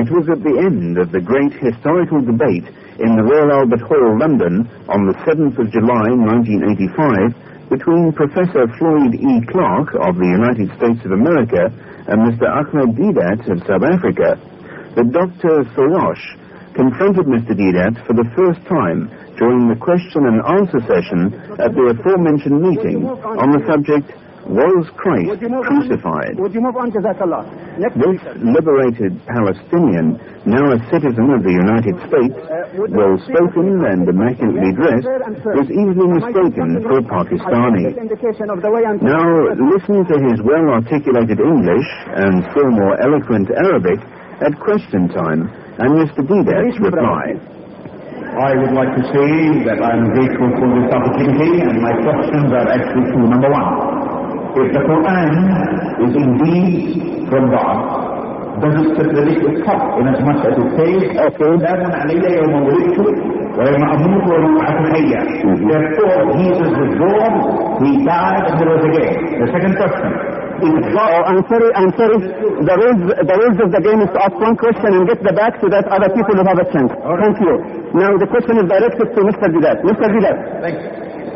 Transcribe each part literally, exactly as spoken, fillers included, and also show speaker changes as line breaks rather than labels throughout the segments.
It was at the end of the great historical debate in the Royal Albert Hall, London, on the seventh of July, nineteen eighty-five, between Professor Floyd E. Clark of the United States of America and Mister Ahmed Deedat of South Africa, that Doctor Soros confronted Mister Deedat for the first time during the question and answer session at the aforementioned meeting on the subject, was Christ crucified?
Would you move on to that, Allah?
This liberated Palestinian, now a citizen of the United States, well-spoken and immaculately dressed, was easily mistaken for a Pakistani. Now, listen to his well-articulated English and still more eloquent Arabic at question time, and Mister Deedat's reply.
I would like to say that I'm grateful for this opportunity, and my questions are actually two. Number one, if the Quran is indeed from God, does it contradict itself in as much as it says, سلام علي يوم ولدت ويوم أموت ويوم أبعث حيا? Therefore, Jesus was born, he died, and he rose again. The second question.
Oh, I'm sorry, I'm sorry. The rules, the rules of the game is to ask one question and get the back so that other people will have a chance. Right. Thank you. Now the question is directed to Mister Deedat. Mister Deedat.
Thank you.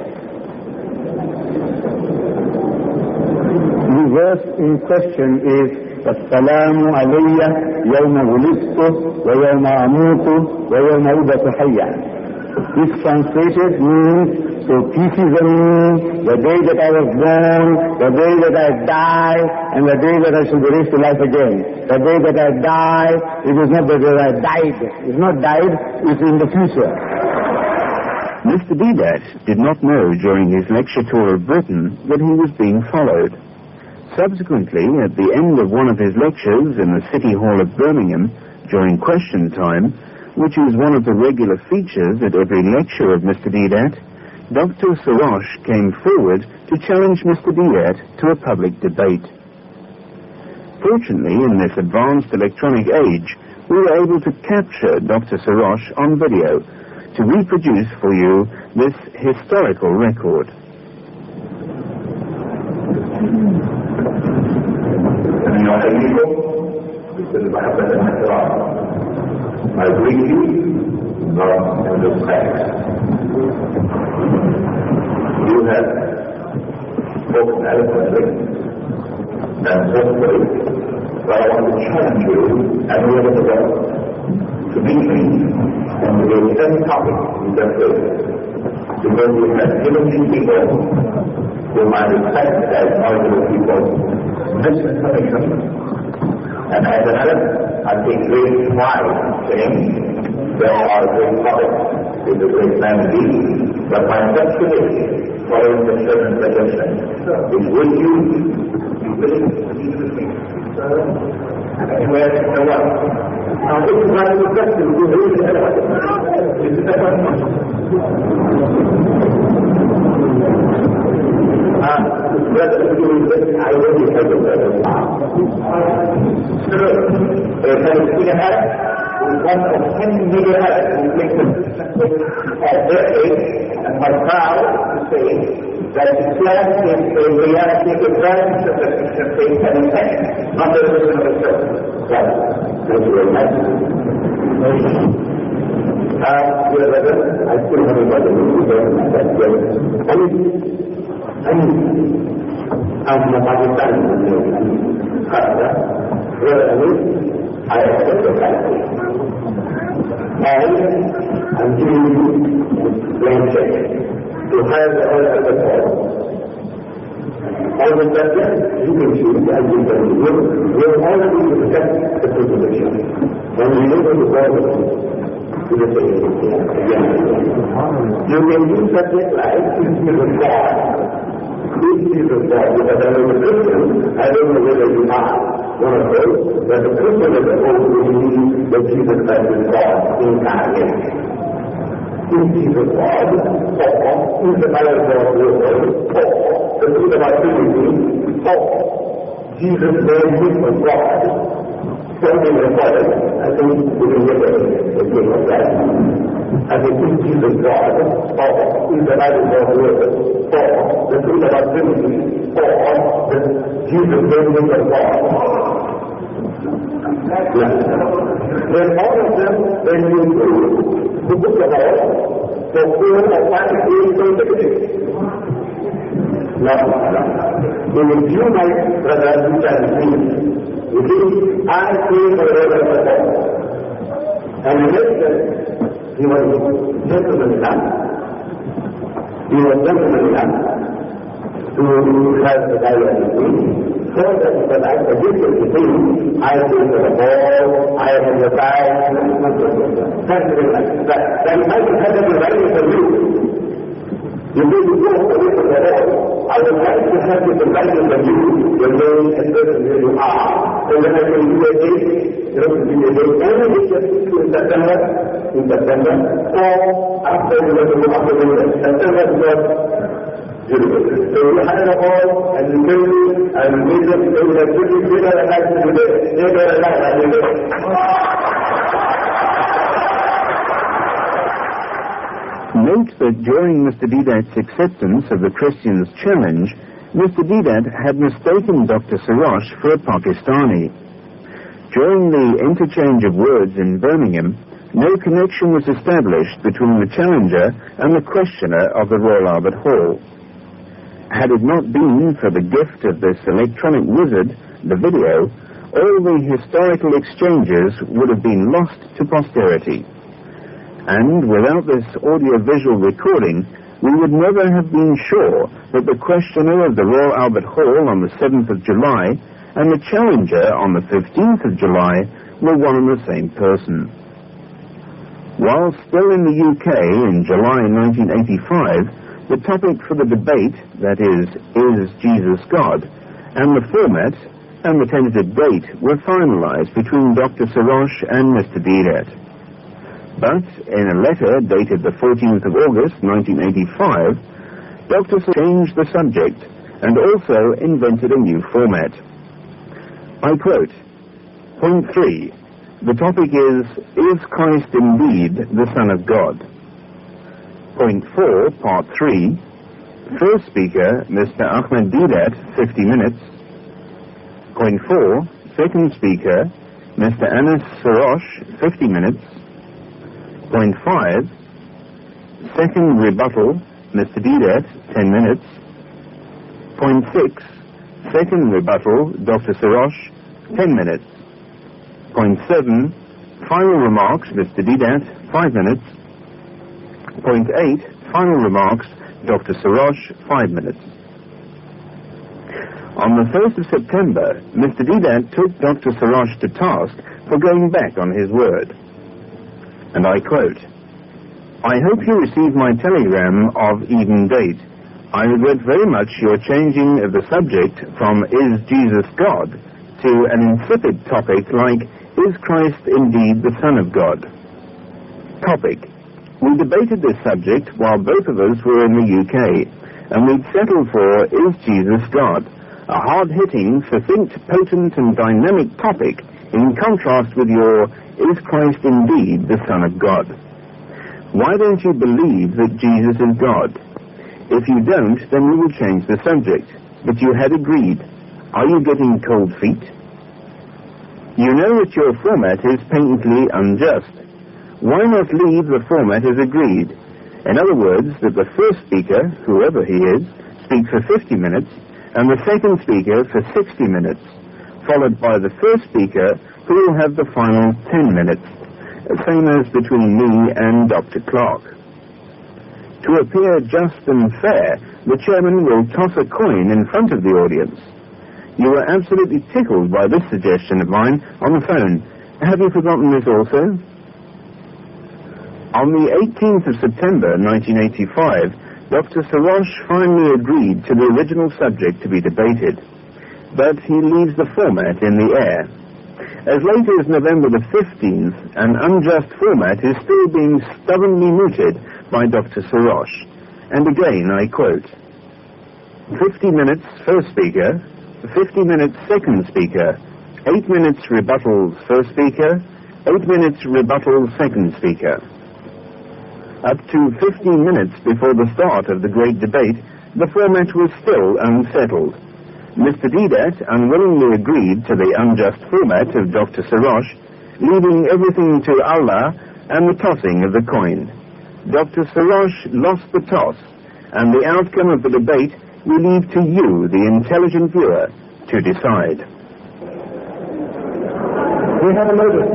The verse in question is السلام علي يوم ولدت ويوم أموت ويوم أبعث حيا. This translated means, so peace is on me, the day that I was born, the day that I die, and the day that I shall be raised to life again. The day that I die, it is not the day that I died. It's not died, it's in the future.
Mister Deedat did not know during his lecture tour of Britain that he was being followed. Subsequently, at the end of one of his lectures in the City Hall of Birmingham, during question time, which is one of the regular features at every lecture of Mister Deedat, Doctor Soros came forward to challenge Mister Deedat to a public debate. Fortunately, in this advanced electronic age, we were able to capture Doctor Soros on video to reproduce for you this historical record.
I bring you love and respect. You have spoken eloquently and thoughtfully, but I want to challenge you and the other world to meet me on the same topic you just did, because you have given me people whom I respect as knowledgeable people misinformation. And as an Arab, I take great pride in saying there are great topics with the great man indeed. But my question is, following the certain suggestion, is will you be willing to meet with me? Anywhere in the world. Now this is my question, you really have it. This is the question. Ah, whether you will listen, I really have it. Sir, a Palestinian Arab is one of ten million Arabs who think at their age and are proud to say that Islam is a reality of the branch of the Christian faith and intent, not the religion of itself. Well, thank you very much. Uh, dear brother, I still have a brother who is there and that's good. And I'm a Pakistani Muslim. I accept the fact. And I'm giving you blank check to hire the oil at the fall. All the subjects you can choose as you can do. We have already discussed the proposition. When we look at the world to the same again, you can use subject like this is a God. This is a God. Because I am a Christian, I don't know whether you are one of those, but the Christian is supposed to believe that Jesus Christ is God incarnate. Is Jesus God? Or is the Bible God real? Or the truth about Trinity? Or Jesus made him a God? Something like that. I think we can get a thing of that. I think is Jesus God? Or is the Bible God real? Or the truth about Trinity? Or the Jesus made him a God? Then all of them, when you do the book of all, the four or five is consecutive. No, no. If you, my brother, you can see, you see, I see the word of the Lord. And he said, he was gentleman enough. He was gentleman enough to have the guy on the screen. So that when I predicted the thing, I think of the ball, I have the bag, that's very nice. That, that I can have the writing for you. You need to go away from the ball. I would like to have the writing for you, the name and person where you are. And then I can do a date, you know, to be a date, and then it's just in September, in September, or after the after the September, because beautiful. So we had a hall and we killed you and we made them so that you can get a life to do it. They got a life to do it.
Note that during Mister Deedat's acceptance of the Christians' challenge, Mister Deedat had mistaken Doctor Sarosh for a Pakistani. During the interchange of words in Birmingham, no connection was established between the challenger and the questioner of the Royal Albert Hall. Had it not been for the gift of this electronic wizard, the video, all the historical exchanges would have been lost to posterity. And without this audio-visual recording, we would never have been sure that the questioner of the Royal Albert Hall on the seventh of July and the challenger on the fifteenth of July were one and the same person. While still in the U K in July nineteen eighty-five, the topic for the debate, that is, is Jesus God, and the format and the tentative date were finalized between Doctor Sarosh and Mister Deedat. But in a letter dated the fourteenth of August nineteen eighty-five, Doctor Sarosh changed the subject and also invented a new format. I quote, Point three, the topic is, is Christ indeed the Son of God? Point four, part three, first speaker, Mister Ahmed Deedat, fifty minutes. Point four, second speaker, Mister Anas Sarosh, fifty minutes. Point five, second rebuttal, Mister Deedat, ten minutes. Point six, second rebuttal, Doctor Sarosh, ten minutes. Point seven, final remarks, Mister Deedat, five minutes. Point eight, final remarks, Doctor Sarosh, five minutes. On the first of September, Mister Deedat took Doctor Sarosh to task for going back on his word. And I quote, I hope you received my telegram of even date. I regret very much your changing of the subject from Is Jesus God to an insipid topic like Is Christ indeed the Son of God? Topic. We debated this subject while both of us were in the U K, and we'd settled for Is Jesus God? A hard-hitting, succinct, potent and dynamic topic in contrast with your Is Christ indeed the Son of God? Why don't you believe that Jesus is God? If you don't, then we will change the subject. But you had agreed. Are you getting cold feet? You know that your format is patently unjust. Why not leave the format as agreed? In other words, that the first speaker, whoever he is, speaks for fifty minutes, and the second speaker for sixty minutes, followed by the first speaker, who will have the final ten minutes, same as between me and Doctor Clark. To appear just and fair, the chairman will toss a coin in front of the audience. You were absolutely tickled by this suggestion of mine on the phone. Have you forgotten this also? On the eighteenth of September nineteen eighty-five, Doctor Sarosh finally agreed to the original subject to be debated, but he leaves the format in the air. As late as November the fifteenth, an unjust format is still being stubbornly mooted by Doctor Sarosh. And again, I quote, fifty minutes first speaker, fifty minutes second speaker, eight minutes rebuttals first speaker, eight minutes rebuttal second speaker. Up to fifteen minutes before the start of the great debate, the format was still unsettled. Mister Deedat unwillingly agreed to the unjust format of Doctor Sarosh, leaving everything to Allah and the tossing of the coin. Doctor Sarosh lost the toss, and the outcome of the debate we leave to you, the intelligent viewer, to decide.
We have a notice.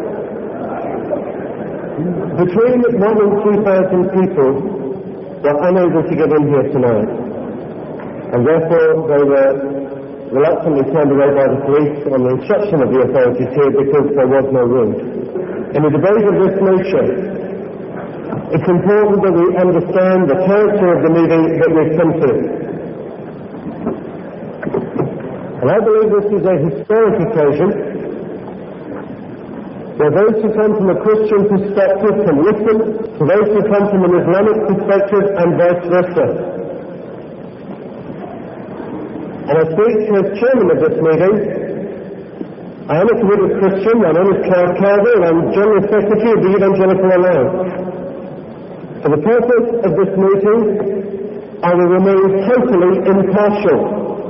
Between one and three thousand people were unable to get in here tonight, and therefore they were reluctantly turned away by the police on the instruction of the authorities here because there was no room. In a debate of this nature, it's important that we understand the character of the meeting that we've come to. And I believe this is a historic occasion where those who come from a Christian perspective can listen to those who come from an Islamic perspective and vice versa. And I speak as chairman of this meeting. I am a committed Christian, my name is Clive Carver, and I'm General Secretary of the Evangelical Alliance. For the purpose of this meeting, I will remain totally impartial,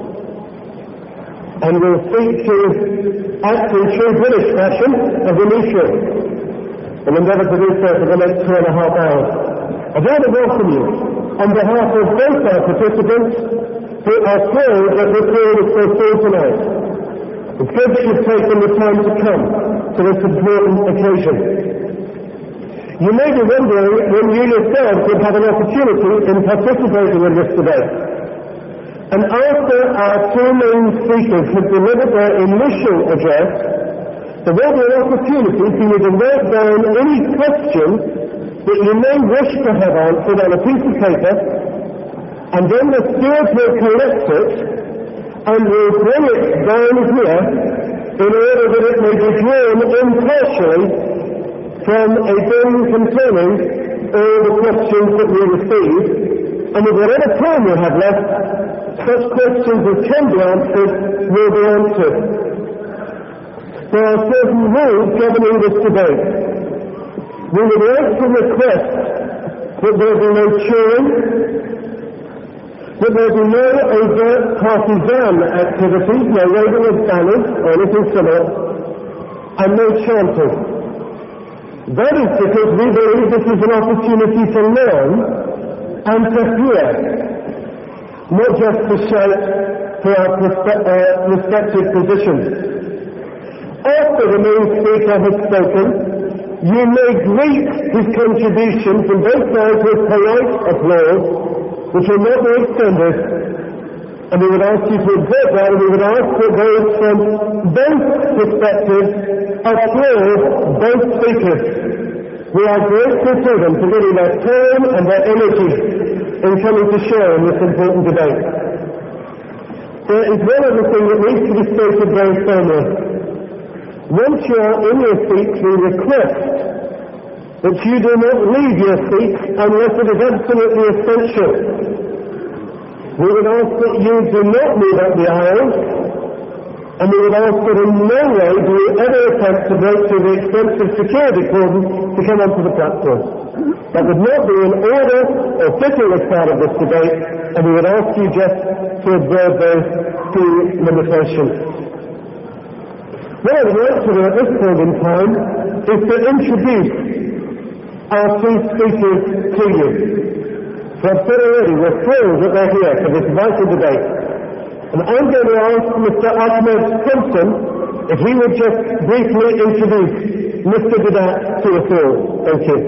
and will seek to act in true British fashion as a neutral, and endeavour to do so for the next two and a half hours. I'd rather welcome you on behalf of both our participants who are thrilled that this hearing is so full tonight. It's good that you've taken the time to come to this important occasion. You may be wondering when you yourselves would have an opportunity in participating in this debate. And after our two main speakers have delivered their initial address, there will be an opportunity for you to write down any question that you may wish to have answered on a piece of paper, and then the stewards will collect it and will bring it down here in order that it may be drawn impartially from a bin containing all the questions that we receive, and with whatever time we have left, such questions as can be answered will be answered. There are certain rules governing this debate. We would like to request that there be no cheering, that there be no overt partisan activity, no waving of banners or anything similar, and no chanting. That is because we believe this is an opportunity to learn and to hear, not just to shout for our perspe- uh, respective positions. After the main speaker has spoken, you may greet his contribution from both sides with polite applause, which will not be extended, and we would ask you to observe that, and we would ask that those from both perspectives applaud both speakers. We are grateful to them for giving their time and their energy in coming to share in this important debate. There is one other thing that needs to be stated very firmly. Once you are in your seats, we request that you do not leave your seats unless it is absolutely essential. We would ask that you do not move up the aisles, and we would ask that in no way do you ever attempt to break through the extensive security cordon to come onto the platform. That would not be in order or fitting as part of this debate, and we would ask you just to observe those two limitations. What I would like to do at this point in time is to introduce our two speakers to you. So I've said already, we're thrilled that they're here for this vital debate. And I'm going to ask Mister Ahmed Thompson if he would just briefly introduce Mister Deedat to us all. Thank you.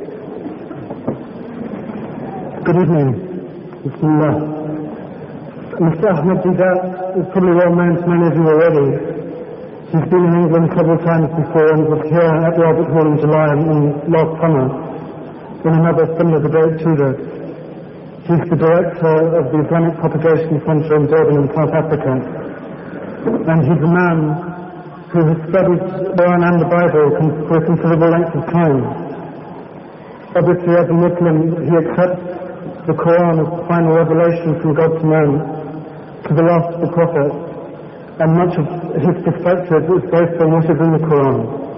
Good evening. Bismillah. Mister Ahmed Deedat is probably well known to many of you already. He's been in England several times before and was here at the Albert Hall in July and last summer in another similar debate to this. He's the director of the Islamic Propagation Centre in Durban in South Africa. And he's a man who has studied the Quran and the Bible for a considerable length of time. Obviously, as a Muslim, he accepts the Quran as the final revelation from God to man, to the last of the prophets, and much of his perspective is based on what is in the Quran.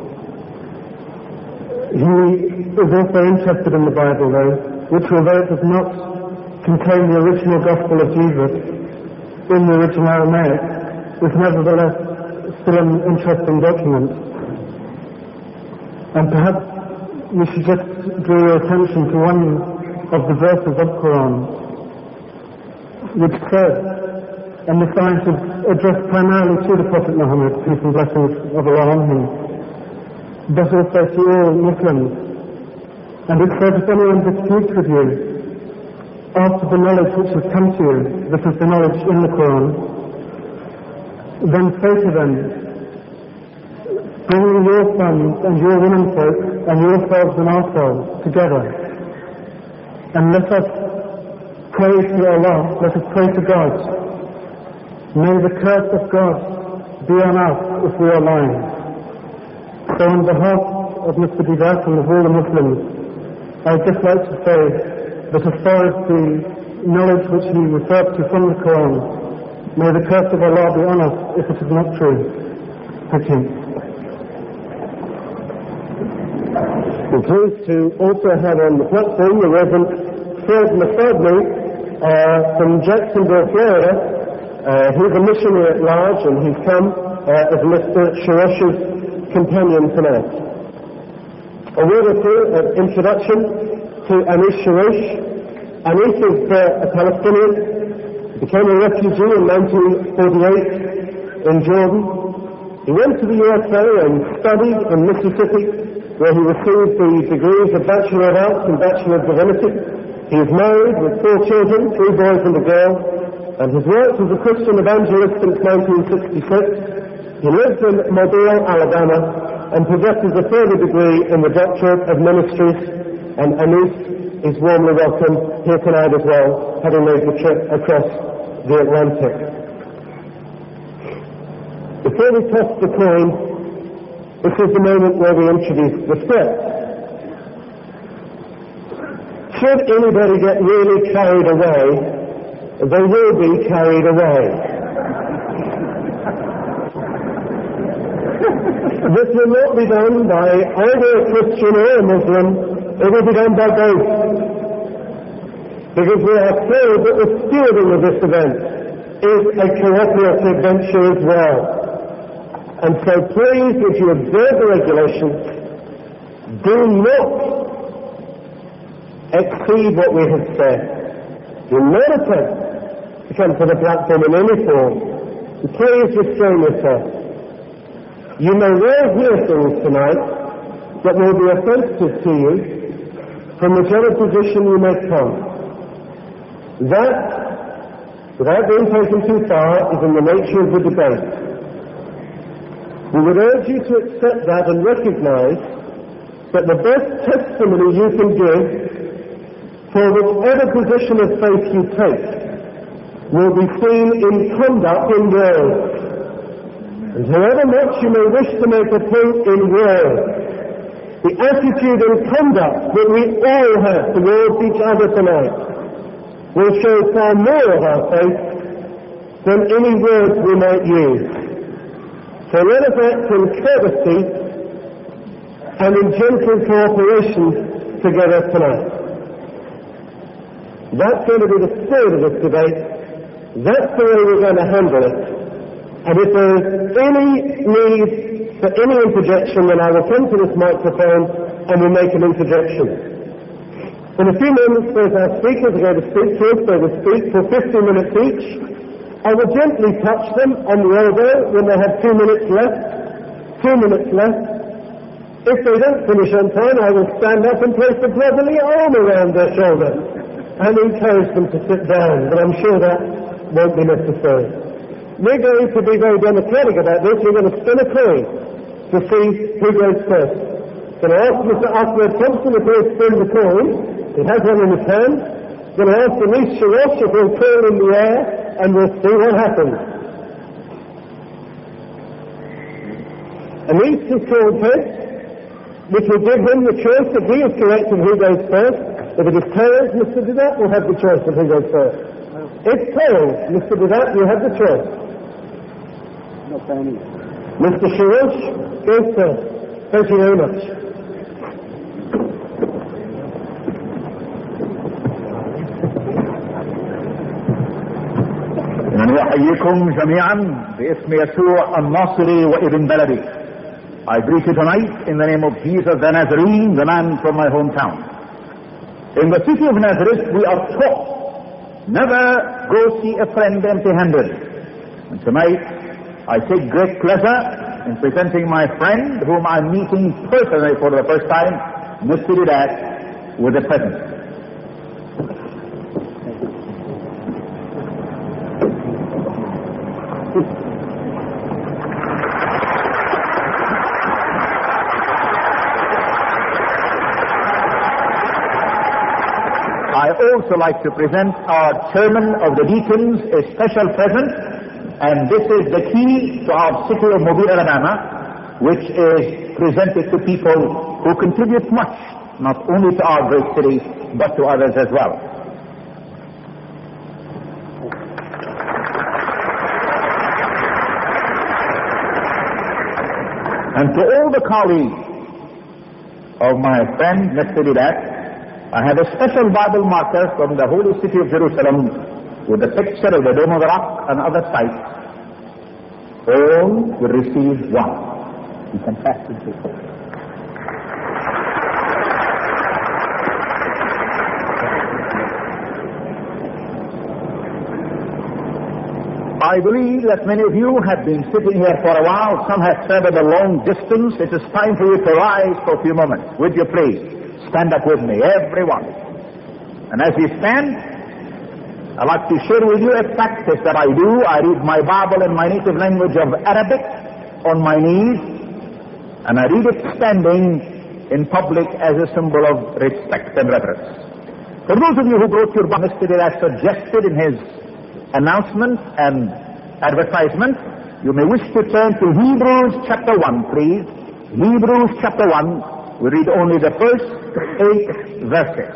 He is also interested in the Bible, though, which, although it does not contain the original gospel of Jesus, in the original Aramaic is nevertheless still an interesting document. And perhaps we should just draw your attention to one of the verses of Quran, which says, and this ayah is addressed primarily to the Prophet Muhammad, peace and blessings of Allah on him, but also to all Muslims. And it says, if anyone disputes with you after the knowledge which has come to you, this is the knowledge in the Quran, then say to them, bring your sons and your womenfolk and yourselves and ourselves together, and let us pray to Allah, let us pray to God. May the curse of God be on us if we are lying. So on behalf of Mister Didat and of all the Muslims, I would just like to say that as far as the knowledge which he referred to from the Quran, may the curse of Allah be on us if it is not true. Thank you.
We're pleased to also have on the platform the Reverend Fred McFadley uh, from Jacksonville, Florida. Uh, he's a missionary at large, and he's come uh, as Mister Shirash's companion tonight. A word or two of introduction to Anis Shirash. Anis is uh, a Palestinian, became a refugee in nineteen forty-eight in Jordan. He went to the U S A and studied in Mississippi, where he received the degrees of Bachelor of Arts and Bachelor of Divinity. He is married with four children, three boys and a girl, and has worked as a Christian evangelist since nineteen sixty-six. He lives in Mobile, Alabama, and possesses a further degree in the Doctorate of Ministries, and Anis is warmly welcome here tonight as well, having made the trip across the Atlantic. Before we toss the coin, this is the moment where we introduce the script. Should anybody get really carried away, they will be carried away. This will not be done by either a Christian or a Muslim, it will be done by both. Because we are told that the stewarding of this event is a cooperative venture as well. And so please, if you observe the regulations, do not exceed what we have said. Do not attempt to come to the platform in any form. And please restrain yourself. You may well hear things tonight that will be offensive to you from whichever position you may come. That, without being taken too far, is in the nature of the debate. We would urge you to accept that and recognize that the best testimony you can give for whichever position of faith you take will be seen in conduct in words. And however much you may wish to make a point in words, the attitude and conduct that we all have towards each other tonight will show far more of our faith than any words we might use. So let us act in courtesy and in gentle cooperation together tonight. That's going to be the spirit of this debate. That's the way we're going to handle it. And if there is any need for any interjection, then I will come to this microphone and we'll make an interjection. In a few moments, as our speakers are going to speak to us, they will speak for fifteen minutes each. I will gently touch them on the elbow when they have two minutes left. Two minutes left. If they don't finish on time, I will stand up and place a brotherly arm around their shoulder and encourage them to sit down, but I'm sure that won't be necessary. We're going to be very democratic about this. We're going to spin a coin to see who goes first. Going to ask Mister Ahmed Thompson if he'll spin the coin. He has one in his hand. Going to ask Anis Shirash if he'll call in the air, and we'll see what happens. Anis is called heads, which will give him the choice if he is correct of who goes first. If it is tails, Mister Didat will have the choice of who goes first. If tails, Mister Didat, you have the choice. Mister Shirash goes first. Thank you very much.
In the
نحييكم جميعا باسم يسوع الناصري وابن بلدي. I greet you tonight in the name of Jesus the Nazarene, the man from my hometown. In the city of Nazareth we are taught, never go see a friend empty-handed. And tonight I take great pleasure in presenting my friend whom I'm meeting personally for the first time, Mister Didac, with a present. I also like to present our chairman of the deacons a special present, and this is the key to our city of Mobile, Alabama, which is presented to people who contribute much, not only to our great city, but to others as well. And to all the colleagues of my friend Mister Didac, I have a special Bible marker from the holy city of Jerusalem with a picture of the Dome of the Rock and other sites. All will receive one. You can pass it to you. I believe that many of you have been sitting here for a while. Some have traveled a long distance. It is time for you to rise for a few moments. Would you please stand up with me, everyone? And as you stand, I'd like to share with you a practice that I do. I read my Bible in my native language of Arabic on my knees, and I read it standing in public as a symbol of respect and reverence. For those of you who brought your Bible, Mister Didac suggested in his announcement and advertisement, you may wish to turn to Hebrews chapter one, please. Hebrews chapter one. We read only the first eight verses.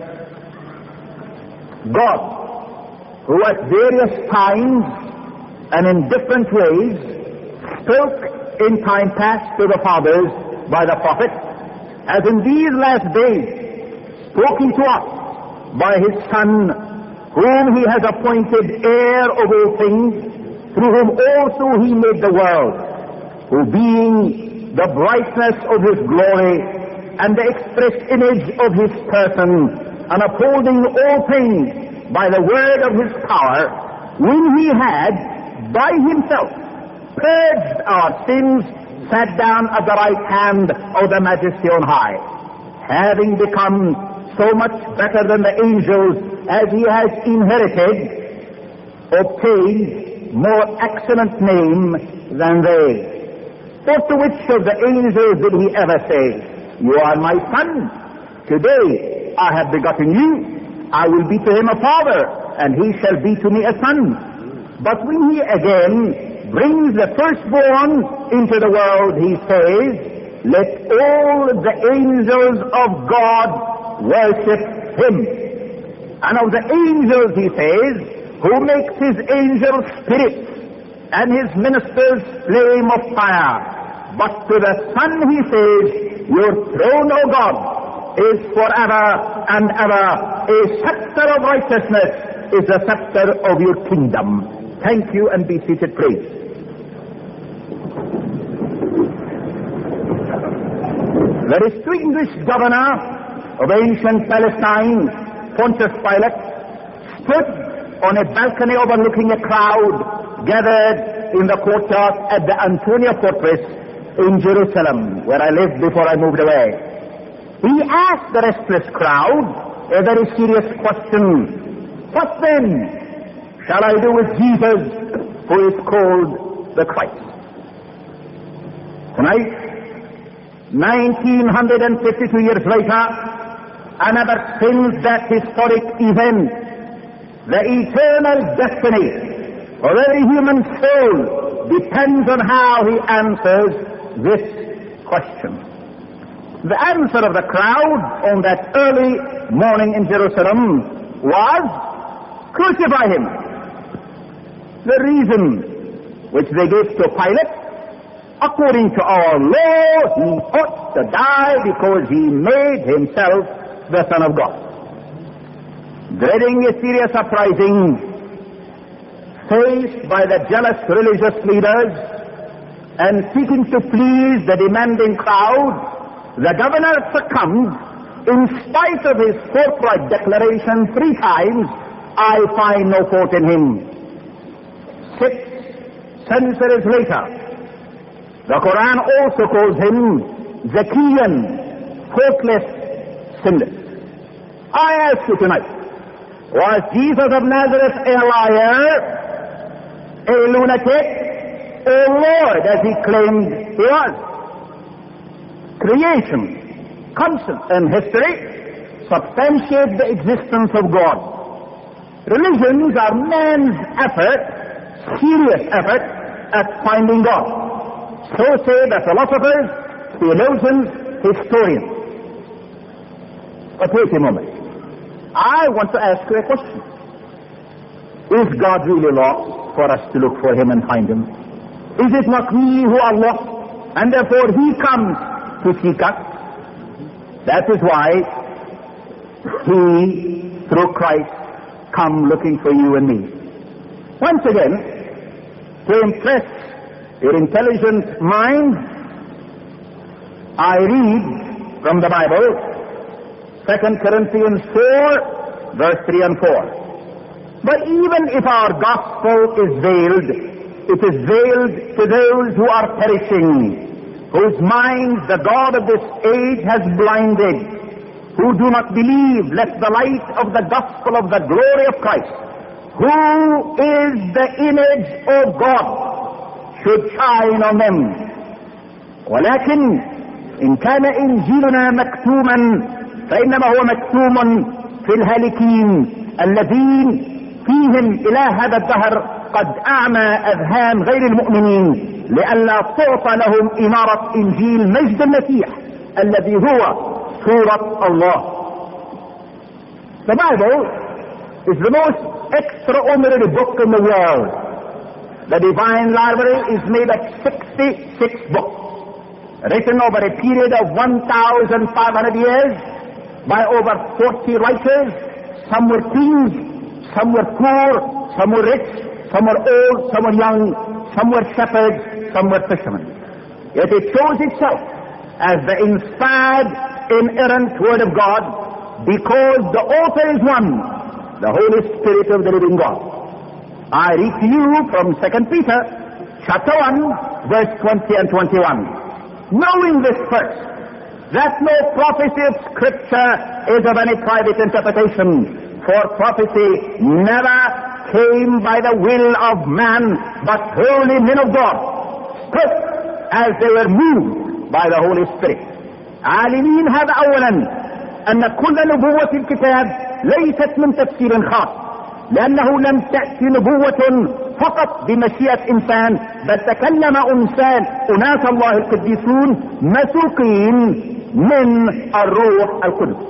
God, who at various times and in different ways spoke in time past to the fathers by the prophets, has in these last days spoken to us by his Son, whom he has appointed heir of all things, through whom also he made the world, who being the brightness of his glory and the express image of his person, and upholding all things by the word of his power, when he had by himself purged our sins, sat down at the right hand of the Majesty on high, having become so much better than the angels, as he has inherited, obtained more excellent name than they. For to which of the angels did he ever say, "You are my son, today I have begotten you, I will be to him a father, and he shall be to me a son"? But when he again brings the firstborn into the world, he says, "Let all the angels of God worship him." And of the angels, he says, "Who makes his angels spirits, and his ministers flame of fire." But to the Son he says, "Your throne, O God, is forever and ever. A scepter of righteousness is the scepter of your kingdom." Thank you, and be seated, please. The distinguished governor of ancient Palestine, Pontius Pilate, stood on a balcony overlooking a crowd gathered in the courtyard at the Antonia Fortress in Jerusalem, where I lived before I moved away. He asked the restless crowd a very serious question: "What then shall I do with Jesus, who is called the Christ?" Tonight, nineteen fifty-two years later, another since that historic event, the eternal destiny of every human soul depends on how he answers this question. The answer of the crowd on that early morning in Jerusalem was, "Crucify him." The reason which they gave to Pilate: "According to our law, he ought to die because he made himself the Son of God." Dreading a serious uprising,
faced by the jealous religious leaders and seeking to please the demanding crowd, the governor succumbed in spite of his forthright declaration three times, "I find no fault in him." Six centuries later, the Quran also calls him Zakiyan, faultless, sinless. I ask you tonight, was Jesus of Nazareth a liar, a lunatic, a Lord as he claimed he was? Creation, conscience, and history substantiate the existence of God. Religions are man's effort, serious effort, at finding God. So say the philosophers, theologians, historians. But wait a moment. I want to ask you a question. Is God really lost for us to look for him and find him? Is it not we who are lost, and therefore he comes to seek us? That is why he, through Christ, come looking for you and me. Once again, to impress your intelligent mind, I read from the Bible, Second Corinthians four, verse three and four. But even if our gospel is veiled, it is veiled to those who are perishing, whose minds the God of this age has blinded, who do not believe, lest the light of the gospel of the glory of Christ, who is the image of God, should shine on them. ولكن إن كان إنجيلنا مكتوما فإنما هو مكتوم في الهالكين الذين فيهم إلى هذا الدهر قد أعمى أذهان غير المؤمنين لئلا تعطى لهم إنارة إنجيل مجد المسيح الذي هو صورة الله. The Bible is the most extraordinary book in the world. The Divine Library is made of sixty-six books, written over a period of one thousand five hundred years by over forty writers. Some were kings, some were poor, some were rich, some were old, some were young, some were shepherds, some were fishermen. Yet it shows itself as the inspired, inerrant Word of God, because the author is one, the Holy Spirit of the living God. I read to you from Second Peter, chapter one, verse twenty and twenty-one. Knowing this first, that no prophecy of Scripture is of any private interpretation, for prophecy never came by the will of man, but holy men of God, spoke as they were moved by the Holy Spirit. عالمين هذا أولا أن كل نبوة الكتاب ليست من تفسير خاص، لأنه لم تأتي نبوة فقط بمشيئة إنسان، بل تكلم إنسان أناس الله القديسون مسوقين من الروح القدس.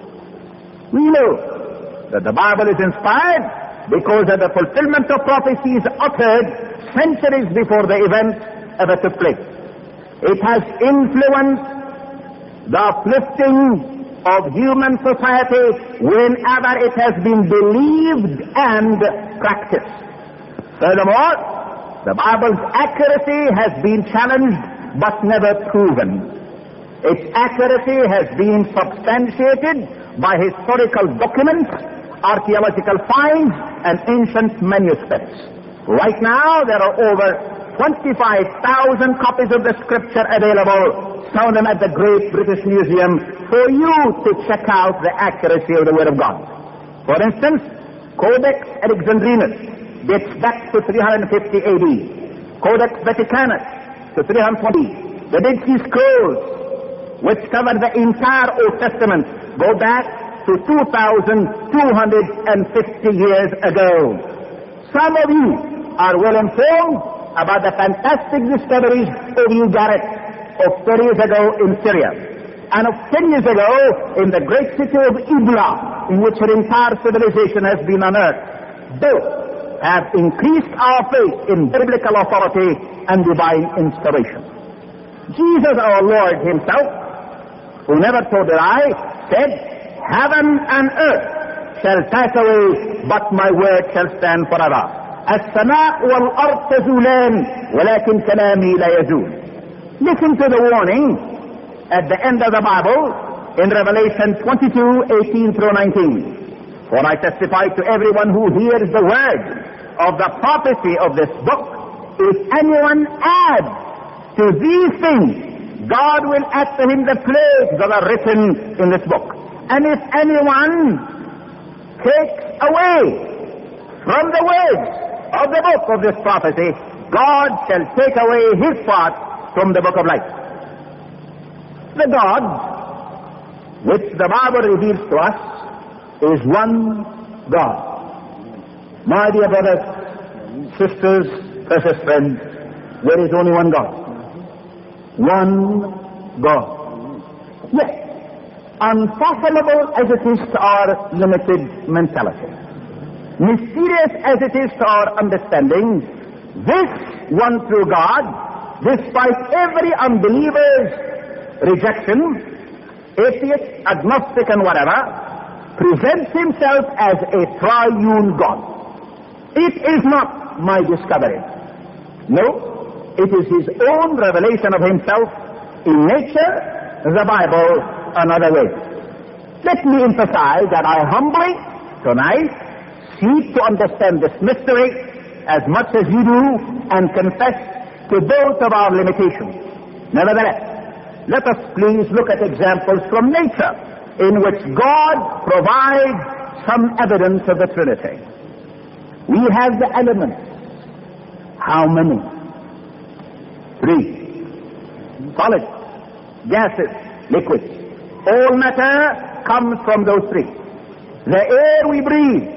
We know that the Bible is inspired because of the fulfillment of prophecies uttered centuries before the events ever took place. It has influenced the uplifting of human society whenever it has been believed and practiced. Furthermore, the Bible's accuracy has been challenged but never proven. Its accuracy has been substantiated by historical documents, archaeological finds, and ancient manuscripts. Right now, there are over twenty-five thousand copies of the Scripture available, some of them at the Great British Museum, for you to check out the accuracy of the Word of God. For instance, Codex Alexandrinus dates back to three hundred fifty A D, Codex Vaticanus to three hundred twenty. The Dead Sea Scrolls, which cover the entire Old Testament, go back to two thousand two hundred fifty years ago. Some of you are well informed about the fantastic discoveries of Ugarit of thirty years ago in Syria, and of ten years ago in the great city of Ibla, in which an entire civilization has been unearthed. Both have increased our faith in biblical authority and divine inspiration. Jesus our Lord himself, who never told a lie, said, "Heaven and earth shall pass away, but my word shall stand forever." السماء والأرض تزولان ولكن كلامي لا يزول. Listen to the warning at the end of the Bible in Revelation twenty-two, eighteen through nineteen. For I testify to everyone who hears the word of the prophecy of this book, if anyone adds to these things, God will add to him the plagues that are written in this book. And if anyone takes away from the words of the book of this prophecy, God shall take away his part from the book of life. The God which the Bible reveals to us is one God. My dear brothers, sisters, precious friends, there is only one God. One God. Yes, unfathomable as it is to our limited mentality, mysterious as it is to our understanding, this one true God, despite every unbeliever's rejection, atheist, agnostic and whatever, presents himself as a triune God. It is not my discovery. No, it is his own revelation of himself in nature, the Bible, and other ways. Let me emphasize that I humbly, tonight, seek to understand this mystery as much as you do and confess to both of our limitations. Nevertheless, let us please look at examples from nature in which God provides some evidence of the Trinity. We have the elements. How many? Three. Solid, gases, liquids. All matter comes from those three. The air we breathe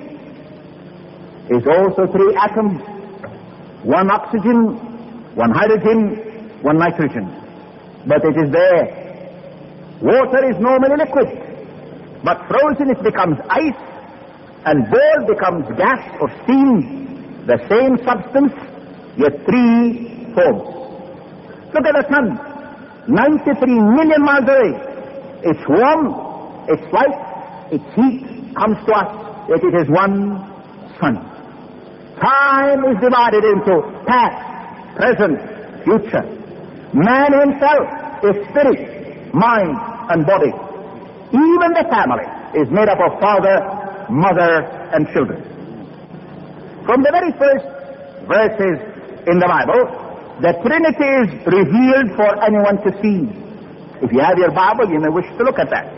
is also three atoms. One oxygen, one hydrogen, one nitrogen. But it is there. Water is normally liquid. But frozen it becomes ice, and boiled becomes gas or steam, the same substance, yet three forms. Look at the sun, ninety-three million miles away. It's warm, it's light, its heat comes to us, yet it is one sun. Time is divided into past, present, future. Man himself is spirit, mind, and body. Even the family is made up of father, mother, and children. From the very first verses in the Bible, the Trinity is revealed for anyone to see. If you have your Bible, you may wish to look at that.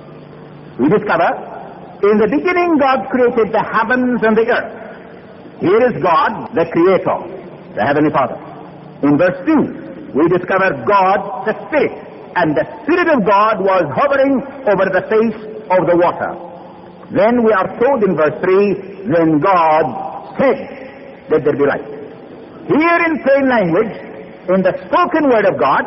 We discover, in the beginning God created the heavens and the earth. Here is God, the Creator, the Heavenly Father. In verse two, we discover God, the Spirit. And the Spirit of God was hovering over the face of the water. Then we are told in verse three, then God said, let there be light. Here in plain language, in the spoken word of God,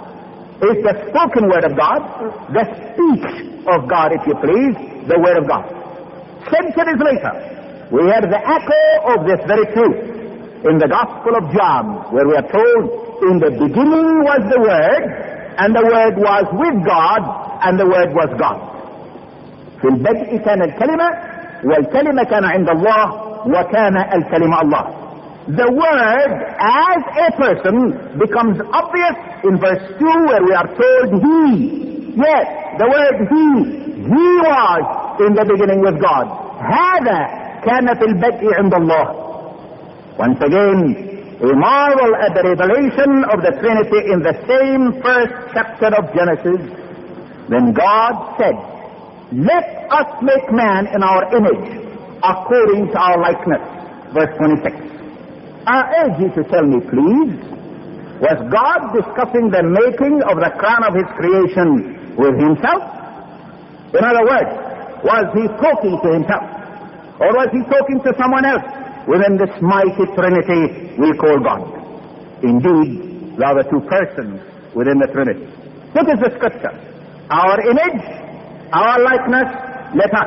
is the spoken word of God, the speech of God, if you please, the word of God. Centuries later, we have the echo of this very truth in the Gospel of John, where we are told, in the beginning was the Word, and the Word was with God, and the Word was God. في البدء كان الكلمة والكلمة كان عند الله وكان الكلمة الله. The Word as a person becomes obvious in verse two, where we are told He. Yes, the word He. He was in the beginning with God. هذا كان في البدء عند الله. Once again, we marvel at the revelation of the Trinity in the same first chapter of Genesis. Then God said, let us make man in our image, according to our likeness. Verse twenty-six. I urge you to tell me, please, was God discussing the making of the crown of his creation with himself? In other words, was he talking to himself? Or was he talking to someone else within this mighty Trinity we call God? Indeed, there are the two persons within the Trinity. What is the scripture? Our image, our likeness, let us.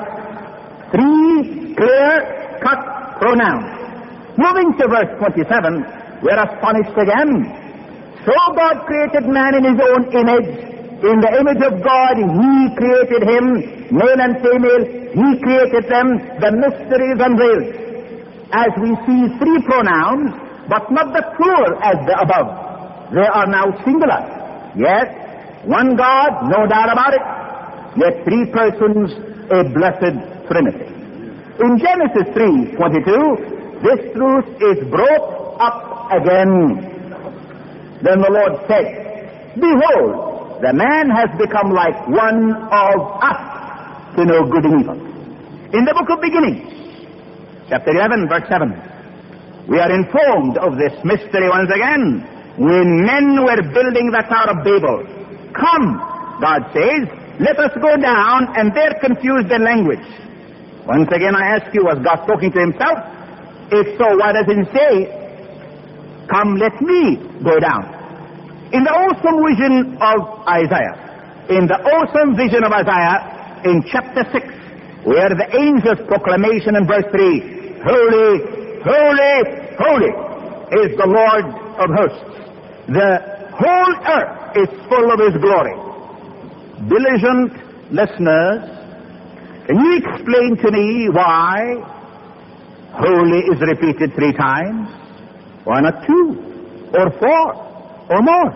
Three clear-cut pronouns. Moving to verse twenty-seven, we are astonished again. So God created man in his own image. In the image of God, he created him, male and female, he created them, the mystery is unveiled. as we see three pronouns, but not the plural as the above. They are now singular. Yes, one God, no doubt about it, yet three persons, a blessed Trinity. In Genesis three twenty-two, this truth is brought up again. Then the Lord said, behold, the man has become like one of us to know good and evil. In the book of Beginnings, chapter eleven, verse seven, we are informed of this mystery once again. When men were building the Tower of Babel, come, God says, let us go down, and there confuse their language. Once again I ask you, was God talking to himself? If so, why doesn't he say, come, let me go down? In the awesome vision of Isaiah, in the awesome vision of Isaiah, in chapter six, where the angel's proclamation in verse three, holy, holy, holy is the Lord of hosts. The whole earth is full of his glory. Diligent listeners, can you explain to me why holy is repeated three times? Why not two or four or more?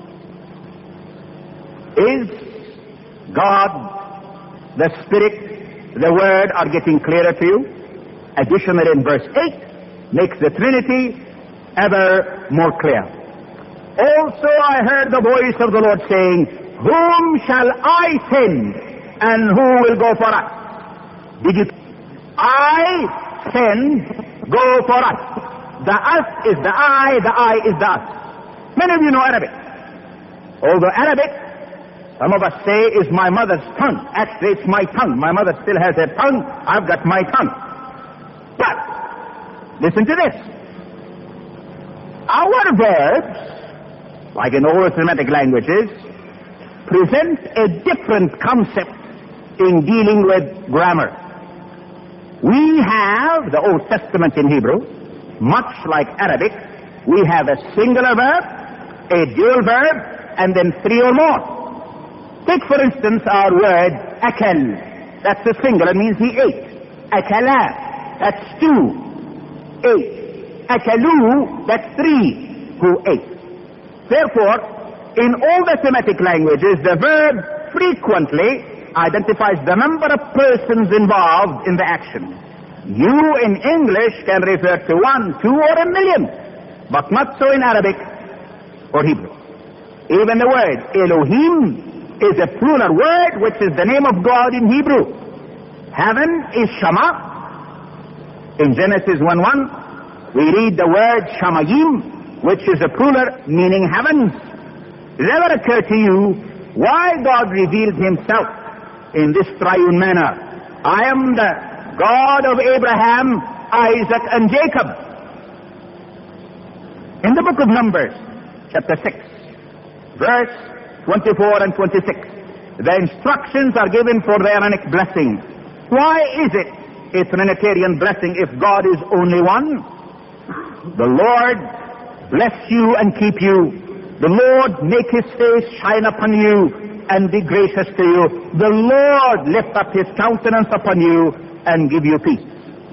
Is God, the Spirit, the Word are getting clearer to you? Additionally, in verse eight, makes the Trinity ever more clear. Also I heard the voice of the Lord saying, whom shall I send, and who will go for us? Did you? I send, go for us. The us is the I, the I is the us. Many of you know Arabic. Although Arabic, some of us say, is my mother's tongue. Actually, it's my tongue. My mother still has her tongue. I've got my tongue. But, listen to this. Our verbs, like in all Semitic languages, present a different concept in dealing with grammar. We have the Old Testament in Hebrew, much like Arabic. We have a singular verb, a dual verb, and then three or more. Take, for instance, our word akal. That's a singular, means he ate. Akala, that's two. Ate. Akalu, that's three who ate. Therefore, in all the Semitic languages, the verb frequently identifies the number of persons involved in the action. You in English can refer to one, two, or a million, but not so in Arabic or Hebrew. Even the word Elohim is a plural word, which is the name of God in Hebrew. Heaven is Shama. In Genesis one one, we read the word Shamayim, which is a plural meaning heavens. Does it ever occur to you why God revealed himself in this triune manner? I am the God of Abraham, Isaac, and Jacob. In the book of Numbers, chapter six, verse twenty-four and twenty-six, the instructions are given for the Aaronic blessing. Why is it a Trinitarian blessing if God is only one? The Lord bless you and keep you. The Lord make his face shine upon you and be gracious to you. The Lord lift up his countenance upon you and give you peace.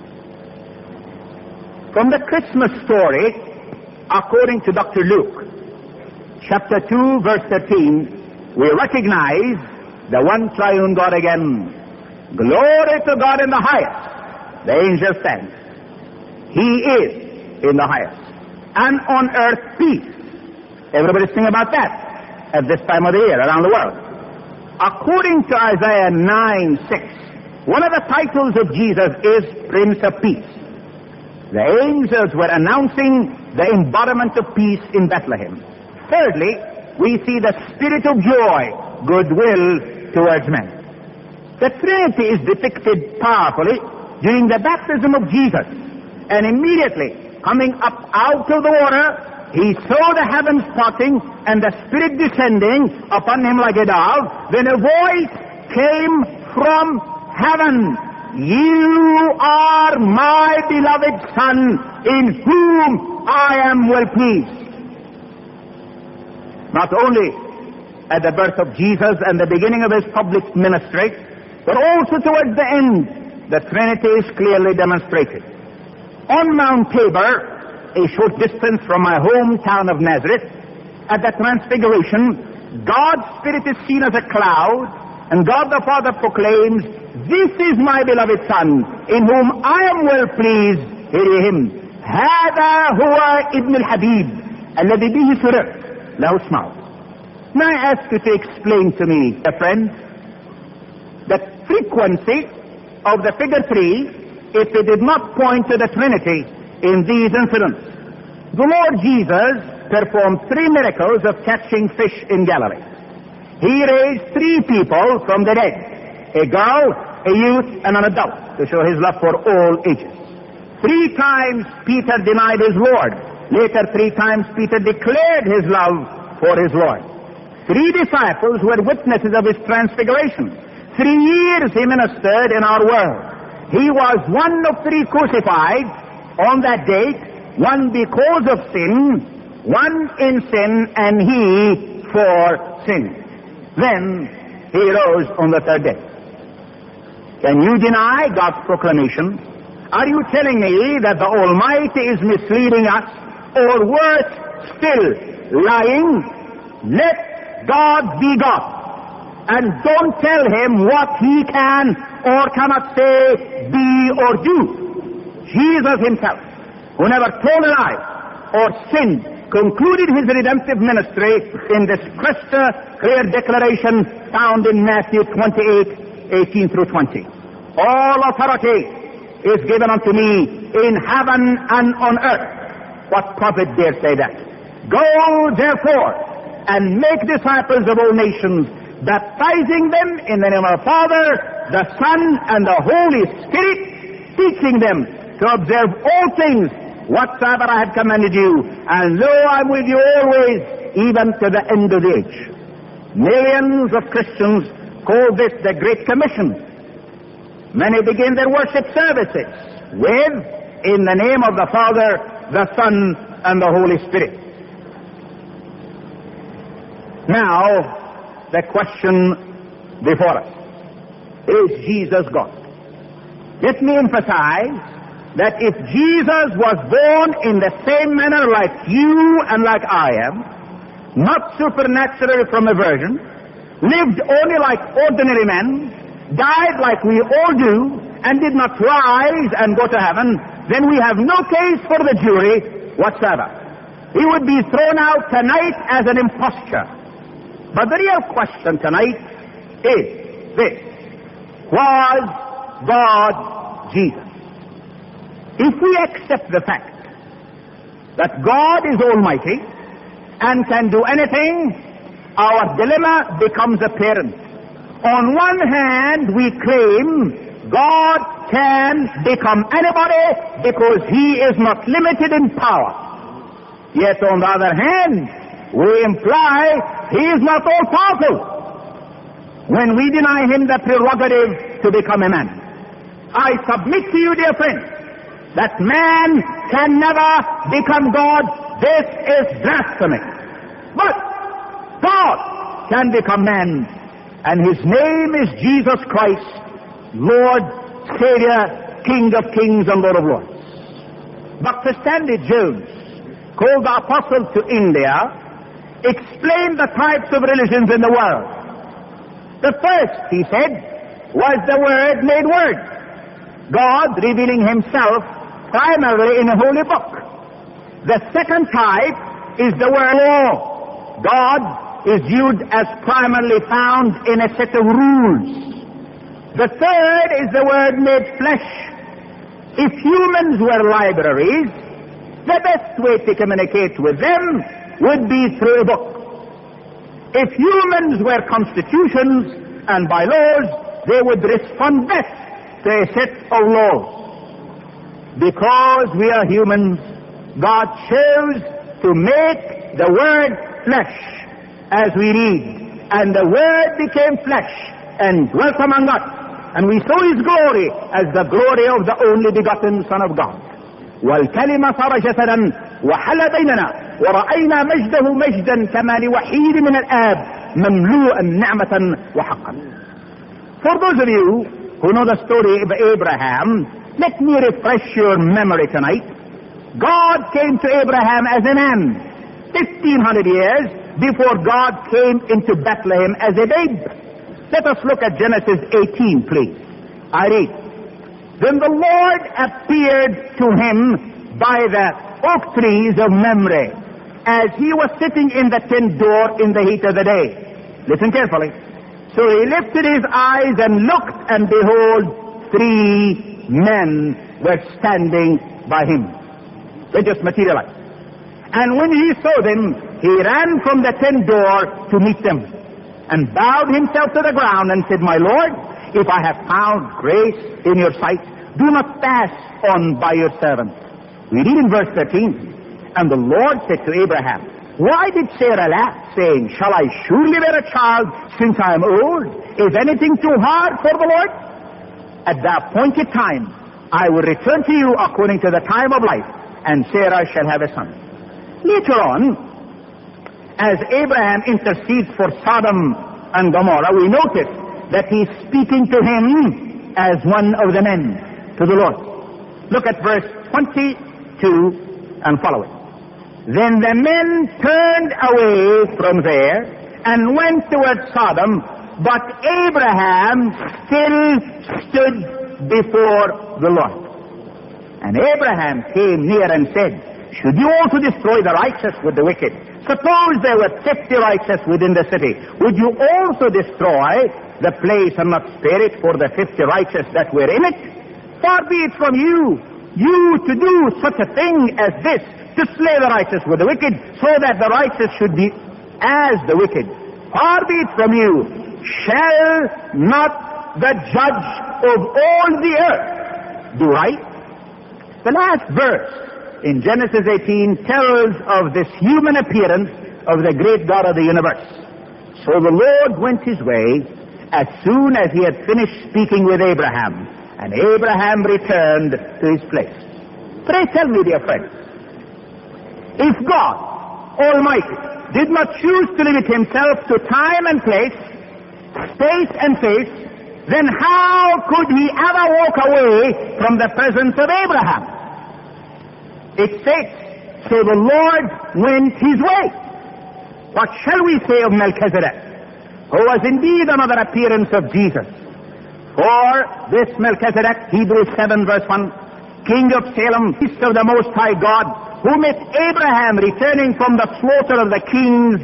From the Christmas story, according to Doctor Luke, chapter two, verse thirteen, we recognize the one triune God again. Glory to God in the highest, the angels sang. He is in the highest. And on earth peace. Everybody sing about that at this time of the year around the world. According to Isaiah nine six, one of the titles of Jesus is Prince of Peace. The angels were announcing the embodiment of peace in Bethlehem. Thirdly, we see the spirit of joy, goodwill towards men. The Trinity is depicted powerfully during the baptism of Jesus. And immediately, coming up out of the water, he saw the heavens parting and the Spirit descending upon him like a dove. Then a voice came from heaven. You are my beloved Son, in whom I am well pleased. Not only at the birth of Jesus and the beginning of his public ministry, but also towards the end, the Trinity is clearly demonstrated. On Mount Tabor, a short distance from my hometown of Nazareth, at the Transfiguration, God's Spirit is seen as a cloud, and God the Father proclaims, "This is my beloved Son, in whom I am well pleased, hear him. هذا هو ابن الحبيب الذي به سررت له اسمعوا." May I ask you to explain to me, dear friend, the frequency of the figure three if it did not point to the Trinity in these incidents. The Lord Jesus performed three miracles of catching fish in Galilee. He raised three people from the dead, a girl, a youth, and an adult, to show his love for all ages. Three times Peter denied his Lord. Later, three times Peter declared his love for his Lord. Three disciples were witnesses of his transfiguration. Three years he ministered in our world. He was one of three crucified on that date, one because of sin, one in sin, and he for sin. Then he rose on the third day. Can you deny God's proclamation? Are you telling me that the Almighty is misleading us, or worse still, lying? Let God be God, and don't tell him what he can or cannot say, be, or do. Jesus himself, who never told a lie or sinned, concluded his redemptive ministry in this crystal clear declaration found in Matthew twenty-eight, eighteen through twenty. All authority is given unto me in heaven and on earth. What prophet dare say that? Go therefore and make disciples of all nations, baptizing them in the name of the Father, the Son, and the Holy Spirit, teaching them to observe all things whatsoever I have commanded you, and lo, I'm with you always, even to the end of the age. Millions of Christians call this the Great Commission. Many begin their worship services with, in the name of the Father, the Son, and the Holy Spirit. Now, the question before us, is Jesus God? Let me emphasize that if Jesus was born in the same manner like you and like I am, not supernaturally from a virgin, lived only like ordinary men, died like we all do, and did not rise and go to heaven, then we have no case for the jury whatsoever. He would be thrown out tonight as an imposture. But the real question tonight is this: was God Jesus? If we accept the fact that God is almighty and can do anything, our dilemma becomes apparent. On one hand, we claim God can become anybody because he is not limited in power. Yet on the other hand, we imply he is not all-powerful when we deny him the prerogative to become a man. I submit to you, dear friend, that man can never become God. This is blasphemy. But God can become man, and his name is Jesus Christ, Lord, Savior, King of kings and Lord of lords. Doctor Stanley Jones, called the Apostle to India, explained the types of religions in the world. The first, he said, was the Word made Word, God revealing himself primarily in a holy book. The second type is the word law. God is viewed as primarily found in a set of rules. The third is the word made flesh. If humans were libraries, the best way to communicate with them would be through a book. If humans were constitutions and by laws, they would respond best to a set of laws. Because we are humans, God chose to make the word flesh, as we read, and the word became flesh and dwelt among us, and we saw his glory as the glory of the only begotten Son of God. والكلمة صار جسدا وحل بيننا ورأينا مجده مجدا كما لوحيد من الآب مملوءا نعمة وحقا. For those of you who know the story of Abraham, Let me refresh your memory tonight. God came to Abraham as a man, fifteen hundred years before God came into Bethlehem as a babe. Let us look at Genesis eighteen, please. I read. Then the Lord appeared to him by the oak trees of Mamre, as he was sitting in the tent door in the heat of the day. Listen carefully. So he lifted his eyes and looked, and behold, three men were standing by him. They just materialized. And when he saw them, he ran from the tent door to meet them, and bowed himself to the ground and said, My Lord, if I have found grace in your sight, do not pass on by your servant. We read in verse thirteen, and the Lord said to Abraham, Why did Sarah laugh, saying, Shall I surely bear a child since I am old? Is anything too hard for the Lord? At the appointed time, I will return to you according to the time of life, and Sarah shall have a son. Later on, as Abraham intercedes for Sodom and Gomorrah, we notice that he's speaking to him as one of the men, to the Lord. Look at verse twenty-two and following. Then the men turned away from there and went toward Sodom, but Abraham still stood before the Lord. And Abraham came near and said, Should you also destroy the righteous with the wicked? Suppose there were fifty righteous within the city. Would you also destroy the place and not spare it for the fifty righteous that were in it? Far be it from you, you to do such a thing as this, to slay the righteous with the wicked, so that the righteous should be as the wicked. Far be it from you. Shall not the judge of all the earth do right? The last verse in Genesis eighteen tells of this human appearance of the great God of the universe. So the Lord went his way as soon as he had finished speaking with Abraham, and Abraham returned to his place. Pray tell me, dear friends, if God Almighty did not choose to limit himself to time and place, space and face, then how could he ever walk away from the presence of Abraham? It says, so the Lord went his way. What shall we say of Melchizedek, who was indeed another appearance of Jesus? For this Melchizedek, Hebrews seven verse one, king of Salem, priest of the Most High God, who met Abraham returning from the slaughter of the kings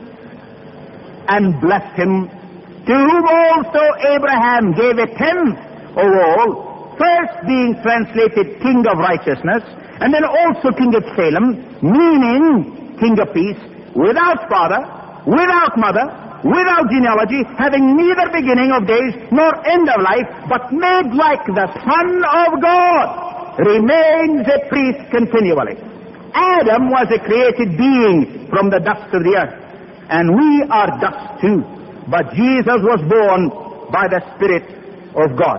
and blessed him, to whom also Abraham gave a tenth of all, first being translated King of Righteousness, and then also King of Salem, meaning King of Peace, without father, without mother, without genealogy, having neither beginning of days nor end of life, but made like the Son of God, remains a priest continually. Adam was a created being from the dust of the earth, and we are dust too. But Jesus was born by the Spirit of God.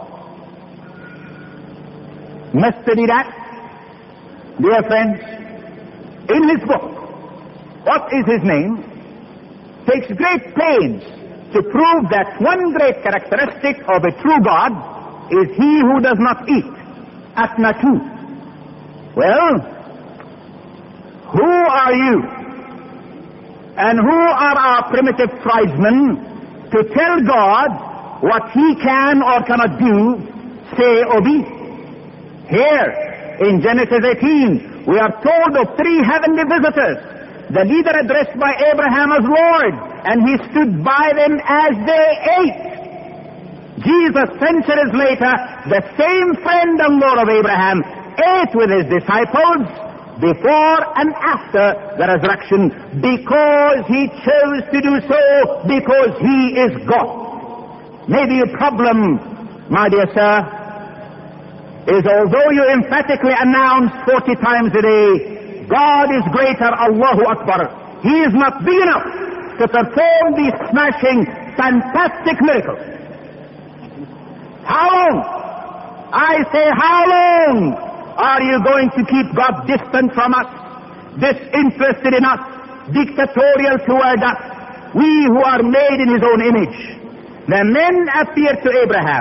Must study that, dear friends. In his book, What is His Name?, takes great pains to prove that one great characteristic of a true God is he who does not eat. Atnatu. Well, who are you and who are our primitive tribesmen to tell God what he can or cannot do, say or be? Here in Genesis eighteen, we are told of three heavenly visitors, the leader addressed by Abraham as Lord, and he stood by them as they ate. Jesus, centuries later, the same friend and Lord of Abraham, ate with his disciples before and after the resurrection, because he chose to do so, because he is God. Maybe a problem, my dear sir, is although you emphatically announce forty times a day, God is greater, Allahu Akbar, he is not big enough to perform these smashing, fantastic miracles. How long? I say, how long are you going to keep God distant from us, disinterested in us, dictatorial toward us, we who are made in his own image? The men appeared to Abraham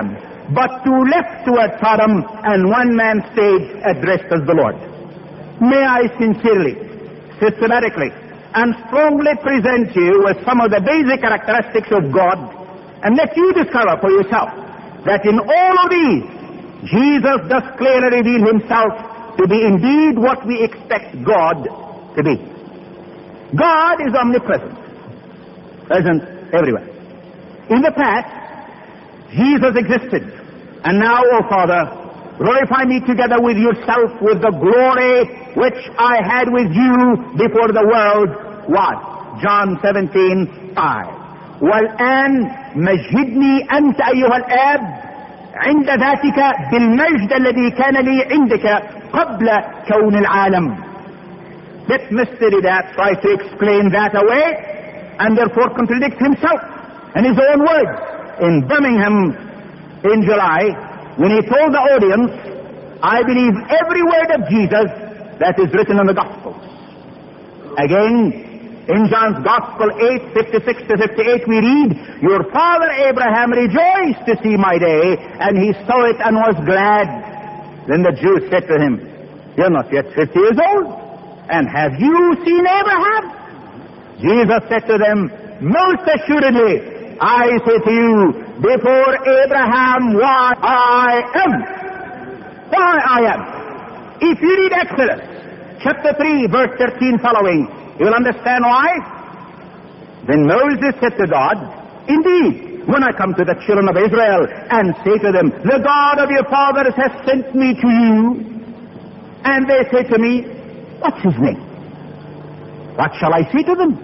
but two left toward Sodom, and one man stayed addressed as the Lord. May I sincerely, systematically, and strongly present you with some of the basic characteristics of God, and let you discover for yourself that in all of these, Jesus does clearly reveal himself to be indeed what we expect God to be. God is omnipresent, present everywhere. In the past, Jesus existed, and now, O Father, glorify me together with yourself with the glory which I had with you before the world was. John seventeen five. والآن مجدني أنت أيها الآب عند ذاتك بالمجد الذي كان لي عندك قبل كون العالم. Let Mister Didat try to explain that away and therefore contradict himself and his own words in Birmingham in July when he told the audience, I believe every word of Jesus that is written in the Gospels. Again, in John's Gospel eight fifty-six to fifty-eight we read, your father Abraham rejoiced to see my day, and he saw it and was glad. Then the Jews said to him, you're not yet fifty years old, and have you seen Abraham? Jesus said to them, most assuredly, I say to you, before Abraham was, I am. Why I am? If you read Exodus chapter three, verse thirteen following, you will understand why. Then Moses said to God, indeed, when I come to the children of Israel and say to them, the God of your fathers has sent me to you, and they say to me, what's his name? What shall I say to them?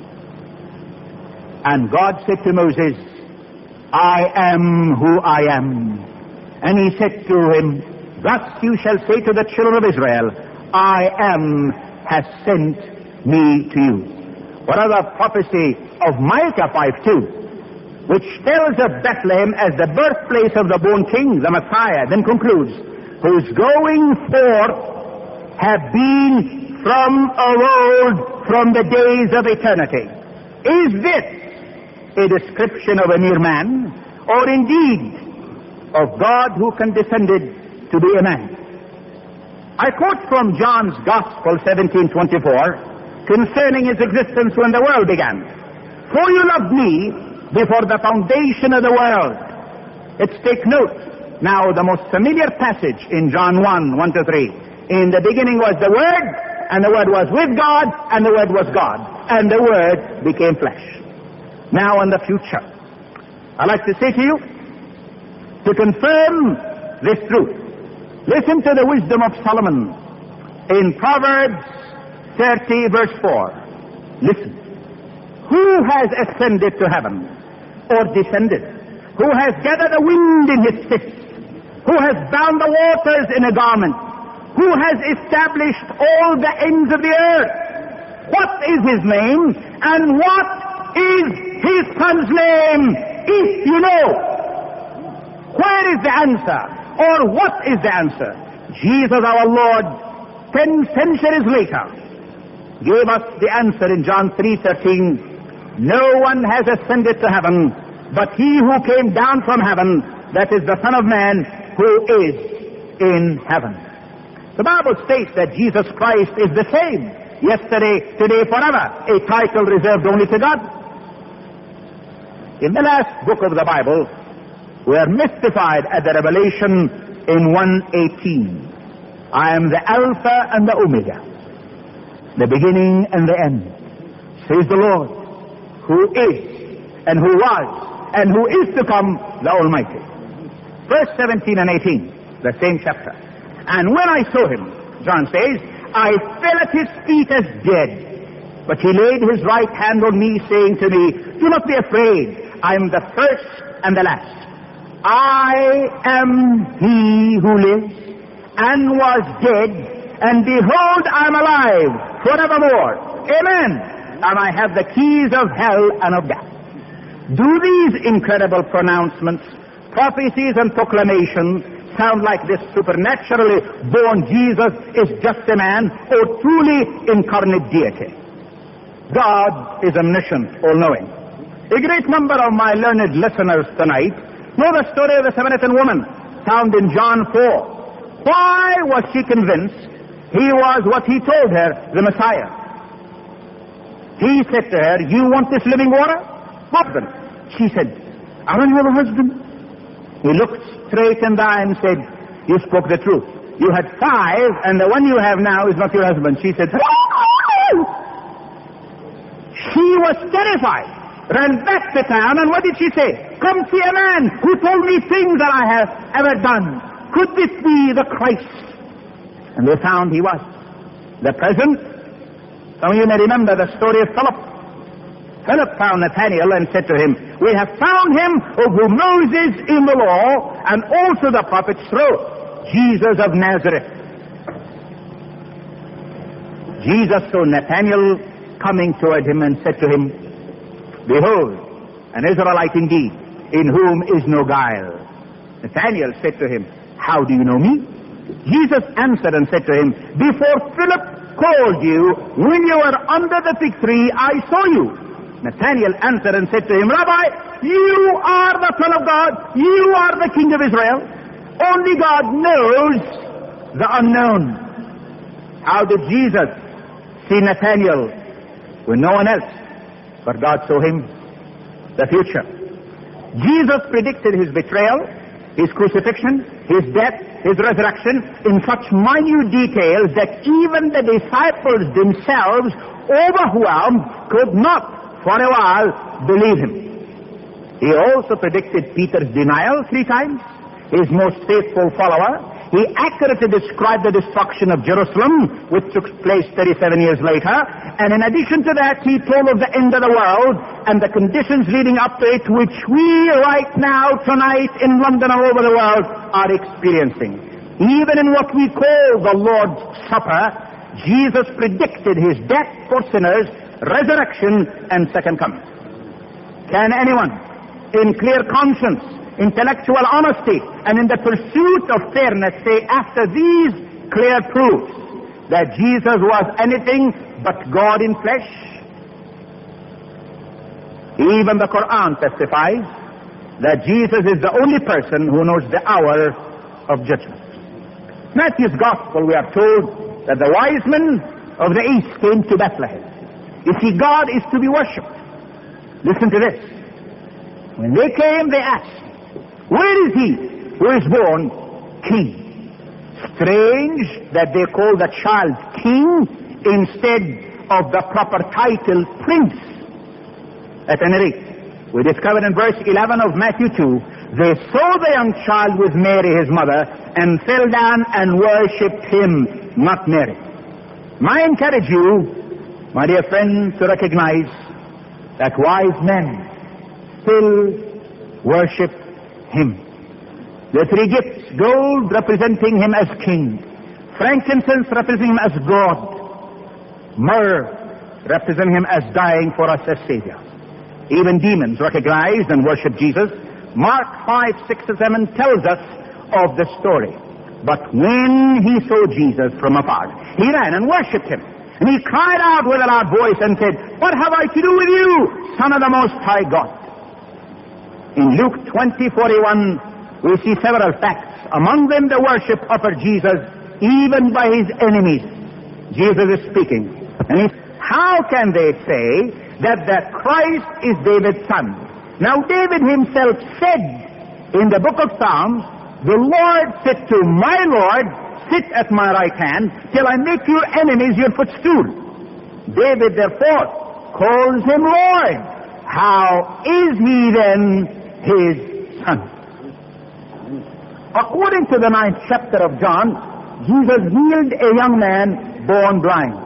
And God said to Moses, I am who I am. And he said to him, thus you shall say to the children of Israel, I am has sent me to you. What of the prophecy of Micah five two, which tells of Bethlehem as the birthplace of the born king, the Messiah, then concludes, whose going forth have been from of old, from the days of eternity. Is this a description of a mere man, or indeed of God who condescended to be a man? I quote from John's Gospel seventeen twenty-four concerning his existence when the world began. For you loved me before the foundation of the world. Let's take note now the most familiar passage in John one, one to three. In the beginning was the Word, and the Word was with God, and the Word was God, and the Word became flesh. Now in the future, I'd like to say to you, to confirm this truth, listen to the wisdom of Solomon in Proverbs thirty verse four. Listen. Who has ascended to heaven, or descended? Who has gathered the wind in his fist? Who has bound the waters in a garment? Who has established all the ends of the earth? What is his name, and what is his son's name, if you know? Where is the answer, or what is the answer? Jesus our Lord, ten centuries later, gave us the answer in John three thirteen. No one has ascended to heaven, but he who came down from heaven, that is the Son of Man, who is in heaven. The Bible states that Jesus Christ is the same, yesterday, today, forever, a title reserved only to God. In the last book of the Bible, we are mystified at the revelation in one eighteen. I am the Alpha and the Omega, the beginning and the end, says the Lord, who is, and who was, and who is to come, the Almighty. Verse seventeen and eighteen, the same chapter. And when I saw him, John says, I fell at his feet as dead. But he laid his right hand on me, saying to me, do not be afraid. I am the first and the last. I am he who lives and was dead, and behold, I am alive forevermore. Amen. And I have the keys of hell and of death. Do these incredible pronouncements, prophecies and proclamations sound like this supernaturally born Jesus is just a man, or truly incarnate deity? God is omniscient, all-knowing. A great number of my learned listeners tonight Know the story of the Samaritan woman found in John four. Why was she convinced he was what he told her, the Messiah? He said to her, you want this living water? Husband. She said, I don't have a husband. He looked straight in the eye and said, you spoke the truth. You had five, and the one you have now is not your husband. She said, she was terrified, ran back to town, and what did she say? Come see a man who told me things that I have ever done. Could this be the Christ? And they found he was. The present, some of you may remember the story of Philip. Philip found Nathanael and said to him, we have found him of whom Moses in the law and also the prophets wrote, Jesus of Nazareth. Jesus saw Nathanael coming toward him and said to him, behold, an Israelite indeed, in whom is no guile. Nathanael said to him, how do you know me? Jesus answered and said to him, before Philip called you, when you were under the fig tree, I saw you. Nathanael answered and said to him, Rabbi, you are the Son of God, you are the King of Israel. Only God knows the unknown. How did Jesus see Nathanael when no one else but God saw him? The future. Jesus predicted his betrayal, his crucifixion, his death, his resurrection in such minute details that even the disciples themselves, overwhelmed, could not for a while believe him. He also predicted Peter's denial three times, his most faithful follower. He accurately described the destruction of Jerusalem, which took place thirty-seven years later. And in addition to that, he told of the end of the world and the conditions leading up to it, which we right now, tonight, in London all over the world, are experiencing. Even in what we call the Lord's Supper, Jesus predicted his death for sinners, resurrection, and second coming. Can anyone, in clear conscience, intellectual honesty, and in the pursuit of fairness, say after these clear proofs that Jesus was anything but God in flesh? Even the Quran testifies that Jesus is the only person who knows the hour of judgment. Matthew's Gospel, we are told that the wise men of the east came to Bethlehem. You see, God is to be worshipped. Listen to this. When they came, they asked, where is he who is born king? Strange that they call the child king instead of the proper title prince. At any rate, we discovered in verse eleven of Matthew two, they saw the young child with Mary his mother and fell down and worshipped him, not Mary. I encourage you, my dear friends, to recognize that wise men still worship him. The three gifts, gold representing him as king, frankincense representing him as God, myrrh representing him as dying for us as Savior. Even demons recognized and worshiped Jesus. Mark five, six, and seven tells us of the story. But when he saw Jesus from afar, he ran and worshipped him. And he cried out with a loud voice and said, what have I to do with you, Son of the Most High God? In Luke twenty, forty-one, we see several facts. Among them, the worship offered Jesus even by his enemies. Jesus is speaking. And he, how can they say that that Christ is David's son? Now, David himself said in the book of Psalms, the Lord said to my Lord, sit at my right hand till I make your enemies your footstool. David, therefore, calls him Lord. How is he then his son? According to the ninth chapter of John, Jesus healed a young man born blind.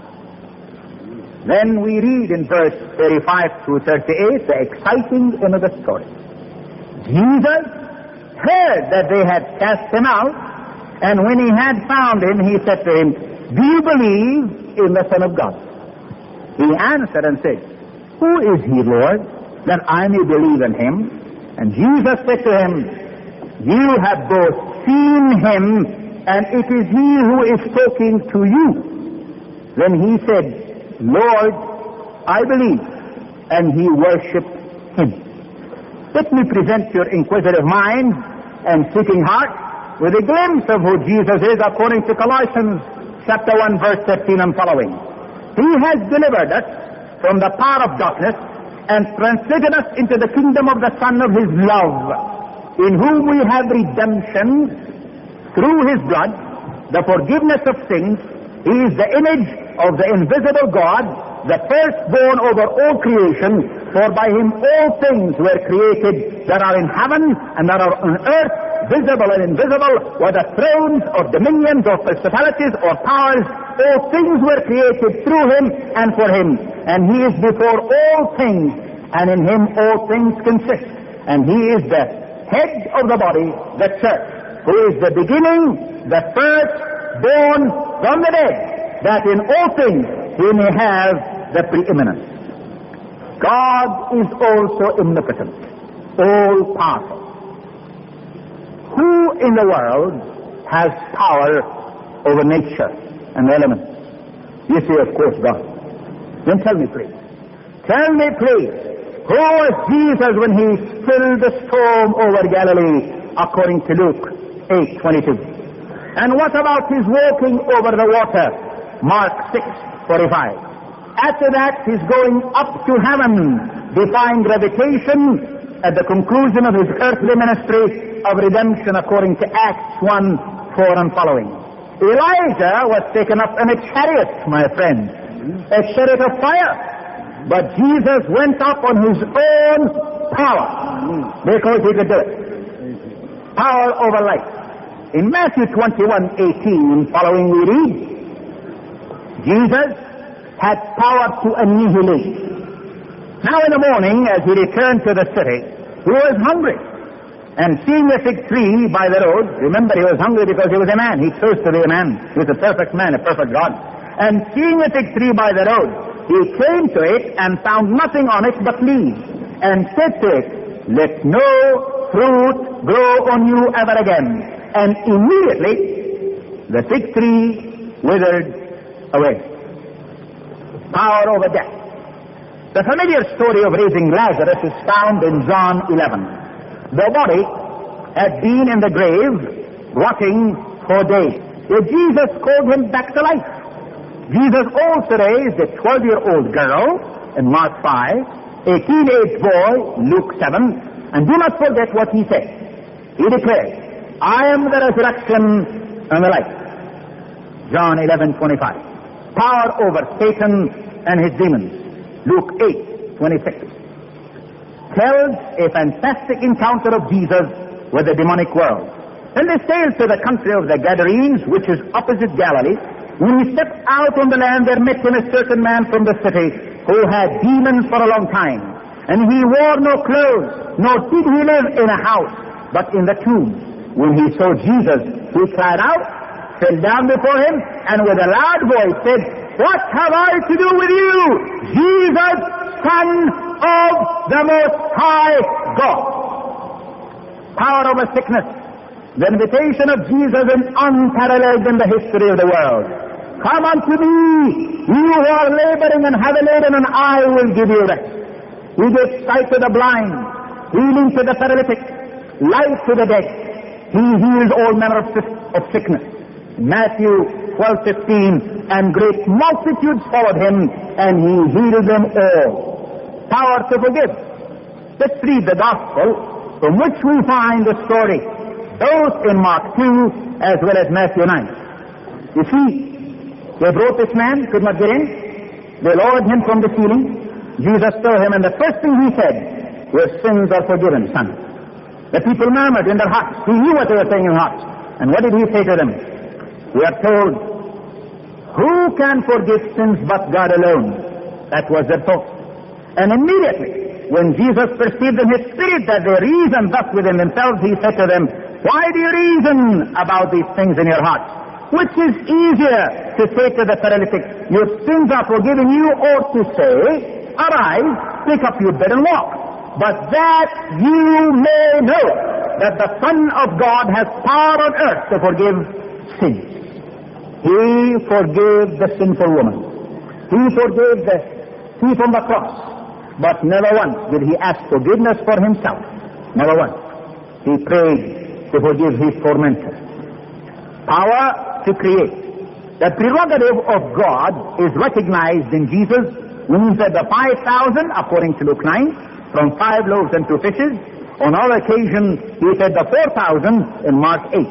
Then we read in verse thirty-five through thirty-eight the exciting end of the story. Jesus heard that they had cast him out, and when he had found him, he said to him, do you believe in the Son of God? He answered and said, who is he, Lord, that I may believe in him? And Jesus said to him, you have both seen him, and it is he who is talking to you. Then he said, Lord, I believe. And he worshipped him. let me present your inquisitive mind and seeking heart with a glimpse of who Jesus is according to Colossians chapter one, verse thirteen and following. He has delivered us from the power of darkness and translated us into the kingdom of the Son of His love, in whom we have redemption through His blood, the forgiveness of sins. He is the image of the invisible God, the firstborn over all creation, for by Him all things were created that are in heaven and that are on earth, visible and invisible, whether thrones or dominions or principalities or powers. All things were created through Him and for Him. And He is before all things, and in Him all things consist. And He is the head of the body, the church, who is the beginning, the first born from the dead, that in all things He may have the preeminence. God is also omnipotent, all-powerful. Who in the world has power over nature and the elements? You say, of course, God. Then tell me, please. Tell me, please, who was Jesus when He stilled the storm over Galilee, according to Luke eight twenty-two? And what about His walking over the water, Mark six forty-five? After that, He's going up to heaven, defying gravitation at the conclusion of His earthly ministry of redemption, according to Acts one four and following. Elijah was taken up in a chariot, my friend, a chariot of fire. But Jesus went up on His own power, because He could do it. Power over life. In Matthew twenty-one eighteen following we read, Jesus had power to annihilate. Now in the morning, as He returned to the city, He was hungry. And seeing a fig tree by the road, remember He was hungry because He was a man. He chose to be a man. He was a perfect man, a perfect God. And seeing a fig tree by the road, He came to it and found nothing on it but leaves, and said to it, let no fruit grow on you ever again. And immediately the fig tree withered away. Power over death. The familiar story of raising Lazarus is found in John eleven. The body had been in the grave, rotting for days. Yet Jesus called him back to life. Jesus also raised a twelve-year-old girl in Mark five, a teenage boy, Luke seven, and do not forget what He said. He declared, I am the resurrection and the life. John eleven twenty-five. Power over Satan and his demons. Luke eight twenty-six. Tells a fantastic encounter of Jesus with the demonic world. When they sailed to the country of the Gadarenes, which is opposite Galilee, when He stepped out on the land, there met Him a certain man from the city who had demons for a long time. And he wore no clothes, nor did he live in a house, but in the tomb. When he saw Jesus, he cried out, fell down before Him, and with a loud voice said, what have I to do with you, Jesus, Son of the Most High God? Power over sickness. The invitation of Jesus is unparalleled in the history of the world. Come unto me, you who are laboring and heavy laden, and I will give you rest. He gives sight to the blind, healing to the paralytic, life to the dead. He heals all manner of, of sickness. Matthew twelve fifteen, and great multitudes followed Him, and He healed them all. Power to forgive. Let's read the Gospel, from which we find the story, both in Mark two as well as Matthew nine. You see, they brought this man, could not get in. They lowered him from the ceiling. Jesus saw him, and the first thing He said, your sins are forgiven, son. The people murmured in their hearts. He knew what they were saying in their hearts. And what did He say to them? We are told, who can forgive sins but God alone? That was their thought. And immediately, when Jesus perceived in His spirit that they reasoned thus within themselves, He said to them, why do you reason about these things in your hearts? Which is easier, to say to the paralytic, your sins are forgiven you, or to say, arise, pick up your bed and walk? But that you may know that the Son of God has power on earth to forgive sins. He forgave the sinful woman. He forgave the thief on the cross. But never once did He ask forgiveness for Himself. Never once. He prayed to forgive his tormentors. Power to create. The prerogative of God is recognized in Jesus when he fed the five thousand, according to Luke nine, from five loaves and two fishes. On other occasions, he fed the four thousand in Mark eight,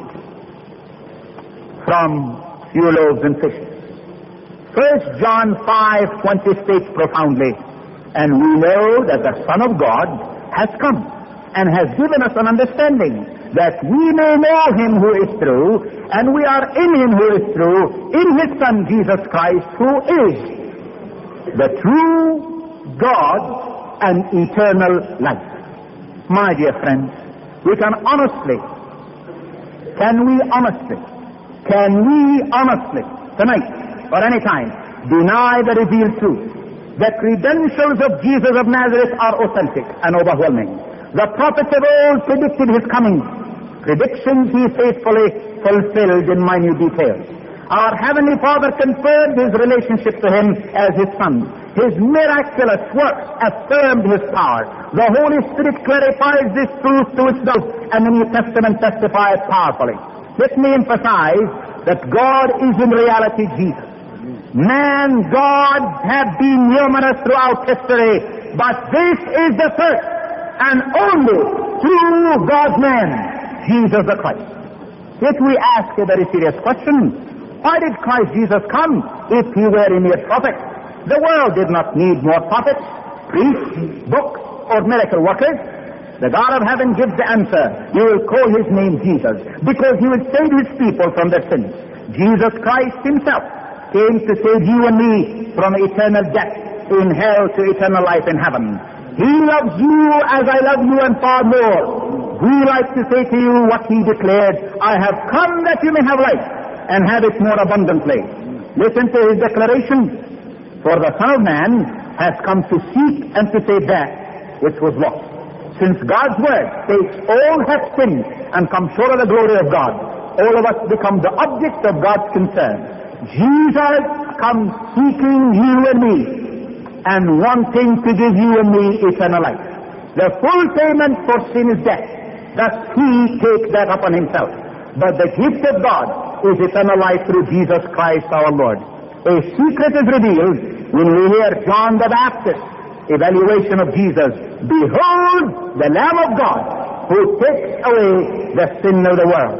from few loaves and fishes. First John five twenty states profoundly, and we know that the Son of God has come and has given us an understanding that we may know him who is true, and we are in him who is true, in his Son Jesus Christ, who is the true God and eternal life. My dear friends, we can honestly, can we honestly, can we honestly, tonight or any time, deny the revealed truth? The credentials of Jesus of Nazareth are authentic and overwhelming. The prophets of old predicted his coming. Predictions he faithfully fulfilled in minute details. Our Heavenly Father confirmed his relationship to him as his Son. His miraculous works affirmed his power. The Holy Spirit clarifies this truth to itself, and the New Testament testifies powerfully. Let me emphasize that God is in reality Jesus. Man, God have been numerous throughout history, but this is the first and only true God-man, Jesus the Christ. Yet we ask a very serious question. Why did Christ Jesus come if he were a mere prophet? The world did not need more prophets, priests, books, or miracle workers. The God of heaven gives the answer. You will call his name Jesus, because he will save his people from their sins. Jesus Christ himself came to save you and me from eternal death in hell to eternal life in heaven. He loves you as I love you and far more. We like to say to you what he declared, I have come that you may have life and have it more abundantly. Listen to his declaration. For the Son of Man has come to seek and to save that which was lost. Since God's word states all have sinned and come short of the glory of God, all of us become the object of God's concern. Jesus comes seeking you and me, and wanting to give you and me eternal life. The full payment for sin is death. Thus he takes that upon himself. But the gift of God is eternal life through Jesus Christ our Lord. A secret is revealed when we hear John the Baptist's evaluation of Jesus. Behold, the Lamb of God who takes away the sin of the world.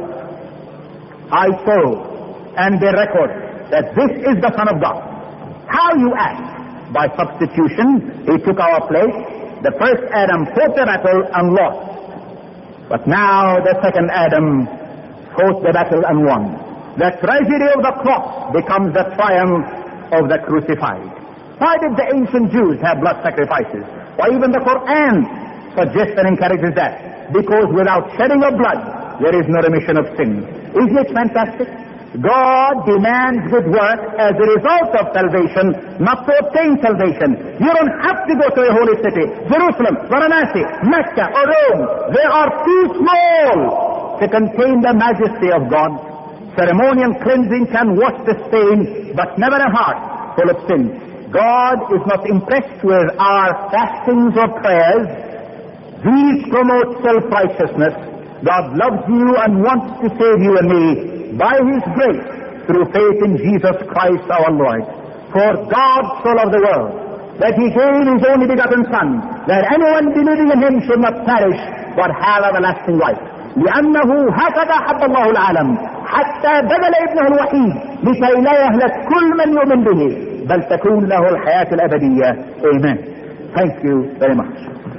I saw and bear record that this is the Son of God. How you ask? By substitution, he took our place. The first Adam fought the battle and lost. But now the second Adam fought the battle and won. The tragedy of the cross becomes the triumph of the crucified. Why did the ancient Jews have blood sacrifices? Why even the Quran suggests and encourages that? Because without shedding of blood, there is no remission of sin. Isn't it fantastic? God demands good work as a result of salvation, not to obtain salvation. You don't have to go to a holy city, Jerusalem, Varanasi, Mecca, or Rome. They are too small to contain the majesty of God. Ceremonial cleansing can wash the stain, but never a heart full of sin. God is not impressed with our fastings or prayers. These promote self-righteousness. God loves you and wants to save you and me by his grace through faith in Jesus Christ our Lord. For God so loved the world that he gave his only begotten Son, that anyone believing in him should not perish but have everlasting life. لأنه هكذا حب الله العالم حتى بذل ابنه الوحيد لكي لا يهلك كل من يؤمن به بل تكون له الحياة الأبدية. Amen. Thank you very much.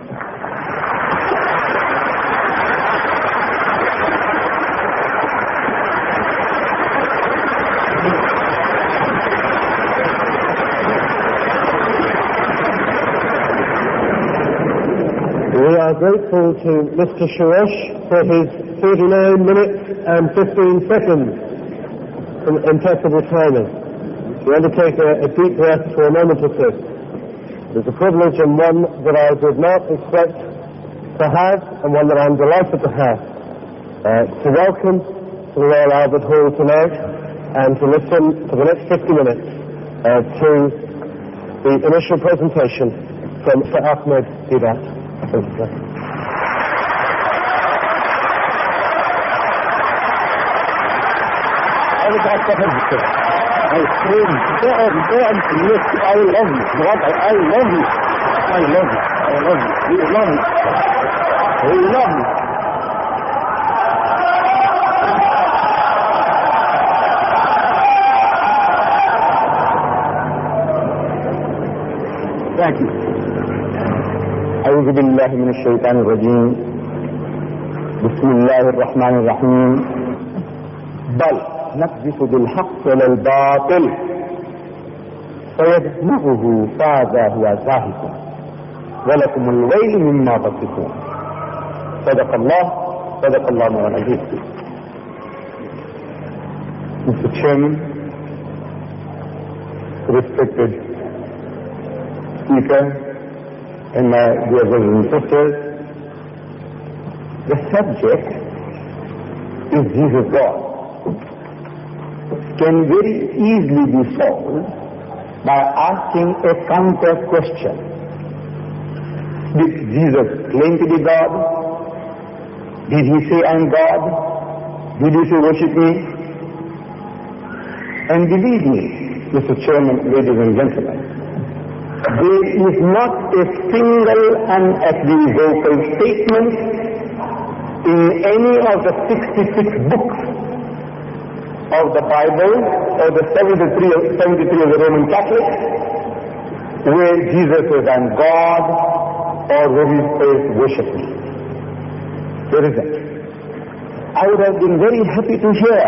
We are grateful to Mister Sharosh for his thirty-nine minutes and fifteen seconds in impeccable timing. We undertake a, a deep breath for a moment or two. It is a privilege and one that I did not expect to have and one that I'm delighted to have. Uh, to welcome to the Royal Albert Hall tonight and to listen for the next fifty minutes uh, to the initial presentation from Sir Ahmed Deedat. Thank you, sir.
ارجع تفهم كده. I scream, اقعد اقعد في النص. I love you. وضع I love you. I love you. I love you. We love you. We love you. Thank you.
أعوذ بالله من الشيطان الرجيم. بسم الله الرحمن الرحيم. بل نقذف بالحق على الباطل فيدمغه فإذا هو زاهق ولكم الويل مما تصفون. صدق الله. صدق الله مولانا العظيم. Mister Chairman, respected Speaker, and my dear brothers and sisters, the subject is Jesus God. Can very easily be solved by asking a counter question. Did Jesus claim to be God? Did he say, I am God? Did he say, worship me? And believe me, Mister Chairman, ladies and gentlemen, there is not a single unequivocal statement in any of the sixty-six books of the Bible or the seventy-three, seventy-three of the Roman Catholics where Jesus says, I am God, or where he says, worship me. There isn't. I would have been very happy to hear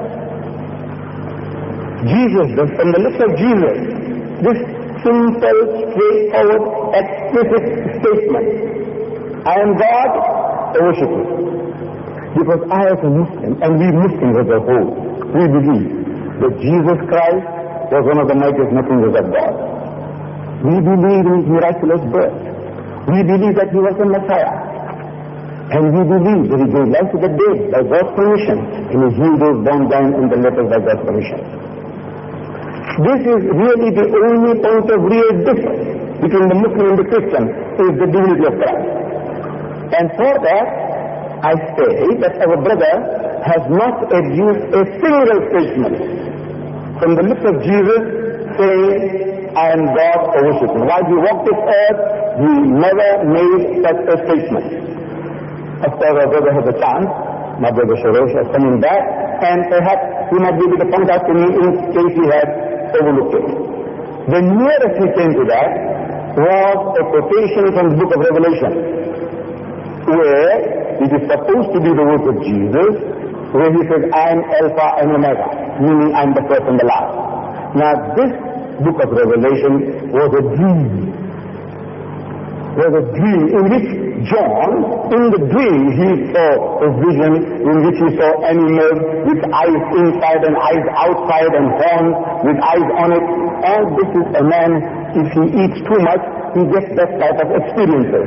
Jesus, from the lips of Jesus, this simple, straightforward, explicit statement. I am God, I worship you. Because I as a Muslim, and we Muslims as a whole, we believe that Jesus Christ was one of the mightiest messengers of God. We believe in his miraculous birth. We believe that he was the Messiah. And we believe that he gave life to the dead by God's permission, and he healed those born blind in the lepers by God's permission. This is really the only point of real difference between the Muslim and the Christian, is the divinity of Christ. And for that, I say that our brother has not adduced a single statement from the lips of Jesus saying, I am God, or worship him. While he walked this earth, he never made such a statement. Of course, our brother has a chance, my brother Sharosh is coming back, and perhaps he might be able to point out to me in case he had overlooked it. The nearest he came to that was a quotation from the book of Revelation, where it is supposed to be the words of Jesus, where he says, I am Alpha and Omega, meaning I am the first and the last. Now this book of Revelation was a dream. Was a dream in which John, in the dream, he saw a vision in which he saw animals with eyes inside and eyes outside and horns with eyes on it. And this is a man, if he eats too much, he gets that type of experiences.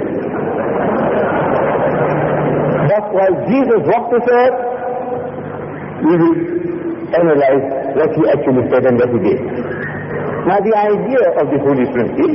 That's why Jesus walked this earth. We will analyze what he actually said and what he did. Now the idea of the Holy Trinity,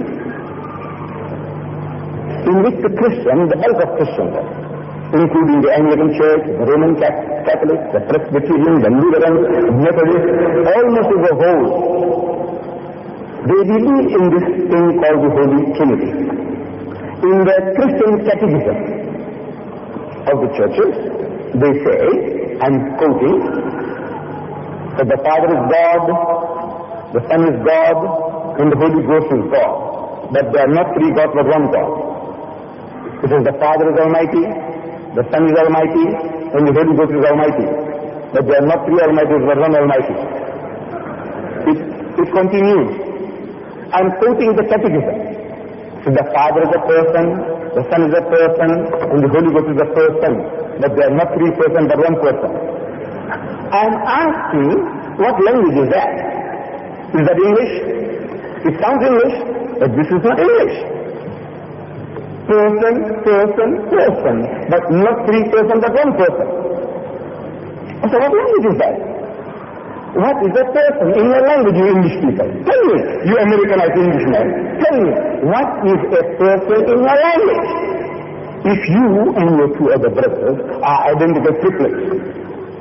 in which the Christian, the bulk of Christians, including the Anglican Church, the Roman Catholics, the Presbyterian, the Lutheran, the Methodist, almost as a whole, they believe in this thing called the Holy Trinity. In the Christian catechism of the churches, they say, I'm quoting, that the Father is God, the Son is God, and the Holy Ghost is God. But they are not three gods but one God. It says the Father is Almighty, the Son is Almighty, and the Holy Ghost is Almighty. But they are not three Almighties but one Almighty. It, it continues. I'm quoting the catechism. So the Father is a person, the Son is a person, and the Holy Ghost is a person. But they are not three persons but one person. I'm asking, what language is that? Is that English? It sounds English, but this is not English. Person, person, person, but not three persons but one person. So what language is that? What is a person in your language, you English people? Tell me, you Americanized Englishmen. Tell me, what is a person in your language? If you and your two other brothers are identical triplets,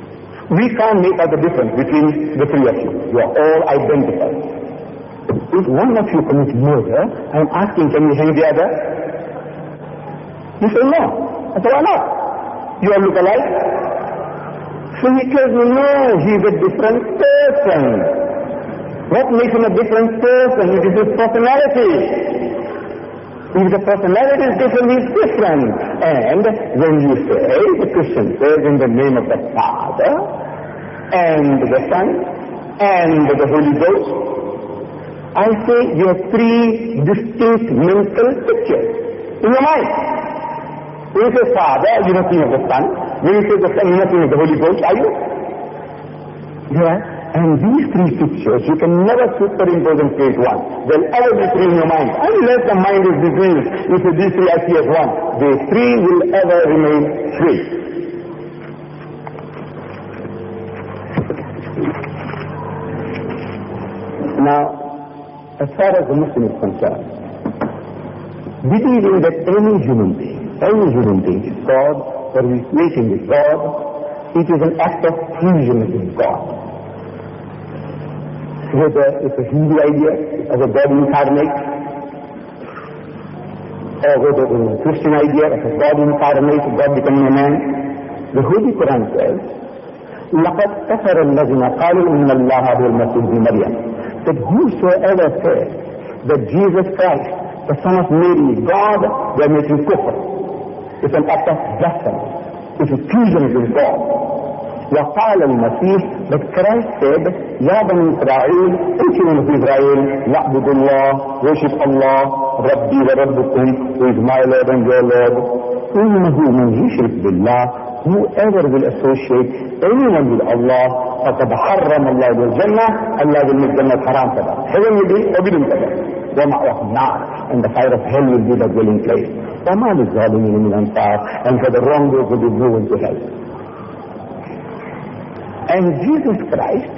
We can't make out the difference between the three of you. You are all identical. If one of you commits murder, I'm asking, can you hang the other? You say no. I said, why not? You all look alike. So he tells me, no, he's a different person. What makes him a different person? It is his personality. If the personality is different, he's different. And when you say, the Christian says, in the name of the Father, and the Son, and the Holy Ghost, I say you have three distinct mental pictures in your mind. When you say Father, you're not thinking of the Son. When you say the Son, you're not thinking of the Holy Ghost, are you? Yeah. And these three pictures, you can never superimpose and create one. They'll ever be three in your mind. Unless the mind is diseased, you say these three I see as one. The three will ever remain three. Now, as far as the Muslim is concerned, believing that any human being, any human being is God, or is creating with God, it is an act of fusion with God. Whether it's a Hindu idea of a God incarnate, or whether it's a Christian idea of a God incarnate, God becoming a man, the Holy Quran says, لَقَدْ كَفَرَ الَّذِينَ قَالُوا إِنَّ اللَّهَ هُوَ الْمَسِيحُ ابْنُ مَرْيَمَ. That whosoever says that Jesus Christ, the son of Mary, is God, they are making kufr. It's an act of blasphemy. It's a fusion with God. وقال المسيح, but Christ said, يا بني إسرائيل, children of Israel, نعبد الله, worship Allah, ربي وربكم, who is my Lord and your Lord. إنه من يشرك بالله, whoever will associate anyone with Allah, فقد حرم الله الجنة, Allah will make Jannah haram for them. Heaven will be forbidden for them. ومأواه النار, and the fire of hell will be the dwelling place. وما للظالمين من أنصار, and for the wrongdoers will be driven to hell. And Jesus Christ,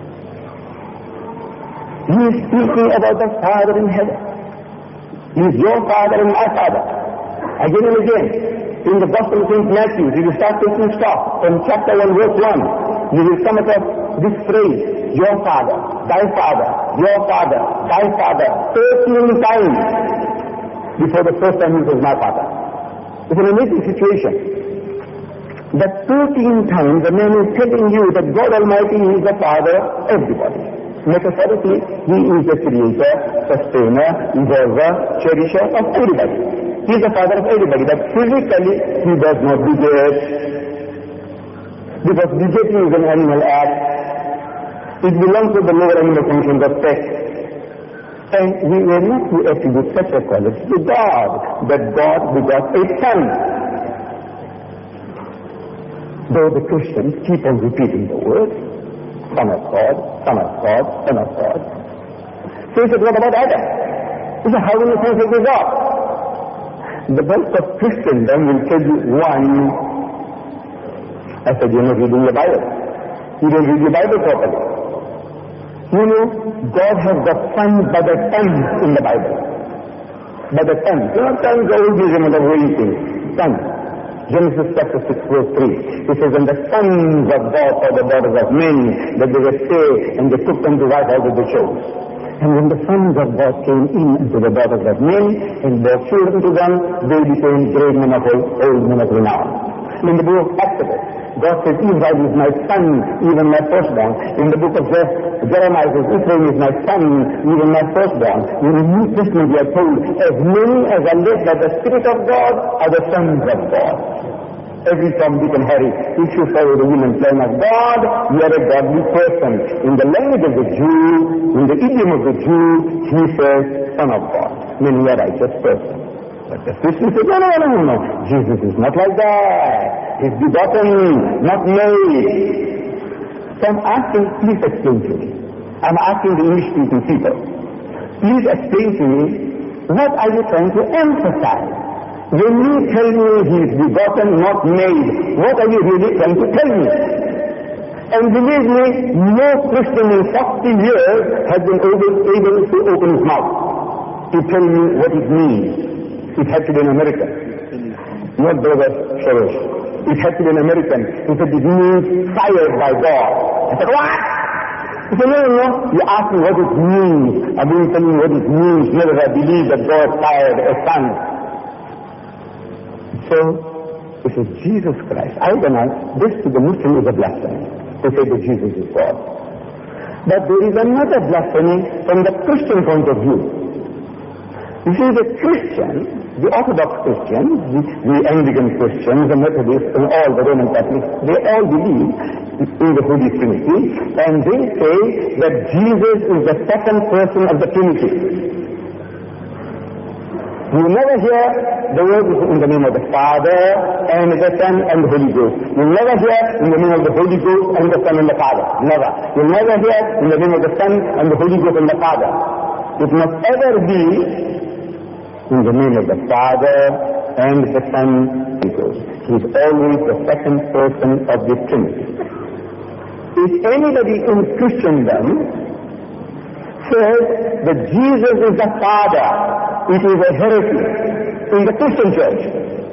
He is speaking about the Father in heaven. He is your Father and my Father. Again and again, in the Gospel of Saint Matthew, you will start taking stock from chapter one, verse one. You will come across this phrase, your Father, thy Father, your Father, thy Father, thirteen times before the first time he says, my Father. It's an amazing situation. That thirteen times the man is telling you that God Almighty is the Father of everybody. Metaphorically, He is the creator, sustainer, preserver, cherisher of everybody. He is the Father of everybody, but physically He does not beget. Because begetting is an animal act. It belongs to the lower animal functions of sex. And we were not to attribute such a quality to God, that God begot a son. Though the Christians keep on repeating the word, Son of God, Son of God, Son of God. So he said, what about Adam? He said, how many sons have we got? The bulk of Christendom will tell you one. I said, you're not reading the Bible. You don't read the Bible properly. You know, God has got sons by the tons in the Bible. By the tons. You know, tons are always another way thing. Tons. Genesis chapter six, verse three. It says, and the sons of God are the daughters of men, that they were saved, and they took them to wife out of the chose. And when the sons of God came in into the daughters of men, and bore children to them, they became great men of old, old men of renown. In the book of Exodus, God says, Israel is my son, even my firstborn. In the book of Jeremiah, says, Israel is my son, even my firstborn. In the New Testament, we are told, as many as are led by the Spirit of God are the sons of God. Every Tom, Dick and Harry, if you follow the will and plan of God, you are a godly person. In the language of the Jew, in the idiom of the Jew, he says, Son of God, meaning a righteous person. But the Christian says, no, no, no, no, no. Jesus is not like that. He's begotten, not made. So I'm asking, please explain to me. I'm asking the English-speaking people. Please explain to me, what are you trying to emphasize? When you tell me he is begotten, not made, what are you really trying to tell me? And believe me, no Christian in forty years has been able, able to open his mouth to tell me what it means. It had to be in America, not Brother Sheriff. It had to be an American. He said, it means fired by God. I said, what? He said, no, no, no. You ask me what it means. I'm going to tell you what it means. Whether I believe that God fired a son. So, this is Jesus Christ. I don't know. This to the Muslim is a blasphemy. To say that Jesus is God. But there is another blasphemy from the Christian point of view. You see, the Christian, the Orthodox Christians, the, the Anglican Christians, the Methodists, and all the Roman Catholics, they all believe in the Holy Trinity, and they say that Jesus is the second person of the Trinity. You never hear the words in the name of the Father, and the Son, and the Holy Ghost. You never hear in the name of the Holy Ghost, and the Son, and the Father. Never. You never hear in the name of the Son, and the Holy Ghost, and the Father. It must ever be in the name of the Father, and the Son, and the Ghost. He is always the second person of the Trinity. If anybody in Christendom says that Jesus is the Father, it is a heresy in the Christian church.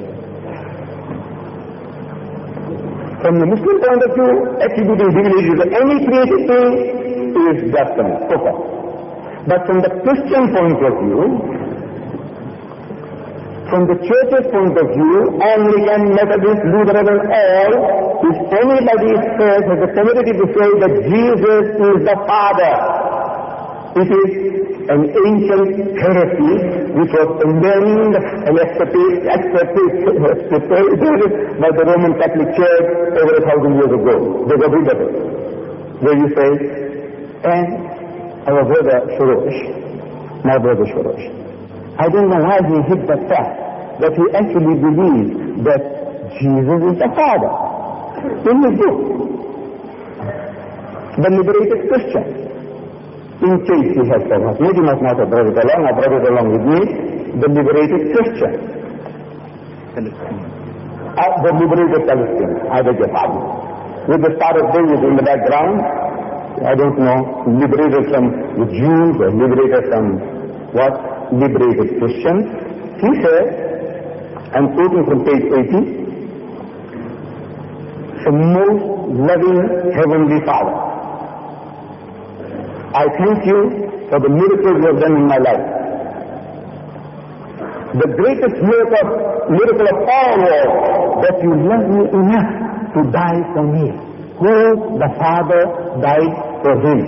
From the Muslim point of view, attributing divinity to any created thing is blasphemy, kufr. But from the Christian point of view, from the church's point of view, Anglican, Methodist, Lutheran, and all, if anybody says, has the temerity to say that Jesus is the Father, it is an ancient heresy which was condemned and accepted, accepted, accepted by the Roman Catholic Church over a thousand years ago. They got rid of it. Where you say, and our brother Shorosh, my brother Shorosh, I don't know why he hit the fact that he actually believes that Jesus is the Father. In his book, The Liberated Christian. In case he has forgotten, maybe must not have brought it along, I brought it along with me, The Liberated Christian. Uh, the Liberated Palestine, I beg your pardon. With the Star of David in the background, I don't know, liberated from the Jews or liberated from what? Liberated Christians. He says, I'm quoting from page eighty, the most loving Heavenly Father, I thank you for the miracles you have done in my life. The greatest miracle, miracle of all was that you loved me enough to die for me. Who the Father died for him.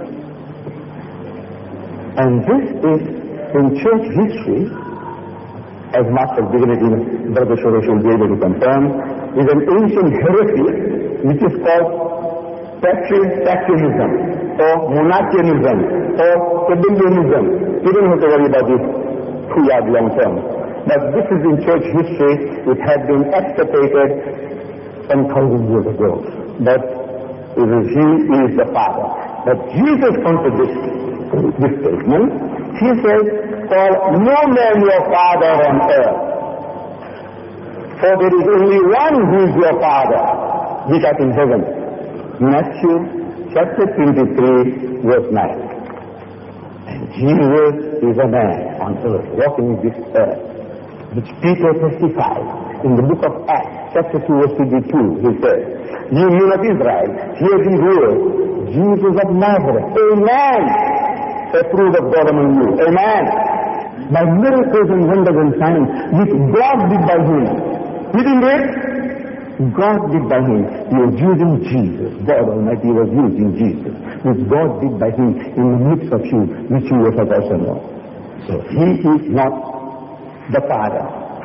And this is, in church history, as Master of Divinity, Brother Shorosh will be able to confirm, is an ancient heresy which is called patriarchalism, or monarchianism, or Sabellianism. You don't have to worry about this two-yard long term. But this is in church history. It had been extirpated some thousand years ago. But it is he is the Father. But Jesus contradicts this statement. He says, call no man your Father on earth. For there is only one who is your Father, which art in heaven. Matthew chapter twenty-three, verse nine. And Jesus is a man on earth, walking this earth, which Peter testified in the book of Acts, chapter two, verse twenty-two. He says, "You men of Israel, hear these words, Jesus of Nazareth, a man approved of God among you, a man, by miracles and wonders and signs, which God did by him." He didn't do it. God did by him. He was using Jesus. God Almighty was using Jesus, which God did by him in the midst of you, which you have also known. So he is not the Father.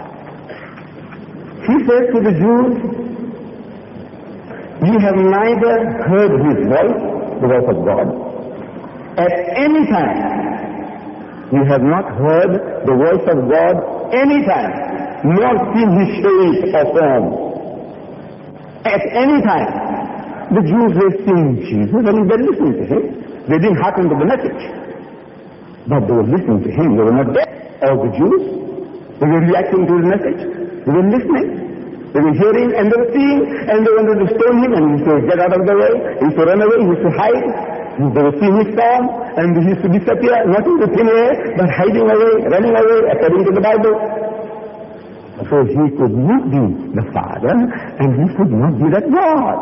He says to the Jews, "You have neither heard his voice, the voice of God, at any time. You have not heard the voice of God any time, nor seen his shape or form. At any time." The Jews were seeing Jesus and they were listening to him. They didn't hearken to the message, but they were listening to him. They were not deaf. All the Jews, they were reacting to his message. They were listening. They were hearing and they were seeing, and they wanted to stone him, and he used to get out of the way. He used to run away. He used to hide. They were seeing his form, and he used to disappear, not in the thin air, but hiding away, running away, according to the Bible. So he could not be the Father, and he could not be that God.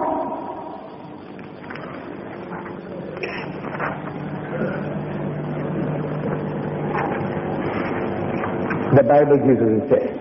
The Bible gives us a test.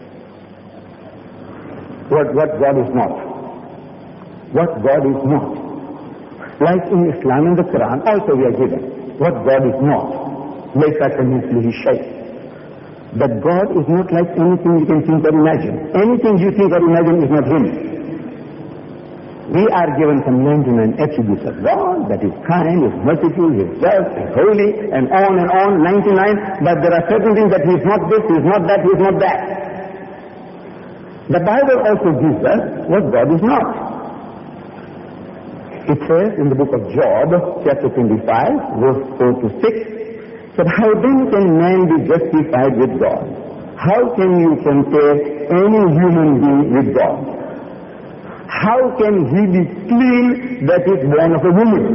What, what God is not. What God is not. Like in Islam and the Quran, also we are given what God is not. لَيْسَ كَمِثْلِهِ شَيْءٌ. That God is not like anything you can think or imagine. Anything you think or imagine is not Him. We are given some ninety-nine attributes of God, that is kind, is merciful, is just, is holy, and on and on, ninety-nine, but there are certain things that He is not this, He is not that, He is not that. The Bible also gives us what God is not. It says in the book of Job, chapter twenty-five, verse four to six, that how then can man be justified with God? How can you compare any human being with God? How can he be clean that is born of a woman?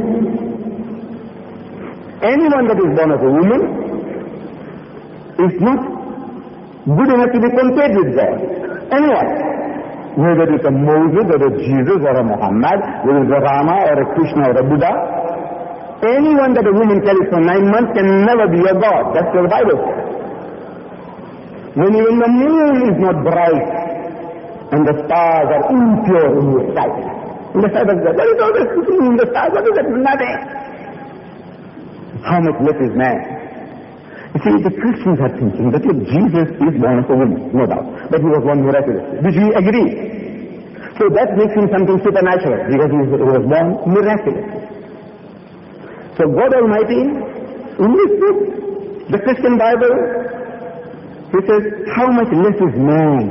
Anyone that is born of a woman is not good enough to be compared with God. Anyone. Whether it's a Moses or a Jesus or a Muhammad, whether it's a Rama or a Krishna or a Buddha, anyone that a woman carries for nine months can never be a God. That's what the Bible says. When even the moon is not bright and the stars are impure in your sight, in the sight of God, there is all this in the stars, what is that? Nothing. How much less is man? You see, the Christians are thinking that Jesus is born of a woman, no doubt, but he was born miraculously. Which we agree. So that makes him something supernatural, because he was born miraculously. So God Almighty, in this book, the Christian Bible, he says, how much less is man?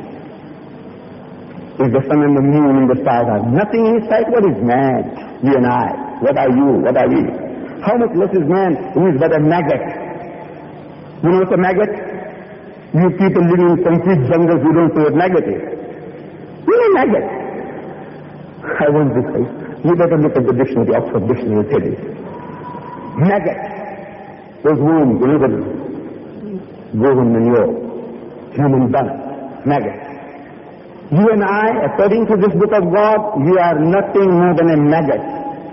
If the sun and the moon and the stars are nothing in his sight, what is man? You and I. What are you? What are we? How much less is man? He is but a maggot. You know what's a maggot? You people living in concrete jungles, you don't know what maggot is. You're a maggot. I won't be safe. You better look at the dictionary, the Oxford Dictionary, will tell you. Maggot. Those worms, you know, the golden manure, human dung, maggot. You and I, according to this book of God, we are nothing more than a maggot.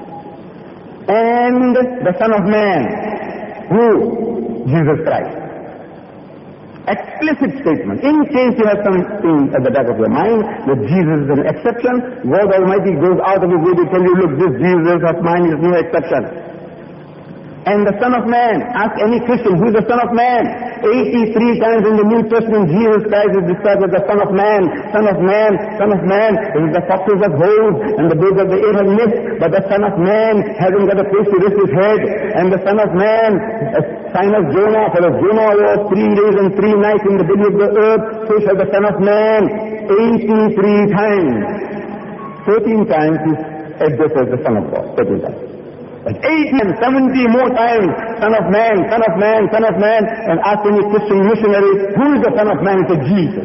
And the Son of Man, who? Jesus Christ. Explicit statement. In case you have something at the back of your mind that Jesus is an exception, God Almighty goes out of his way to tell you, look, this Jesus of mine is no exception. And the Son of Man, ask any Christian, who is the Son of Man? eighty-three times in the New Testament, Jesus Christ is described as the Son of Man, Son of Man, Son of Man. It is the foxes have holes and the birds of the air have nests, but the Son of Man hasn't got a place to rest his head. And the Son of Man, a sign of Jonah, for as Jonah was three days and three nights in the belly of the earth, so shall the Son of Man eighty-three times. thirteen times is addressed as the Son of God. thirteen times. But eight and seventy more times, Son of Man, Son of Man, Son of Man, and ask any Christian missionary, who is the Son of Man? It's Jesus.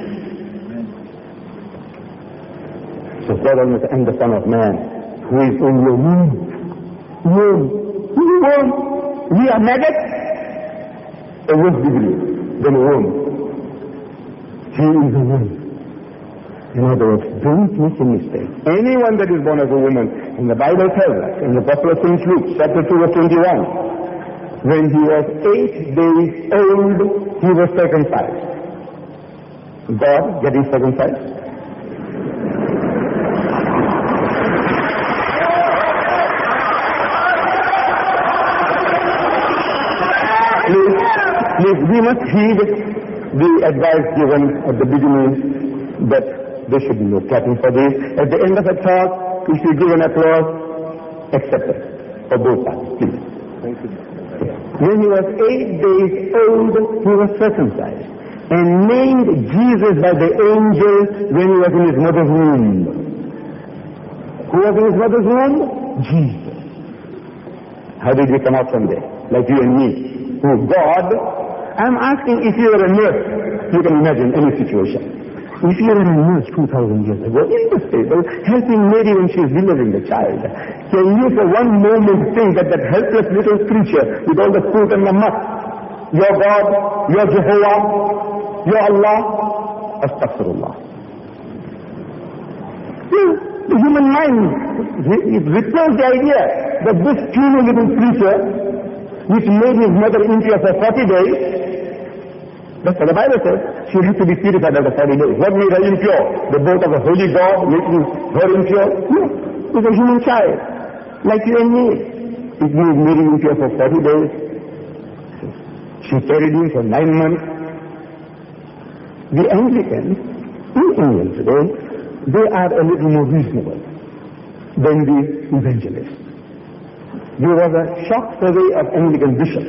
So God Almighty, and the Son of Man, who is in your womb. Womb. Womb. We are maggots. A worse degree than a womb. He is a womb. In other words, don't make a mistake. Anyone that is born as a woman, and the Bible tells us, in the Gospel of Saint Luke, chapter two, verse twenty-one, when he was eight days old, he was circumcised. God getting circumcised? Please, please, we must heed the advice given at the beginning that there should be no clapping for this. At the end of a talk, we should give an applause, accept it, for both parties, please. Thank you. When he was eight days old, he was circumcised and named Jesus by the angel when he was in his mother's womb. Who was in his mother's womb? Jesus. How did we come out from there? Like you and me. Who? God. I'm asking, if you were a nurse, you can imagine any situation. If you were a nurse two thousand years ago in the stable, helping Mary when she is delivering the child, can you for one moment think that that helpless little creature with all the filth and the muck, your God, your Jehovah, your Allah, Astaghfirullah. The human mind, it repels the idea that this puny little creature, which made his mother impure for forty days, that's what the Bible says, she has to be purified after forty days. What made her impure? The birth of a holy God making her impure? No, it's a human child, like you and me. It made Mary impure for forty days. She carried him for nine months. The Anglicans, in England today, they are a little more reasonable than the evangelists. There was a shock survey of Anglican bishops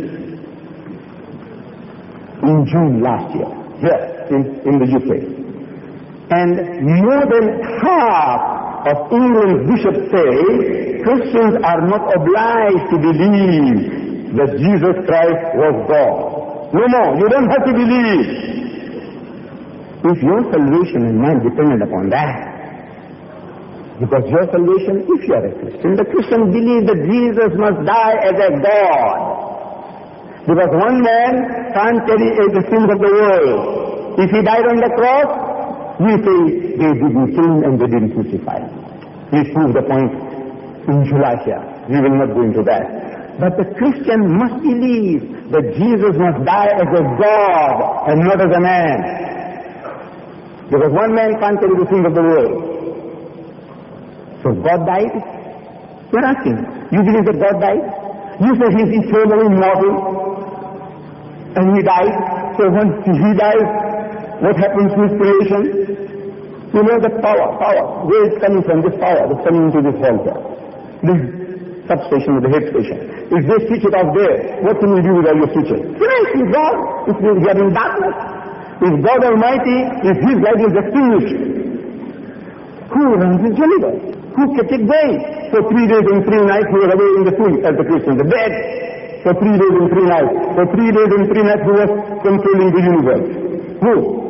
in June last year, here in, in the U K. And more than half of England's bishops say Christians are not obliged to believe that Jesus Christ was God. No more, you don't have to believe. If your salvation and mine depended upon that, because your salvation, if you are a Christian, the Christian believes that Jesus must die as a God. Because one man can't carry the sins of the world. If he died on the cross, we say they didn't kill him and they didn't crucify him. We prove the point in July here. We will not go into that. But the Christian must believe that Jesus must die as a God and not as a man. Because one man can't carry the sins of the world. So God died? You're asking, you believe that God died? You say he's eternal, immortal, and he died. So once he dies, what happens to his creation? You know the power, power, where it's coming from, this power that's coming into this hall here. This substation or the head station. If they switch it off there, what can you do with all your switches? Finish with God. If we are in darkness. If God Almighty, if His light is extinguished, who runs His universe? Who kept it going? For three days and three nights He was away in the tomb as the Christian, the dead. For three days and three nights. For three days and three nights He was controlling the universe. Who?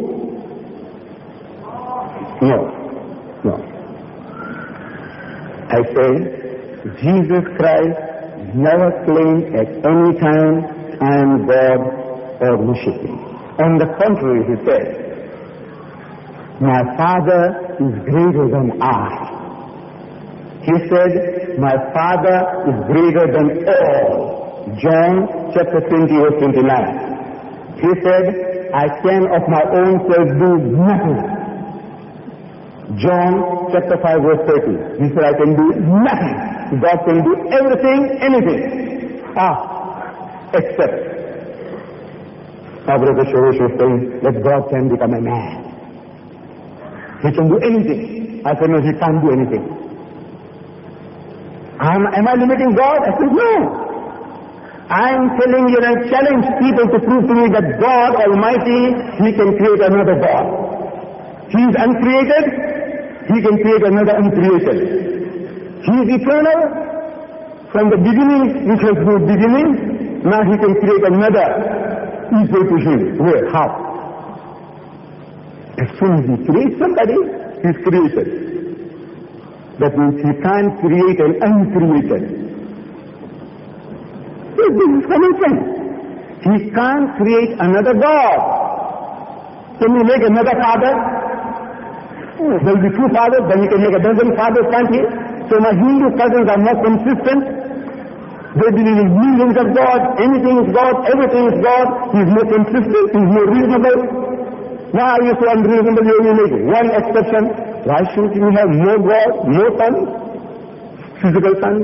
No. No. I say, Jesus Christ never claimed at any time, I am God or worship Him. On the contrary, He said, my Father is greater than I. He said, my Father is greater than all. John chapter twenty verse twenty-nine. He said, I can of my own self do nothing. John chapter five verse thirty. He said, I can do nothing. God can do everything, anything. Ah, except. Our brother Shoresh was saying that God can become a man. He can do anything. I said, no, He can't do anything. Am, am I limiting God? I said, no. I'm telling you and I challenge people to prove to me that God Almighty, He can create another God. He is uncreated, He can create another uncreated. He is eternal, from the beginning, which has no beginning, now He can create another equal to Him. Where? How? As soon as He creates somebody, He is created. That means He can't create an uncreated. This is common sense. He can't create another God. Can He make another father? Oh, there will be two fathers, then He can make a dozen fathers, can't He? So my Hindu cousins are more consistent. They believe in millions of God, anything is God, everything is God. He is more consistent, He is more reasonable. Why are you so unreasonable? You only make one exception. Why shouldn't we have more God, more sons? Physical sons?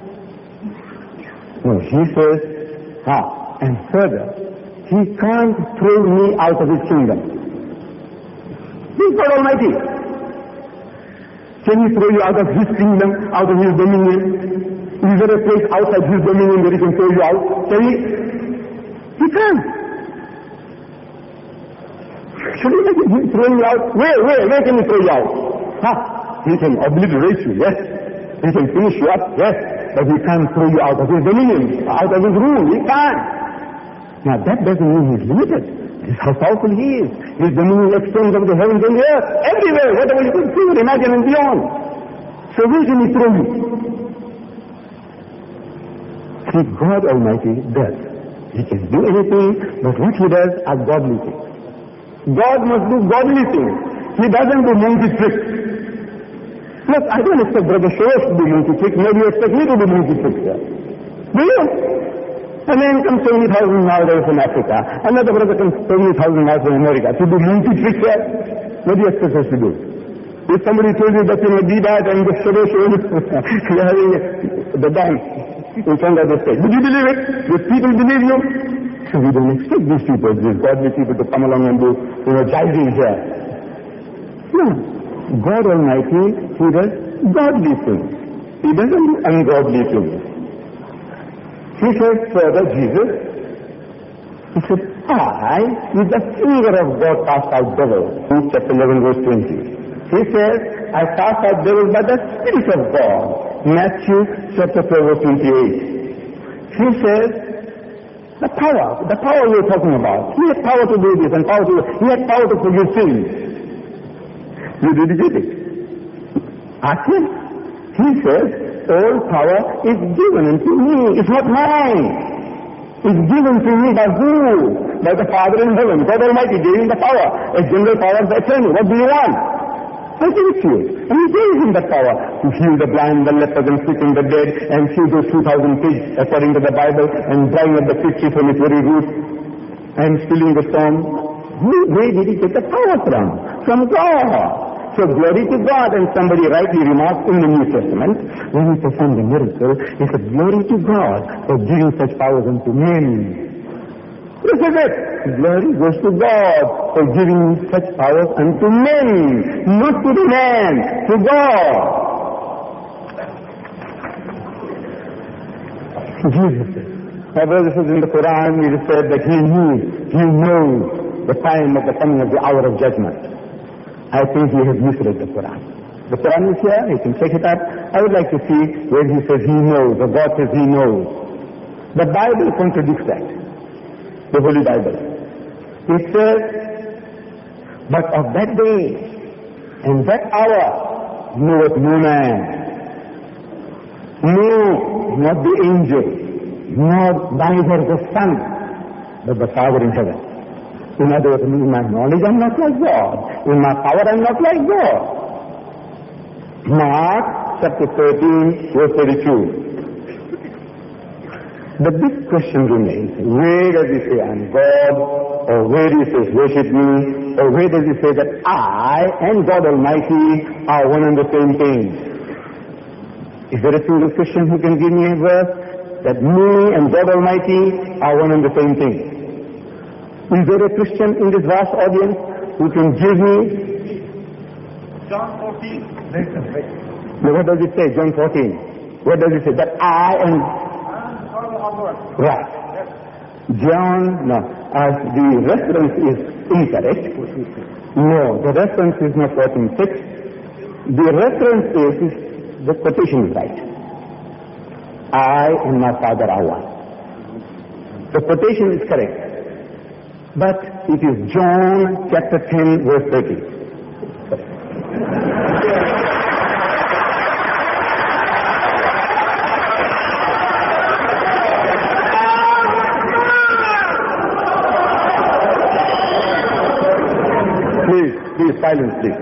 No, He says, ah, and further, He can't throw me out of His kingdom. He is God Almighty. Can He throw you out of His kingdom, out of His dominion? Is there a place outside His dominion where He can throw you out? Can He? He can't. Should He make Him throw you out? Where, where, where can He throw you out? Huh? He can obliterate you, yes. He can finish you up, yes. But He can't throw you out of His dominion, out of His rule. He can't. Now that doesn't mean He's limited. This is how powerful He is. His dominion extends over the heavens and the earth. Everywhere, whatever you can think, imagine and beyond. So where can He throw you? See, God Almighty does. He can do anything, but what He does are godly things. God must do godly things. He doesn't do monkey tricks. Look, I don't expect Brother Shores to do monkey tricks. Maybe you expect me to do monkey tricks here. Do you? A man comes seventy thousand miles from Africa. Another brother comes seventy thousand miles from America. To do monkey tricks here? What do you expect us to do? If somebody told you that you may be that and the Shores you're having the dance in front of the stage, would you believe it? Would people believe you? So we don't expect these people, these godly people to come along and do, you know, jiving here. No. God Almighty, He does godly things. He doesn't do ungodly things. He says further, Jesus, He said, I, with the finger of God, cast out devils. Luke chapter eleven, verse twenty. He says, I cast out devils by the Spirit of God. Matthew chapter twelve, verse twenty-eight. He says, the power, the power we're talking about. He had power to do this and power to, He had power to forgive sins. You did get it. Ask Him. He says, all power is given unto me. It's not mine. It's given to me by who? By the Father in heaven. God Almighty gave Him the power. A general power of the eternal. What do you want? I give it to you. And He gave Him the power to heal the blind, the lepers, and sick and the dead, and feed those two thousand pigs, according to the Bible, and drying up the fig tree from its very root, and stilling the storm. Where did He get the power from? From God. So glory to God. And somebody rightly remarked in the New Testament, when He performed the miracle, He said, glory to God for giving such powers unto men. This is it. Glory goes to God for giving such powers unto men, not to the man, to God. Jesus said, my brother says in the Quran, He said that He knew, He knows the time of the coming of the hour of judgment. I think he has misread the Quran. The Quran is here, you can check it out. I would like to see where He says He knows, or God says He knows. The Bible contradicts that. The Holy Bible. It says, but of that day and that hour knoweth no man. No, not the angel, nor neither the Son, but the Father in heaven. In other words, in my knowledge I'm not like God. In my power I'm not like God. Mark chapter thirteen, verse thirty-two. The big question remains, where does He say I'm God? Or where He says worship me? Or where does He say that I and God Almighty are one and the same thing? Is there a single Christian who can give me a verse that me and God Almighty are one and the same thing? Is there a Christian in this vast audience who can give me?
John fourteen.
Now what does it say, John fourteen? What does it say? That I am... Right. John, no. As the reference is incorrect. No, the reference is not fourteen six. The reference is, is, the quotation is right. I and my Father are one. The quotation is correct. But it is John chapter ten, verse thirty. Please, please, silence, please.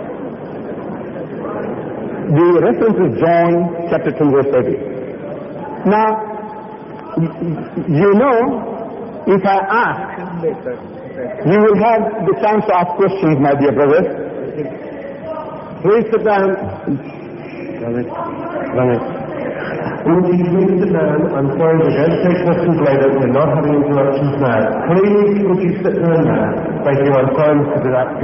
The reference is John chapter ten, verse thirty. Now, you know, if I ask, you will have the chance to ask questions, my dear brothers. Please sit down. Run it. Run it.
Would you please sit down? I'm sorry, we're going to take questions later. We're not having interruptions now. Please, would you sit down now? Thank you. I'm sorry to do that.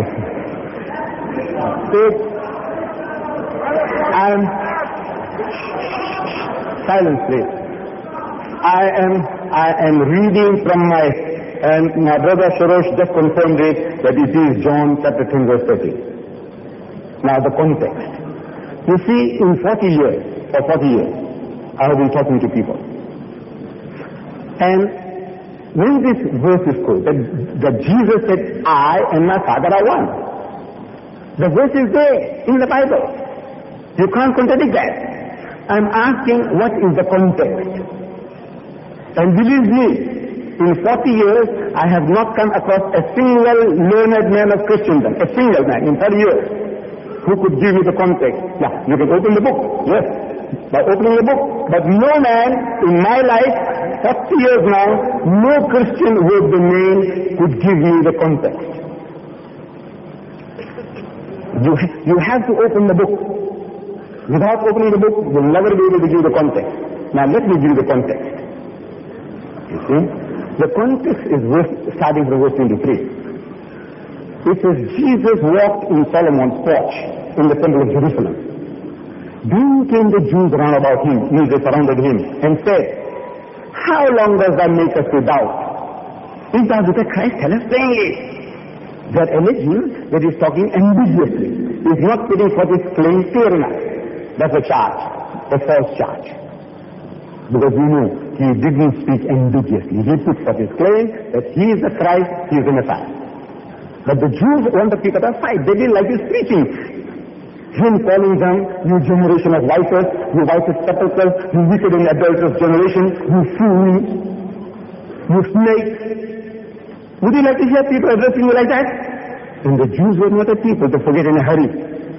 I'm... Silence, please. I am, I am reading from my, and my brother Shorosh just confirmed it, that it is John chapter ten, verse thirty. Now the context. You see, in forty years, for forty years, I have been talking to people. And when this verse is quoted, that, that Jesus said, I and my Father are one. The verse is there in the Bible. You can't contradict that. I'm asking, what is the context? And believe me,
in forty years, I have not come across a single learned man of Christendom, a single man in thirty years, who could give me the context. Yeah, you can open the book, yes, by opening the book. But no man in my life, forty years now, no Christian worth the name could give me the context. You, you have to open the book. Without opening the book, you'll never be able to give the context. Now let me give you the context. You see? The context is verse, starting from verse twenty-three. It says, Jesus walked in Solomon's porch in the temple of Jerusalem. Then came the Jews round about him, means they surrounded him, and said, how long does that make us to doubt? If thou art Christ, tell us plainly. They are alleging that he's talking ambiguously. He's not putting forth his claim clear enough. That's a charge, a false charge. Because we know he didn't speak ambiguously. He put forth his claim that he is the Christ, he is the Messiah. But the Jews want to pick up a fight. They didn't like his preaching. Him calling them, you generation of vipers, you vipers sepulchres, you wicked and adulterous generation, you fools, you snakes. Would you like to hear people addressing you like that? And the Jews were not a people to forget in a hurry.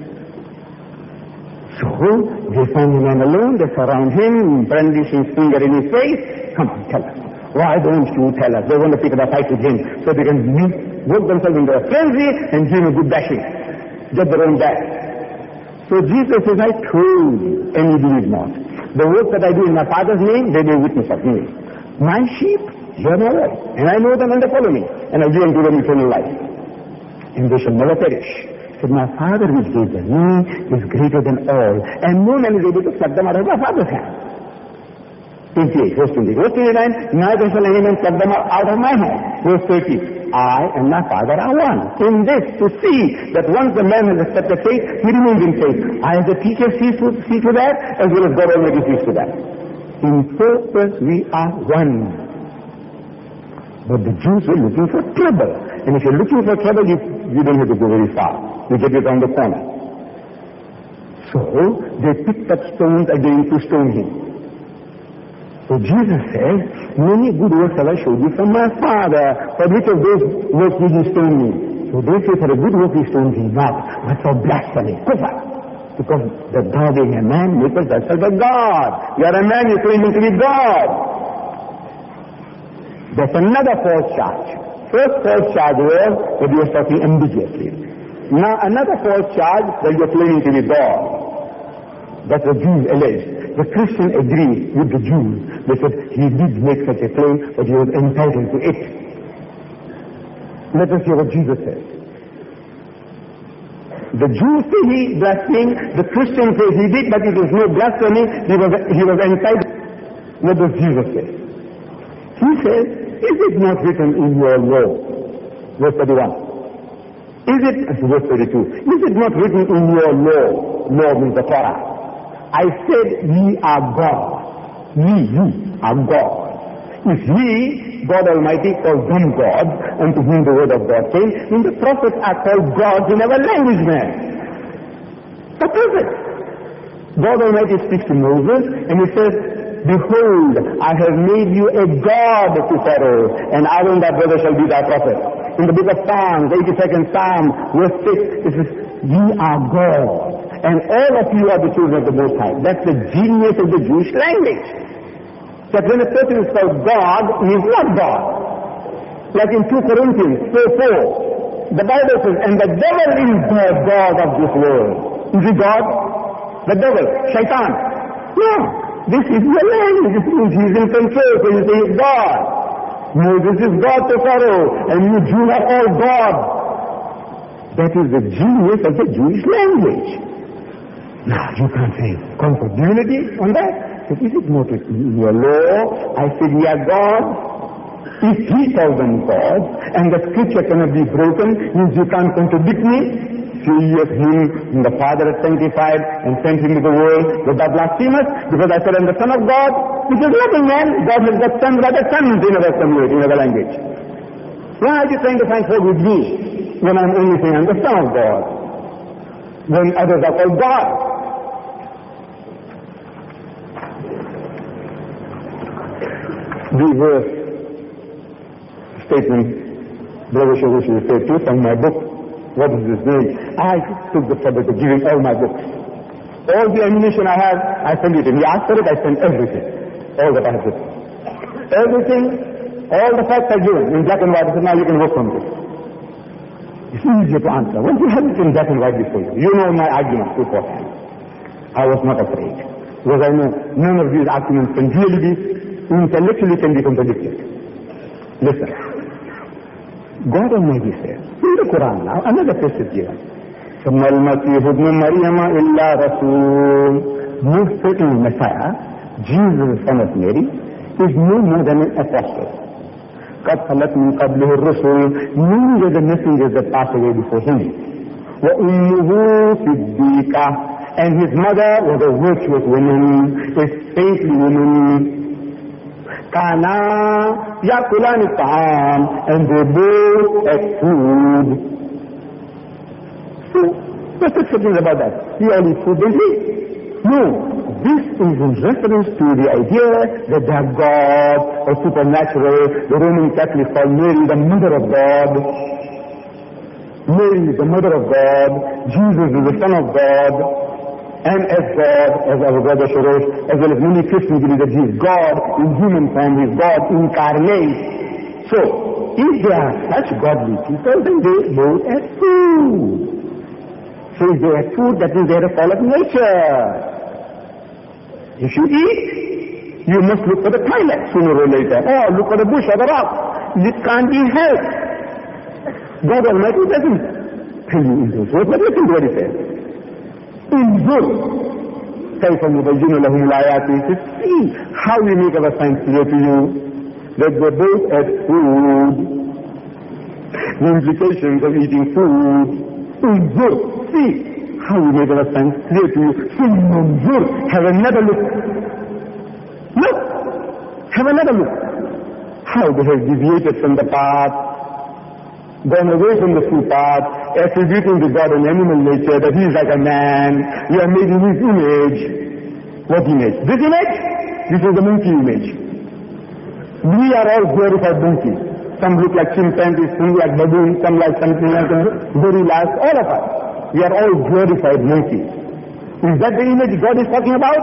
So they find the man alone, they surround him, brandishing his finger in his face. Come on, tell us. Why don't you tell us? They want to pick up a fight with him so they can work themselves into a frenzy and give him a good bashing. Get their own back. So Jesus says, I told you, and you believe not. The work that I do in my Father's name, they bear witness of me. My sheep hear my voice, and I know them and they follow me, and I give unto them eternal life. And they shall never perish. So my Father which gave them me is greater than all, and no man is able to pluck them out of my Father's hand. twenty-eight, verse twenty. Verse twenty-nine, neither shall any man pluck them out of my hand. Verse thirty, I and my Father are one. In this, to see that once the man has accepted faith, he remains in faith. I as a teacher see to, see to that, as well as God Almighty sees to that. In purpose we are one. But the Jews were looking for trouble. And if you're looking for trouble, you, you don't have to go very far. You get it on the corner. So, they picked up stones again to stone him. So Jesus says, many good works have I showed you from my Father. For which of those works did you stone me? So they say, for a good work he stoned him not, but for blasphemy, kufar. Because the thou being a man maketh thyself a God. You are a man, you claim to be God. That's another false charge. First false charge was that you were talking ambiguously. Now another false charge that you are claiming to be God. That's what Jews allege. The Christians agree with the Jews. They said he did make such a claim, but he was entitled to it. Let us hear what Jesus says. The Jews say he blasphemed. The Christians say he did, but it was no blasphemy. He was, he was entitled. What does Jesus say? He says, is it not written in your law? Verse thirty-one. Is it, verse thirty-two, is it not written in your law? Law means the Torah. I said, ye are God. Ye, you are God. If ye, God Almighty, calls them God, unto whom the word of God came, then the prophets are called gods in our language, man. The prophets. God Almighty speaks to Moses, and he says, behold, I have made you a God to Pharaoh, and Aaron thy brother shall be thy prophet. In the book of Psalms, the eighty-second Psalm, verse six, it says, ye are God, and all of you are the children of the Most High. That's the genius of the Jewish language. That when a person is called God, he is not God. Like in two Corinthians four four, the Bible says, and the devil is the God of this world. Is he God? The devil, Shaitan. No. This is the language. This means he is in control, so you say he's God. Moses is God to Pharaoh, and you Jews are all God. That is the genius of the Jewish language. Now, you can't say comfort unity on that. But is it not in your law? I said we are God. If he calls them God, and the scripture cannot be broken, means you can't contradict me. See of him whom the Father has sanctified and sent him to the world without blasphemous, because I said I'm the Son of God, which is nothing, man. God has got sons by the sons in our community, in our language. Why are you trying to find fault with me when I'm only saying I'm the Son of God, when others are called God? The verse
statement Brother Shoghush referred to from my book. What is his name? I took the trouble to give him all my books. All the ammunition I have, I send it in. He asked for it, I send everything. All that I have written. Everything, all the facts I give him in black and white. I said, now you can work from this. It's easier to answer. Once you have it in black and white before you, you know my arguments beforehand. I was not afraid. Because I know none of these arguments can really be, intellectually can be contradicted. Listen. God Almighty says, in the Quran now, another test is given. ثُمَّ الْمَسِيحُ ابْنُ مَرْيَمَ إِلَّا رَسُولٌ. Most certainly Messiah, Jesus the son of Mary, is no more than an apostle. قَدْ خَلَتْ مِنْ قَبْلِهِ الرُّسُلُ. Many of the messengers that passed away before him. وَأُمُّهُ صِدِّيقَةٌ. And his mother was a virtuous woman, a saintly woman. Kana yakulani ta'am, and they both ate food. So, what's the something about that? He only food they eat. No, this is in reference to the idea that they are God or supernatural. The Roman Catholics call Mary the mother of God. Mary is the mother of God. Jesus is the son of God. And as God, as our brother Shoghush, as well as many Christians believe that he is God in human form, he is God incarnate. So, if they are such godly people, then they both have food. So if they have food, that means they are a fall of nature. If you eat, you must look for the toilet sooner or later, or look for the bush or the rock. It can't be helped. God Almighty doesn't tell you in those words, but listen to what he says. انظر كيف نبين لهم الآيات. See how we make our signs clear to you that they both ate food. The implications of eating food. انظر, see how we make our signs clear to you. ثم انظر, have another look. Look, have another look. How they have deviated from the path, gone away from the true path, attributing to God an animal nature, that he is like a man. We are made in his image. What image? This image? This is the monkey image. We are all glorified monkeys. Some look like chimpanzees, some like baboons, some like something like gorillas, all of us. We are all glorified monkeys. Is that the image God is talking about?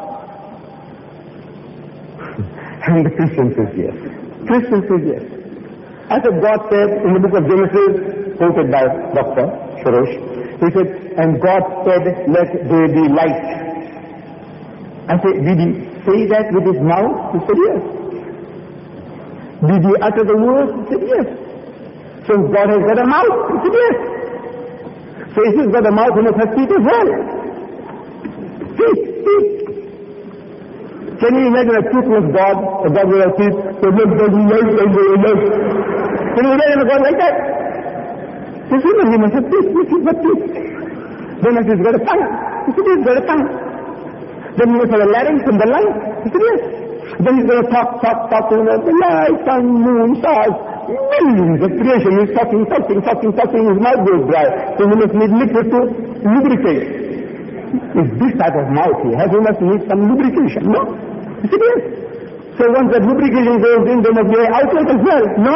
And the Christian says yes. Christian says yes. I said, God said in the book of Genesis, quoted by Doctor Shoghush, he said, and God said, let there be light. I said, did he say that with his mouth? He said, yes. Did he utter the words? He said, yes. So God has got a mouth? He said, yes. So if he's got a mouth, he must have feet as well. Feet, feet. Can you imagine a toothless God, a God without teeth, so look, there's light and there's light. Can you imagine a God like that? This is he must have teeth, this is what teeth. Then if he's got a tongue, he said, he's got a tongue. Then he must have a larynx and the lungs, he said, yes. Then he's going to talk, talk, talk, you know, the light, sun, moon, stars, millions of creation. He's talking, talking, talking, talking, his mouth goes dry. So he must need liquid to lubricate. If this type of mouth he has, he must need some lubrication, no? He said, yes. So once that lubrication goes in, there must be an outlet as well, no?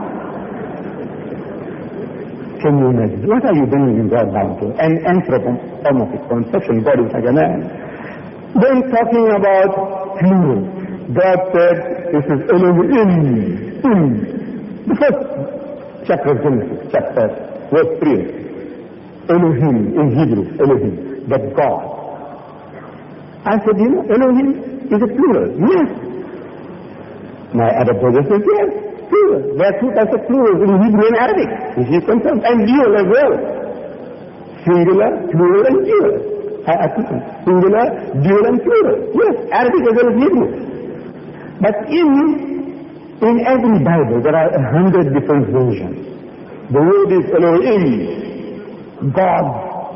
Can you imagine? What are you bringing God down to? An anthropomorphic conception, God is like a man. Then talking about plural. God said, this is Elohim. In the first chapter of Genesis, chapter, verse three. Elohim, in Hebrew, Elohim, that God. I said, you know, Elohim is a plural. Yes. My other brother says, yes, plural. There are two types of plurals in Hebrew and Arabic, which is concerned, and dual as well. Singular, plural, and dual. Singular, dual, and plural. Yes, Arabic as well as Hebrew. But in, in every Bible, there are a hundred different versions. The word is Elohim, God.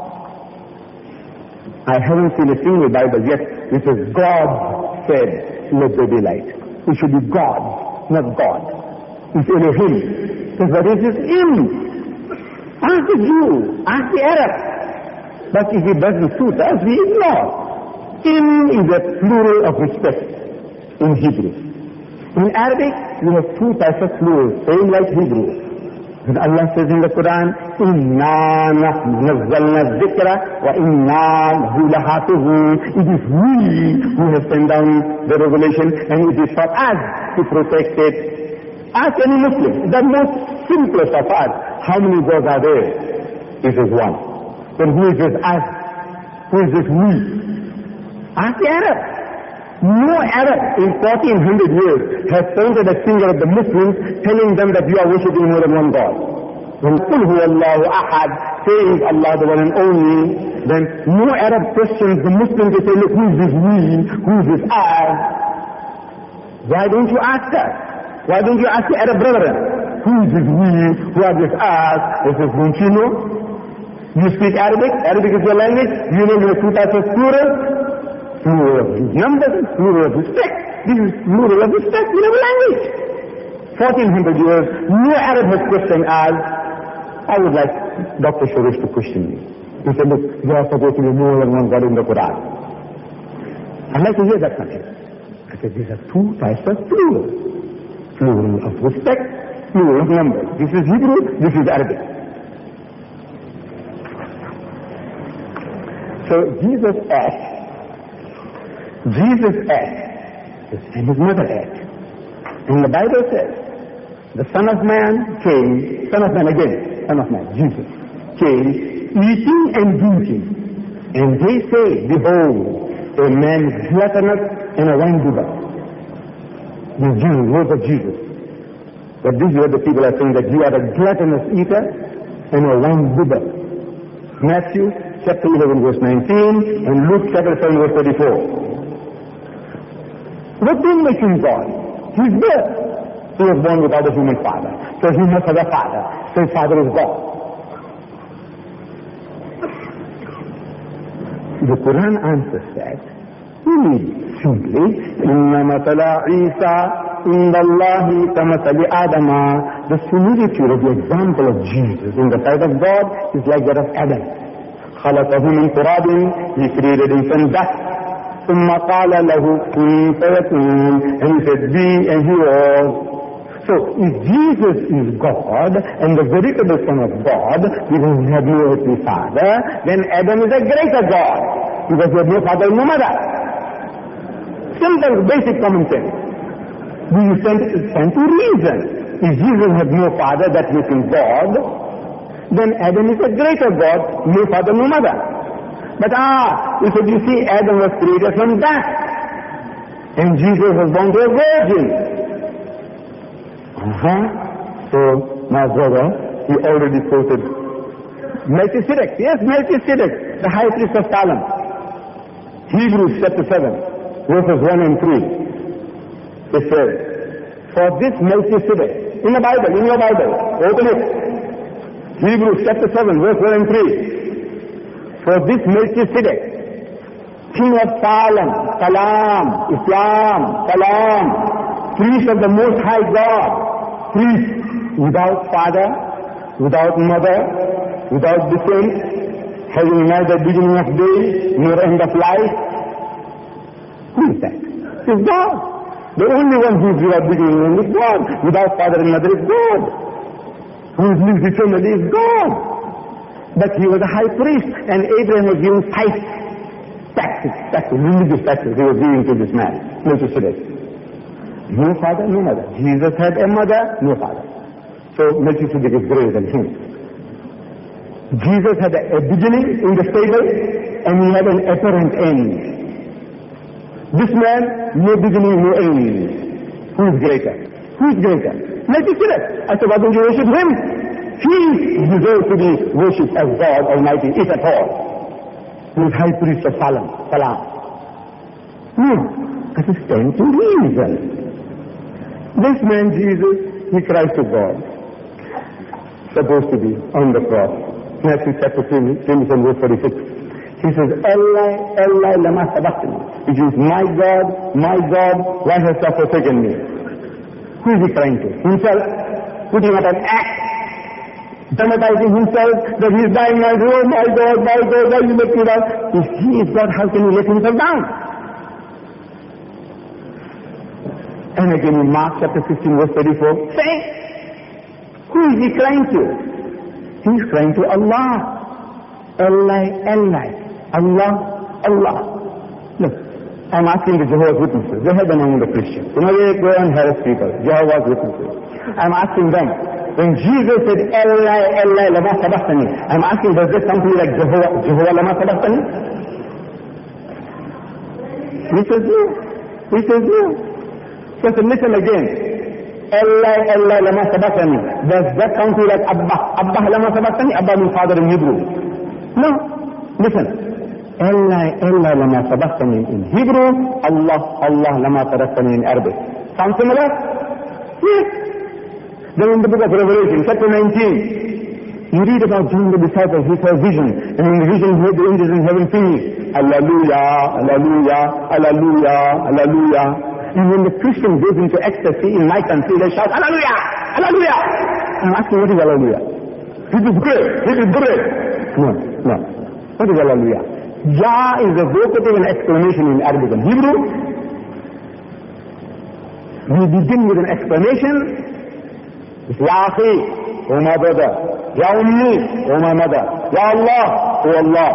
I haven't seen a single Bible yet which says God said, let there be light. It should be God, not God. It's Elohim. Because what is this in? Ask the Jew, ask the Arab. But if it doesn't suit us, we ignore. In is a plural of respect in Hebrew. In Arabic, you have two types of plural, same like Hebrew. And Allah says in the Quran, Inna nazzalna dhikra wa inna lahu lahafizun. It is we who have sent down the revelation, and it is for us to protect it. Ask any Muslim, the most simplest of us, how many gods are there? It is one. Then who is this us? Who is this we? Ask the Arab. No Arab in fourteen hundred years has pointed a finger at the Muslims telling them that you are worshipping more than one God. When Qul huwa Allahu ahad, saying Allah the one and only, then no Arab questions the Muslims to say, look, who is this we? Who is this I? Why don't you ask us? Why don't you ask the Arab brethren? Who is this we? Who are this us? They say, don't you know? You speak Arabic? Arabic is your language? You know there are two types of plural? Plural of numbers and plural of respect. This is plural of respect in our language. fourteen hundred years, no Arab has questioned us. I would like Doctor Shurish to question me. He said, look, there are supposed to be more than one God in the Quran. I'd like to hear that from him. I said, these are two types of plural. Plural of respect, plural of numbers. This is Hebrew, this is Arabic. So Jesus asked, Jesus ate, and his mother ate. And the Bible says, the Son of Man came, Son of Man again, Son of Man, Jesus, came eating and drinking. And they say, behold, a man is gluttonous and a winebibber. The Jews, words of Jesus. But this is what the people are saying, that you are a gluttonous eater and a winebibber. Matthew chapter eleven verse nineteen and Luke chapter seven verse thirty-four. What did make him God? He's there. He was born without a human father. So he must have a father. So his father is God. The Quran answers that. Really, simply, Inna matala Isa inda Allahi kamatali Adama. The similitude of the example of Jesus in the sight of God is like that of Adam. خلقه من تراب. He created him from dust. ثم قال له كن فيكون, and he said be, and he was. So if Jesus is God and the veritable Son of God, because he had no earthly father, then Adam is a greater God because he had no father and no mother. Simple, basic common sense. We stand, stand to reason. If Jesus had no father, that makes him God. Then Adam is a greater God, no father, no mother. But ah, we said, you see, Adam was created from dust, and Jesus was born to a virgin. Uh-huh. So, my brother, he already quoted Melchizedek. Yes, Melchizedek, the high priest of Salem. Hebrews chapter seven, verses one and three. It says, for this Melchizedek, in the Bible, in your Bible, open it. Hebrews chapter seven, verse one and three. For this Melchizedek, king of Salem, Salam, Islam, Salam, priest of the Most High God, priest without father, without mother, without descent, having neither beginning of day nor end of life. Who is that? It's God. The only one who is without beginning and end is God. Without father and mother is God. Who lives eternally is God. But he was a high priest, and Abraham was giving five taxes, taxes, religious taxes he was giving to this man, Melchizedek. No father, no mother. Jesus had a mother, no father. So Melchizedek is greater than him. Jesus had a, a beginning in the stable, and he had an apparent end. This man, no beginning, no end. Who is greater? Who is greater? Melchizedek. I said, why don't you worship him? He deserves to be worshipped as God Almighty, if at all. He is high priest of Salem, Salam. No, that is stand to reason. This man, Jesus, he cries to God, supposed to be on the cross. Matthew chapter twenty-seven, verse forty-six. He says, Eli, Eli, lama sabachthani, which is, my God, my God, why hast thou forsaken me? Who is he crying to? Himself, putting up an act, dramatizing himself, that he is dying, my God, my God, my God, why you let me down? If he is God, how can he let himself down? And again in Mark chapter fifteen verse thirty-four, same. Who is he crying to? He is crying to Allah. Allah, Allah. Allah, Allah. Look, I'm asking the Jehovah's Witnesses. They have among the Christians. You know, they go and harass people. Jehovah's Witnesses. I'm asking them. When Jesus said, Allah, Allah, lama sabachthani, I'm asking, does this come to you like Jehovah, Jehovah lama sabachthani? He says no. He says no. So listen again. Allah, Allah, lama sabachthani. Does that come to you like Abba? Abba lama sabachthani? Abba means father in Hebrew. No. Listen. Allah, Allah, lama sabachthani in Hebrew. Allah, Allah, lama sabachthani in Arabic. Sound similar? Yes. Then in the book of Revelation, chapter nineteen, you read about John the disciple. He saw a vision, and in the vision he heard the angels in heaven singing, Hallelujah, Hallelujah, Hallelujah, Hallelujah. And when the Christian goes into ecstasy in my country, they shout, Hallelujah, Hallelujah. I'm asking, what is Hallelujah? This is great, this is great. No, no. What is Hallelujah? Ya is a vocative and exclamation in Arabic and Hebrew. We begin with an exclamation. Ya Akhi, O my brother. Ya Ummi, O my mother. Ya Allah, O Allah.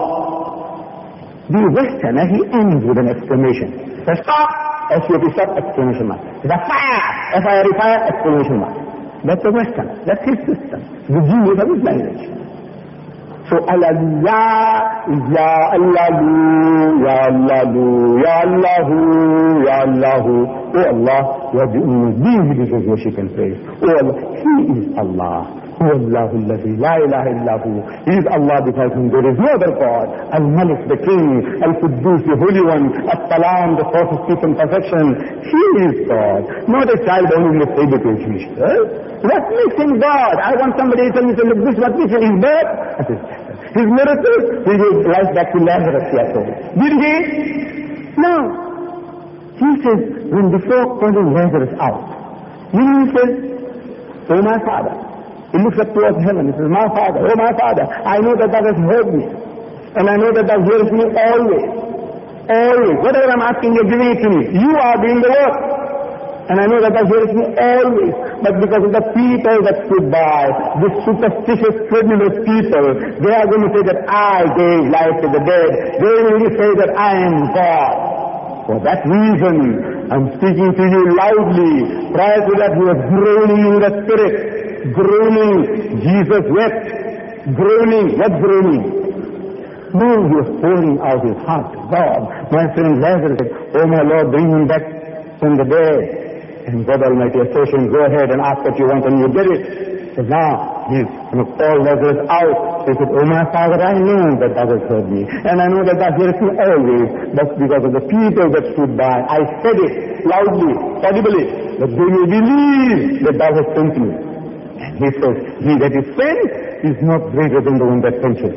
The Westerner, he ends with an exclamation. The stop, S U P stop, exclamation mark. The fire, F I R E fire, exclamation mark. That's the Westerner. That's his system. The genius of his language. So Hallelujah is Ya Allahu, Ya Allahu, Ya Allahu, Ya Allahu. Oh Allah, you are the only being who deserves worship and praise. Oh Allah, He is Allah. Oh Allahu Alladhi, La ilaha illahu. He is Allah because there is no other God. Al-Malik, the King. Al-Quddus, the Holy One. As-Salam, the source of peace and perfection. He is God. Not a child only in the table to teach. What makes him God? I want somebody to tell me, look, this what makes him God? I said, his miracles, he gave life back to Lazarus, he had told. Did he? No. He says, when before calling Lazarus out, he says, Oh my Father. He looks up towards heaven, he says, My Father, oh my Father, I know that thou hast heard me. And I know that thou hearest me always. Always. Whatever I'm asking, you're giving it to me. You are doing the work. And I know that thou hearest me always. But because of the people that stood by, the superstitious, credulous people, they are going to say that I gave life to the dead. They will say that I am God. For that reason, I'm speaking to you loudly. Prior to that, he was groaning in the spirit. Groaning. Jesus wept. Groaning. What groaning? No, he was pouring out his heart to God. My friend Lazarus said, Oh my Lord, bring him back from the dead. And God Almighty assertion, go ahead and ask what you want and you get it. So now, he's going to call Lazarus out. He said, Oh my Father, I know that thou hast heard me. And I know that thou hearest me always. But because of the people that stood by, I said it loudly, audibly, that they may believe that thou hast sent me. And he says, He that is sent is not greater than the one that sent him.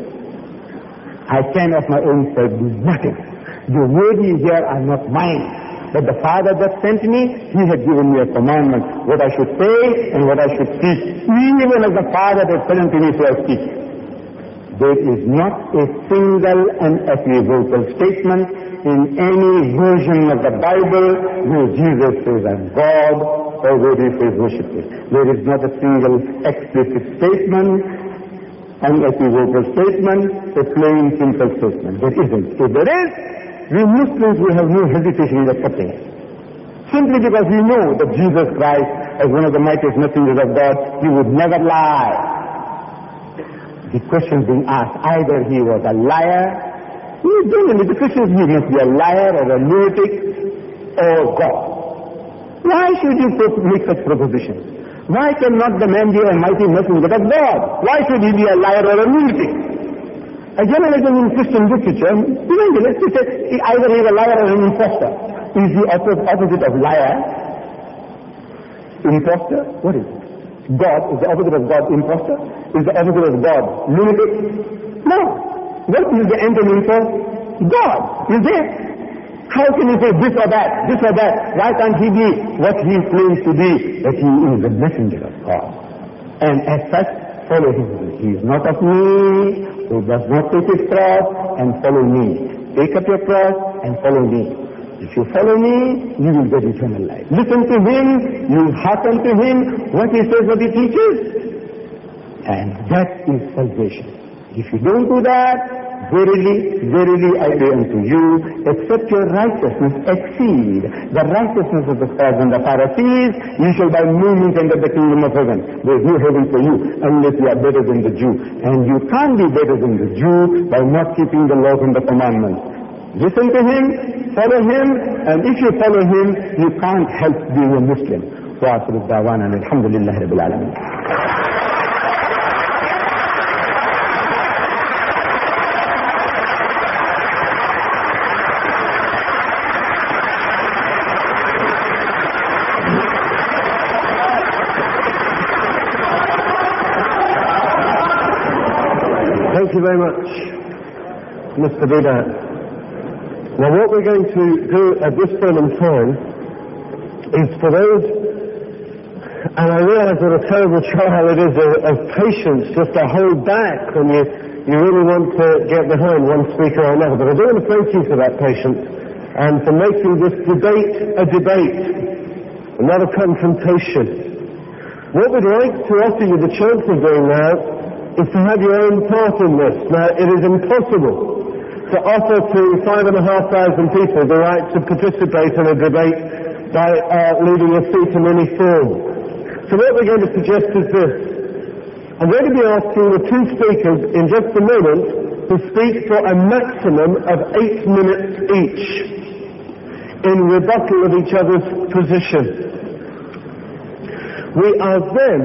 I can of my own self do nothing. The words ye hear are not mine. But the Father that sent me, He had given me a commandment, what I should say and what I should speak. Even as the Father that sent me, so I speak. There is not a single unequivocal statement in any version of the Bible where Jesus says, I'm God, or where He says, worship me. There is not a single explicit statement, unequivocal statement, a plain, simple statement. There isn't. If there is, we Muslims will have no hesitation in accepting it. Simply because we know that Jesus Christ, as one of the mightiest messengers of God, He would never lie. The question being asked, either He was a liar, generally the Christians believe He must be a liar or a lunatic or God. Why should you make such propositions? Why cannot the man be a mighty messenger of God? Why should he be a liar or a lunatic? A journalism in Christian literature, evangelists, he says either he is a liar or an impostor. Is the opposite of liar? Impostor? What is it? God is the opposite of God. Impostor? Is the opposite of God lunatic? No. What is the antonym for God? Is there? How can you say this or that, this or that? Why can't he be what he claims to be? That he is the messenger of God. And as such, follow him. He is not of me, who does not take his cross and follow me. Take up your cross and follow me. If you follow me, you will get eternal life. Listen to him, you hearken to him, what he says, what he teaches. And that is salvation. If you don't do that, verily, verily I say unto you, except your righteousness exceed the righteousness of the scribes and the Pharisees, you shall by no means enter the kingdom of heaven. There is no heaven for you unless you are better than the Jew. And you can't be better than the Jew by not keeping the laws and the commandments. Listen to him, follow him, and if you follow him, you can't help being a Muslim. Wa akhiru da'wana alhamdulillahi rabbil alamin.
Thank you very much, Mister Bidat. Now what we're going to do at this point in time is for those, and I realize what a terrible trial it is of, of patience just to hold back when you, you really want to get behind one speaker or another, but I do want to thank you for that patience and for making this debate a debate and not a confrontation. What we'd like to offer you the chance of doing now is to have your own part in this. Now, it is impossible to offer to five and a half thousand people the right to participate in a debate by uh, leaving a seat in any form. So what we're going to suggest is this. I'm going to be asking the two speakers in just a moment to speak for a maximum of eight minutes each in rebuttal of each other's position. We are then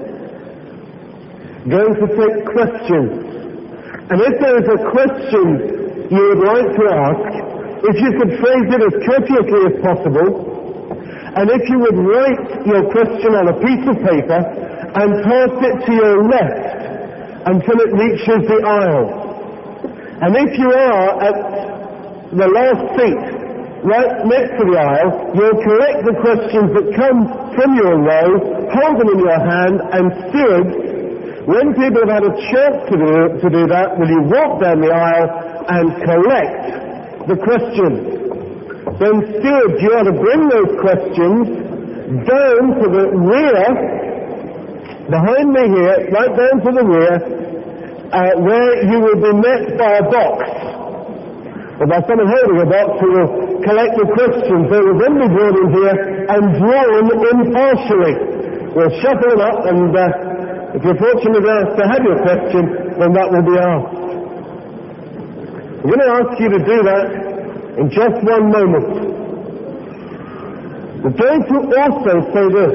going to take questions. And if there is a question you would like to ask, if you could phrase it as courteously as possible, and if you would write your question on a piece of paper and pass it to your left until it reaches the aisle. And if you are at the last seat, right next to the aisle, you'll collect the questions that come from your row, hold them in your hand, and steward, when people have had a chance to do, to do that, will you walk down the aisle and collect the questions. Then stewards, you ought to bring those questions down to the rear, behind me here, right down to the rear, uh, where you will be met by a box, or by someone holding a box who will collect the questions. They will then be brought in here and drawn impartially. We'll shuffle them up, and uh, if you're fortunate enough to have your question, then that will be asked. I'm going to ask you to do that in just one moment. We're going to also say this.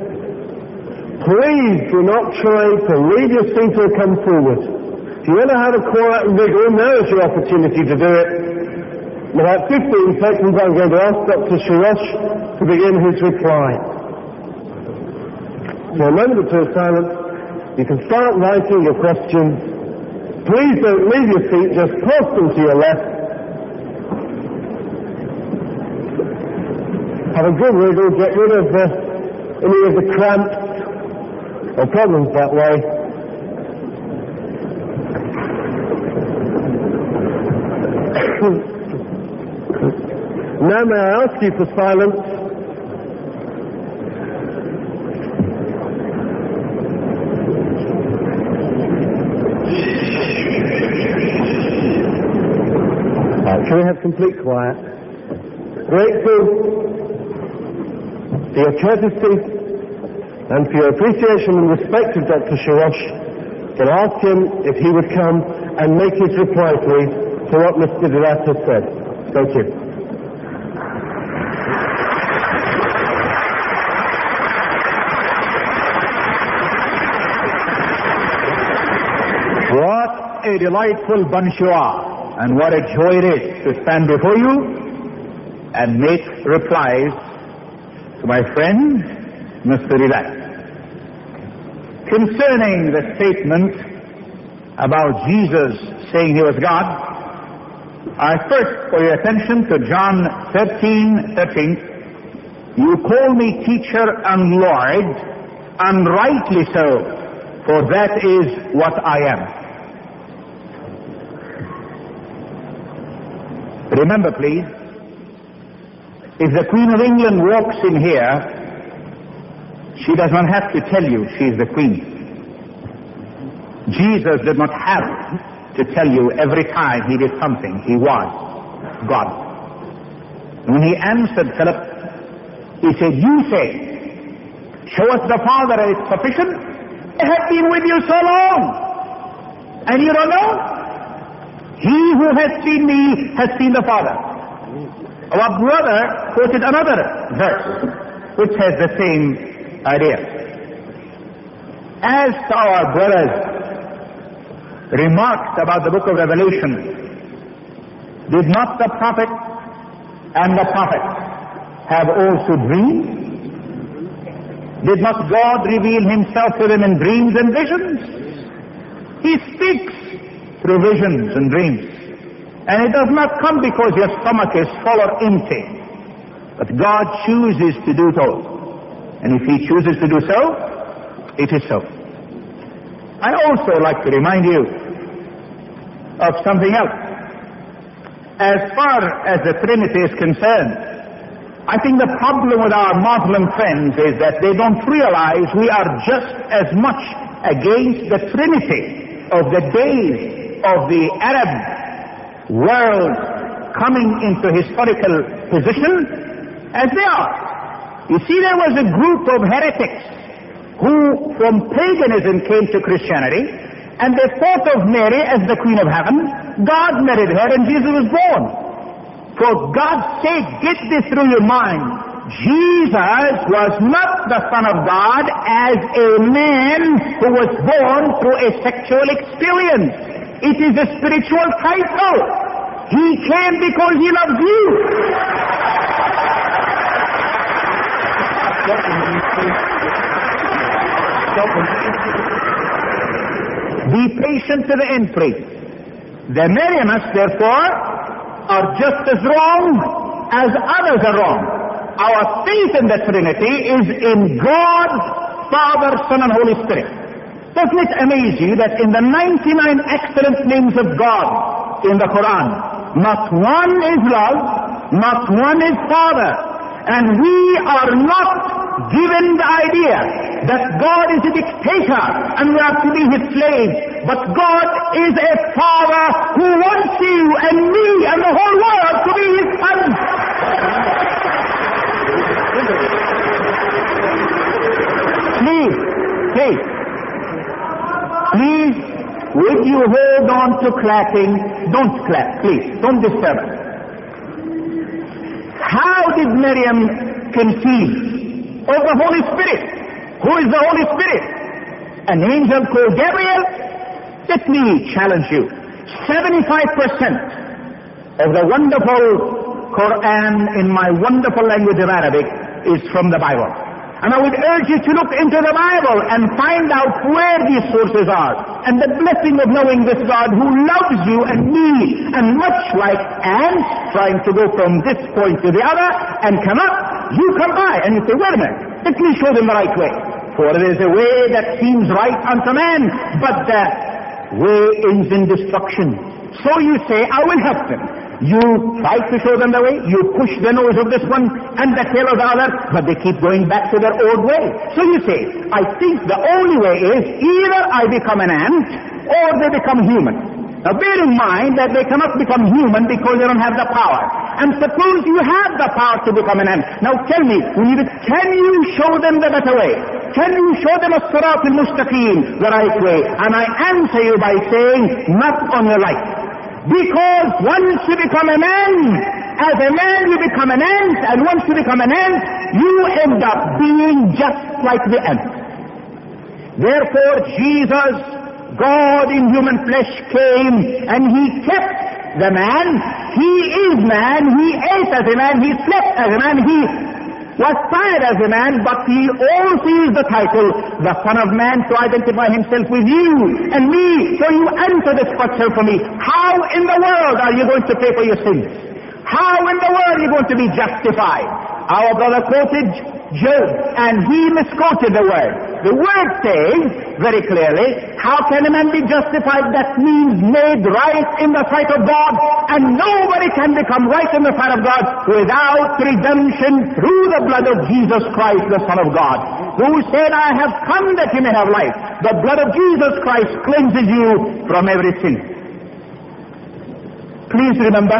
Please do not try to leave your seat or come forward. If you want to have a quiet wriggle, now is your opportunity to do it. In about fifteen seconds, I'm going to ask Doctor Shorrosh to begin his reply. For a moment or two of silence, you can start writing your questions. Please don't leave your seat, just pass them to your left. Have a good wriggle, get rid of uh, any of the cramps or problems that way. Now may I ask you for silence? Can we have complete quiet? Grateful for your courtesy and for your appreciation and respect of Doctor Shorrosh, can ask him if he would come and make his reply, please, to what Mister Bidat has said. Thank you.
What a delightful bunch you are. And what a joy it is to stand before you and make replies to my friend, Mister Bidat. Concerning the statement about Jesus saying he was God, I first call your attention to John thirteen thirteen. You call me teacher and Lord, and rightly so, for that is what I am. Remember, please, If the Queen of England walks in here, she does not have to tell you she is the Queen. Jesus did not have to tell you every time he did something, he was God. When he answered Philip, he said, you say, show us the Father and it's sufficient? I have been with you so long, and you don't know? He who has seen me has seen the Father. Our brother quoted another verse which has the same idea. As our brothers remarked about the book of Revelation, did not the prophet and the prophet have also dreamed? Did not God reveal himself to them in dreams and visions? He speaks through visions and dreams. And it does not come because your stomach is full or empty. But God chooses to do so. And if he chooses to do so, it is so. I also like to remind you of something else. As far as the Trinity is concerned, I think the problem with our Muslim friends is that they don't realize we are just as much against the Trinity of the days of the Arab world coming into historical position as they are. You see, there was a group of heretics who from paganism came to Christianity, and they thought of Mary as the Queen of Heaven. God married her and Jesus was born. For God's sake, get this through your mind. Jesus was not the Son of God as a man who was born through a sexual experience. It is a spiritual title. He came because he loves you. Be patient to the end, please. The Marianists, therefore, are just as wrong as others are wrong. Our faith in the Trinity is in God, Father, Son, and Holy Spirit. Doesn't it amaze you that in the ninety-nine excellent names of God in the Quran, not one is love, not one is Father, and we are not given the idea that God is a dictator and we have to be his slaves, but God is a Father who wants you and me and the whole world to be his sons. Please, please, please, would you hold on to clapping? Don't clap, please, don't disturb us. How did Miriam conceive of the Holy Spirit? Who is the Holy Spirit? An angel called Gabriel? Let me challenge you. seventy-five percent of the wonderful Quran in my wonderful language of Arabic is from the Bible. And I would urge you to look into the Bible and find out where these sources are. And the blessing of knowing this God who loves you and me, and much like ants trying to go from this point to the other and come up, you come by and you say, wait a minute, let me show them the right way. For there is a way that seems right unto man, but the way ends in destruction. So you say, I will help them. You try to show them the way, you push the nose of this one and the tail of the other, but they keep going back to their old way. So you say, I think the only way is either I become an ant or they become human. Now bear in mind that they cannot become human because they don't have the power. And suppose you have the power to become an ant. Now tell me, when you, can you show them the better way? Can you show them a sirat al-mustaqim, the right way? And I answer you by saying, not on your life. Because once you become a man, as a man you become an ant, and once you become an ant, you end up being just like the ant. Therefore Jesus, God in human flesh, came and he kept the man. He is man, he ate as a man, he slept as a man, he was tired as a man, but he also used the title, the Son of Man, to identify himself with you and me. So you answer this question for me. How in the world are you going to pay for your sins? How in the world are you going to be justified? Our brother quoted Job, and he misquoted the word. The word says very clearly, how can a man be justified? That means made right in the sight of God, and nobody can become right in the sight of God without redemption through the blood of Jesus Christ, the Son of God, who said, I have come that you may have life. The blood of Jesus Christ cleanses you from every sin. Please remember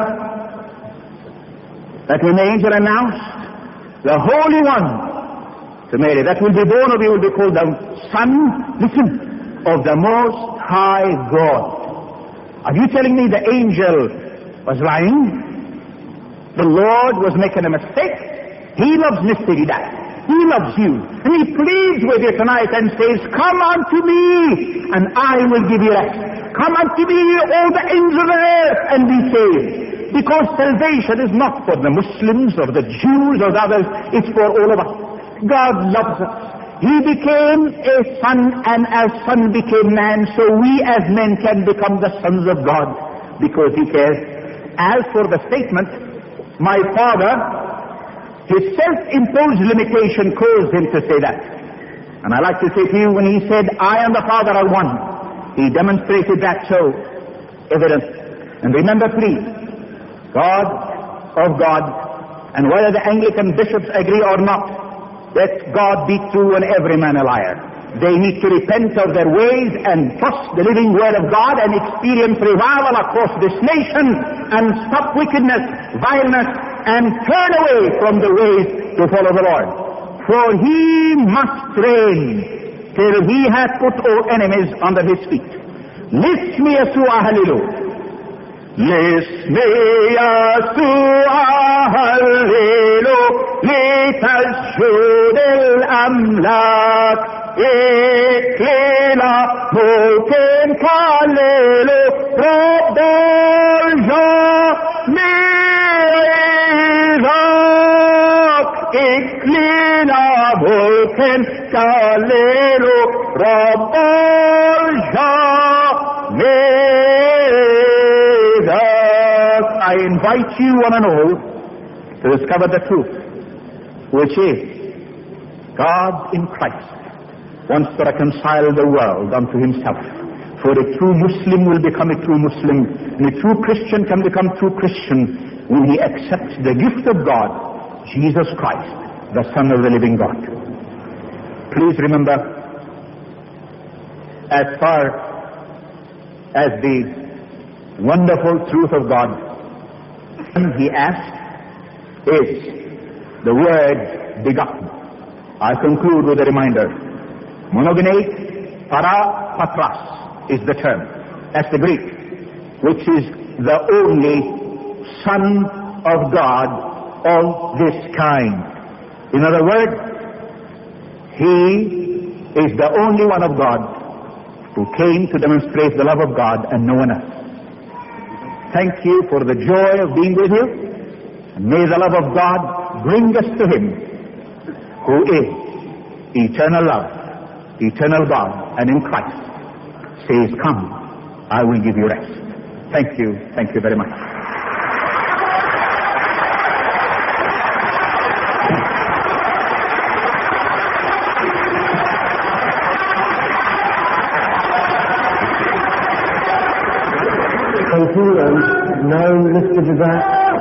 that when the angel announced the Holy One to Mary, that will be born of you, will be called the Son, listen, of the Most High God. Are you telling me the angel was lying? The Lord was making a mistake? He loves mystery, that. He loves you. And He pleads with you tonight and says, come unto me, and I will give you rest. Come unto me, all the ends of the earth, and be saved. Because salvation is not for the Muslims or the Jews or the others, it's for all of us. God loves us. He became a son, and as son became man, so we as men can become the sons of God, because He cares. As for the statement, my Father, His self-imposed limitation caused Him to say that. And I like to say to you, when He said, I and the Father are one, He demonstrated that so evident. And remember, please, God of God, and whether the Anglican bishops agree or not, let God be true and every man a liar. They need to repent of their ways and trust the living word of God and experience revival across this nation and stop wickedness, vileness, and turn away from the ways to follow the Lord. For He must reign till He hath put all enemies under His feet. Lismi Yesua Hallelu. Lismi Yesua Hallelu. لتشهد الأملاك إكليلا ممكن كالليلو رب الجميعات إكليلا ممكن كالليلو رب الجميعات. I invite you one and all to discover the truth, which is God in Christ wants to reconcile the world unto Himself. For a true Muslim will become a true Muslim, and a true Christian can become true Christian when he accepts the gift of God, Jesus Christ, the Son of the living God. Please remember, as far as the wonderful truth of God, He asked, is the word begotten. I conclude with a reminder. Monogenate para patras is the term. That's the Greek, which is the only Son of God of this kind. In other words, He is the only one of God who came to demonstrate the love of God and no one else. Thank you for the joy of being with you. May the love of God bring us to Him, who is eternal love, eternal God, and in Christ says, come, I will give you rest. Thank you. Thank you very much.
Thank you. And now, Mister Jazak.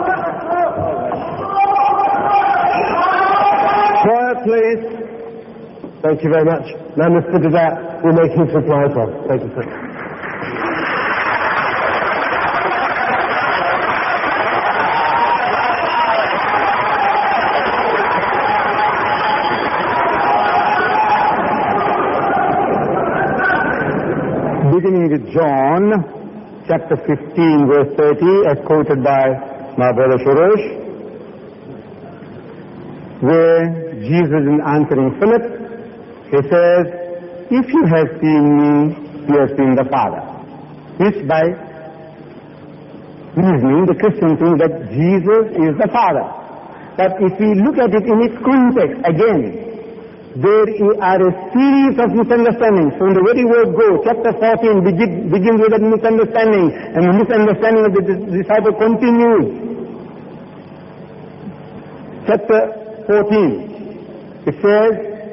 Quiet, please. Thank you very much. Now, Mister Jazak will make his reply as well. Thank you, sir.
Beginning with John, chapter fifteen, verse thirty, as quoted by my brother Shorosh, where Jesus is answering Philip, He says, if you have seen me, you have seen the Father. This by reasoning, the Christian think that Jesus is the Father. But if we look at it in its context, again, there are a series of misunderstandings. From the very word go, chapter fourteen begin, begins with a misunderstanding, and the misunderstanding of the disciple continues. Chapter fourteen, it says,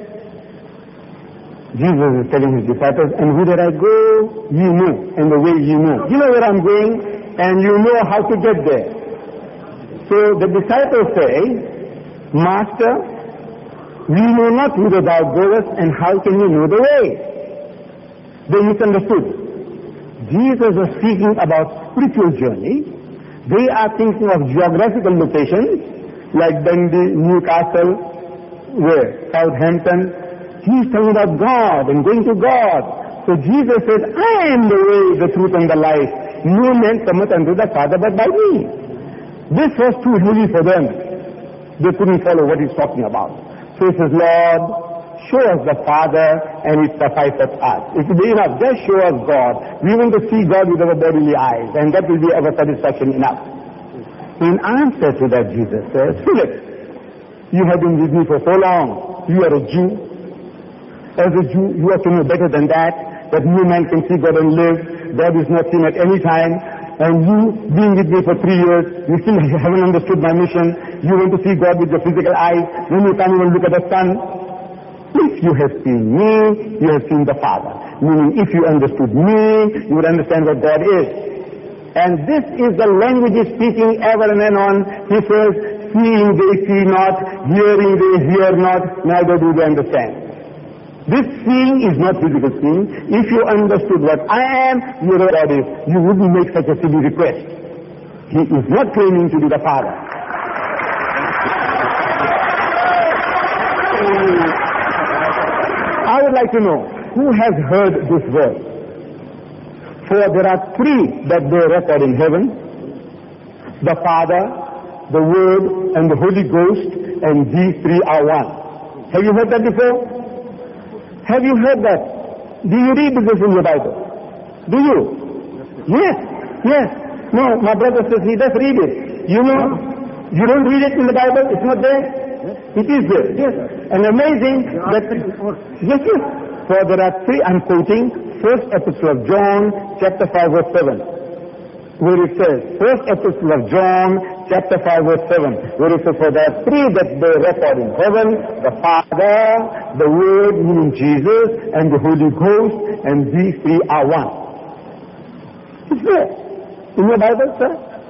Jesus is telling his disciples, and whither I go, you know, and the way you know. You know where I'm going, and you know how to get there. So the disciples say, Master, we know not whither thou goest, and how can we know the way? They misunderstood. Jesus was speaking about spiritual journey. They are thinking of geographical locations, like Dundee, Newcastle, where? Southampton. He's talking about God and going to God. So Jesus says, I am the way, the truth, and the life. No man cometh unto the Father but by me. This was too heavy for them. They couldn't follow what he's talking about. So he says, Lord, show us the Father, and it sufficeth us. It will be enough. Just show us God. We want to see God with our bodily eyes, and that will be our satisfaction enough. In answer to that, Jesus says, Philip, you have been with me for so long. You are a Jew. As a Jew, you have to know better than that, that no man can see God and live. God is not seen at any time. And you, being with me for three years, you still haven't understood my mission. You want to see God with your physical eyes, when you can't even look at the sun. If you have seen me, you have seen the Father. Meaning, if you understood me, you would understand what God is. And this is the language he's speaking ever and on. He says, seeing they see not, hearing they hear not, neither do they understand. This seeing is not physical seeing. If you understood what I am, you know what God is. You wouldn't make such a silly request. He is not claiming to be the Father. I would like to know, who has heard this verse? For there are three that bear record in heaven: the Father, the Word, and the Holy Ghost, and these three are one. Have you heard that before? Have you heard that? Do you read this in your Bible? Do you? Yes, yes. No, my brother says he does read it. You know, you don't read it in the Bible? It's not there? It is there. Yes. And amazing that, yes, yes. For there are three, I'm quoting, First Epistle of John, chapter five, verse seven. Where it says, First Epistle of John, chapter five, verse seven, where it says, for there are three that bear record in heaven: the Father, the Word, meaning Jesus, and the Holy Ghost, and these three are one. It's there. In your Bible, sir?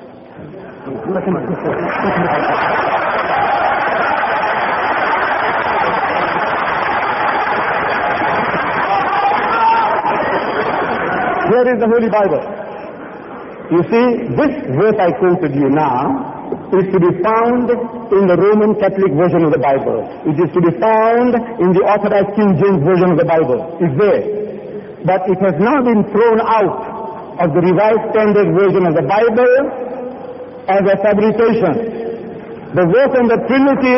Here is the Holy Bible. You see, this verse I quoted you now is to be found in the Roman Catholic version of the Bible. It is to be found in the Authorized King James version of the Bible. It's there. But it has now been thrown out of the Revised Standard version of the Bible as a fabrication. The verse on the Trinity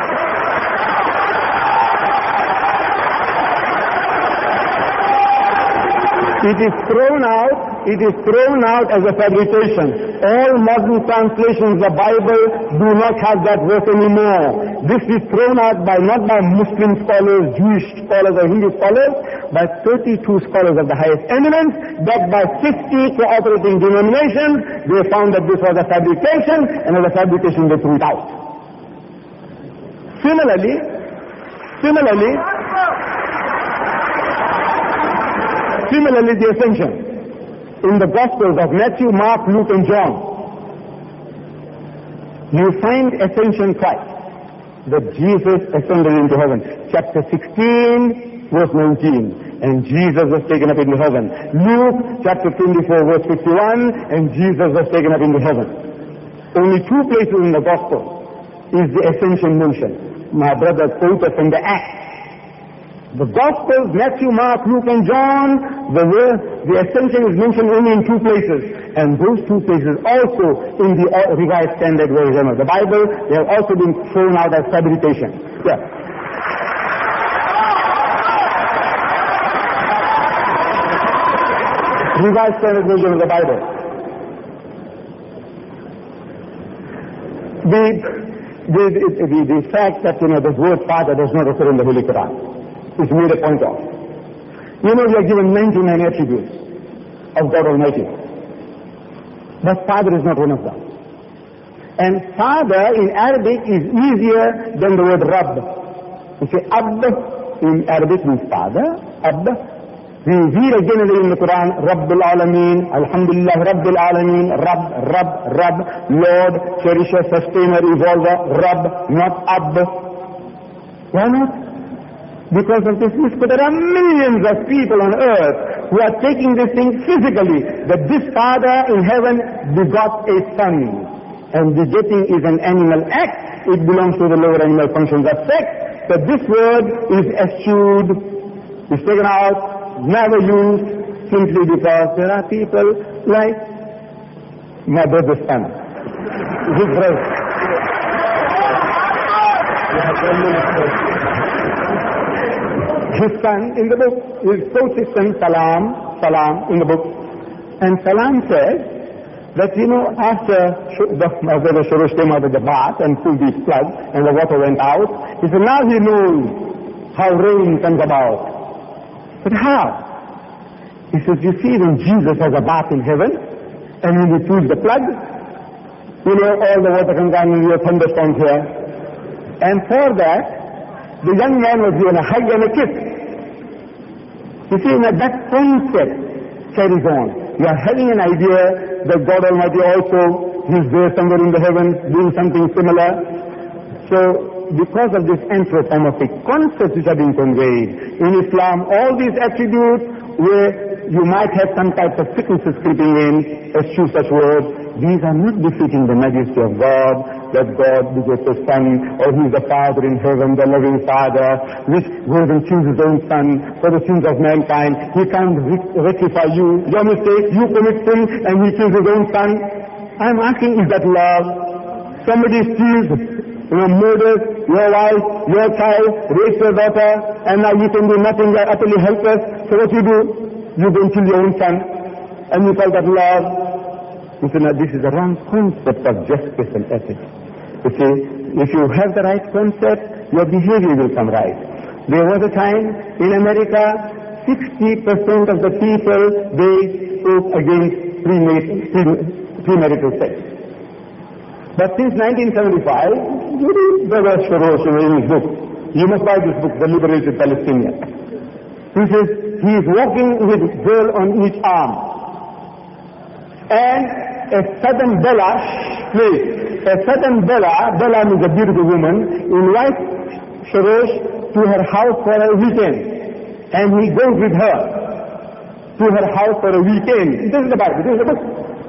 it is thrown out It is thrown out as a fabrication. All modern translations of the Bible do not have that verse anymore. This is thrown out by not by Muslim scholars, Jewish scholars, or Hindu scholars, by thirty-two scholars of the highest eminence, backed by fifty cooperating denominations. They found that this was a fabrication, and as a fabrication they threw it out. Similarly, similarly, similarly the Ascension. In the Gospels of Matthew, Mark, Luke, and John, you find ascension twice. That Jesus ascended into heaven. Chapter sixteen, verse nineteen, and Jesus was taken up into heaven. Luke, chapter twenty-four, verse fifty-one, and Jesus was taken up into heaven. Only two places in the Gospel is the ascension mentioned. My brother quoted from the Acts. The Gospels, Matthew, Mark, Luke, and John, the, the ascension is mentioned only in two places. And those two places also in the Revised Standard version of the Bible, they have also been thrown out as fabrication. Yeah. Revised Standard version of the Bible. The, the, the, the, the fact that, you know, the word Father does not occur in the Holy Quran is made a point of. You know, we are given ninety-nine attributes of God Almighty. But Father is not one of them. And father in Arabic is easier than the word Rabb. You say Ab in Arabic means father, Ab. We read again and again in the Quran, Rabbul Alameen, Alhamdulillah, Rabbil Alameen, Rabb, Rabb, Rabb, Lord, Cherisher, Sustainer, Evolver, Rabb, not Ab. Why not? Because of this mystery, there are millions of people on earth who are taking this thing physically, that this father in heaven begot a son. And begetting is an animal act. It belongs to the lower animal functions of sex. But this word is eschewed, is taken out, never used, simply because there are people like my brother's son. His brother. His son in the book, his co-system Salam, Salam in the book. And Salam says that, you know, after the, after the Shurush came out of the bath and pulled these plugs and the water went out, he said, now he knows how rain comes about. But how? He says, you see, when Jesus has a bath in heaven, and when he pulls the plug, you know, all the water comes down and you have thunderstorms here. And for that, the young man was given a hug and a kiss. You see, now that concept carries on. You are having an idea that God Almighty also is there somewhere in the heavens doing something similar. So, because of this anthropomorphic concepts which are being conveyed in Islam, all these attributes where you might have some types of sicknesses creeping in, eschew such words, these are not befitting the majesty of God, that God begets a son, or He is the Father in heaven, the loving Father, which goes and chooses His own Son for the sins of mankind. He can't rectify you, your mistake, you commit sin, and He kills His own Son. I'm asking, is that love? Somebody steals, you know, murders your wife, your child, rapes your daughter, and now you can do nothing, you are utterly helpless. So what you do? You go and kill your own son, and you call that love. You say, now this is the wrong concept of justice and ethics. You see, if you have the right concept, your behavior will come right. There was a time in America, sixty percent of the people, they spoke against premarital sex. But since nineteen seventy-five, Brother Shurush in his book, you must buy this book, The Liberated Palestinian. He says, he is walking with a girl on each arm. And a sudden Bella, please, a sudden Bella, Bella means a beautiful woman, invites Shurush to her house for a weekend. And he goes with her to her house for a weekend. This is the Bible, this is the book.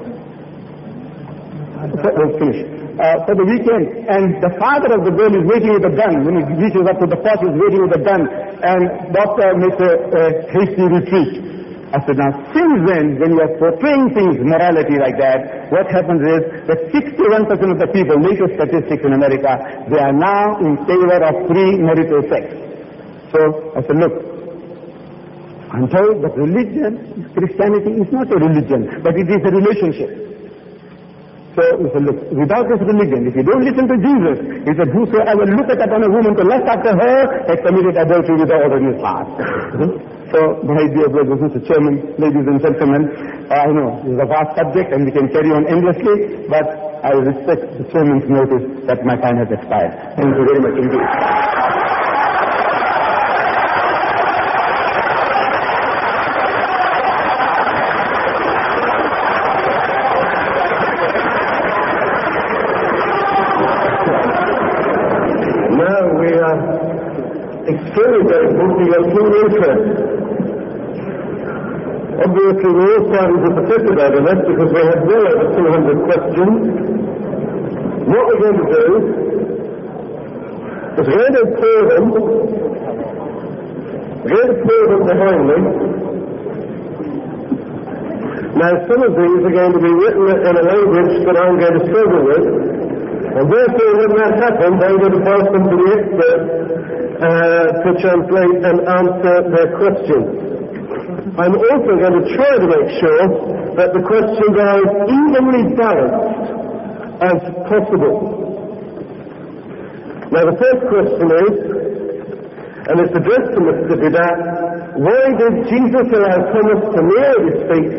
Let's finish. Uh, for the weekend, and the father of the girl is waiting with a gun. When he reaches up to the porch, he's waiting with a gun, and doctor makes a, a hasty retreat. I said, now since then, when you are portraying things, morality like that, what happens is that sixty-one percent of the people, latest statistics in America, they are now in favor of premarital sex. So I said, look, I'm told that religion, Christianity is not a religion, but it is a relationship. So he said, look, without this religion, if you don't listen to Jesus, he said, whosoever looketh upon a woman to lust after her has committed adultery with her in his heart. So, my dear brothers, Mister Chairman, ladies and gentlemen, I know this is a vast subject and we can carry on endlessly, but I respect the Chairman's notice that my time has expired. Thank you very much indeed.
Extremely grateful for your keen interest. Obviously, we all started to participate in it because we had well over two hundred questions. What we're going to do is we're going to pour them, we're going to pour them behind me. Now, some of these are going to be written in a language that I'm going to struggle with, and therefore, when that happens, I'm going to pass them to the expert Uh, to translate and answer their questions. I'm also going to try to make sure that the questions are as evenly balanced as possible. Now the first question is, and it's addressed to Mister Bidat, why did Jesus allow Thomas to near his feet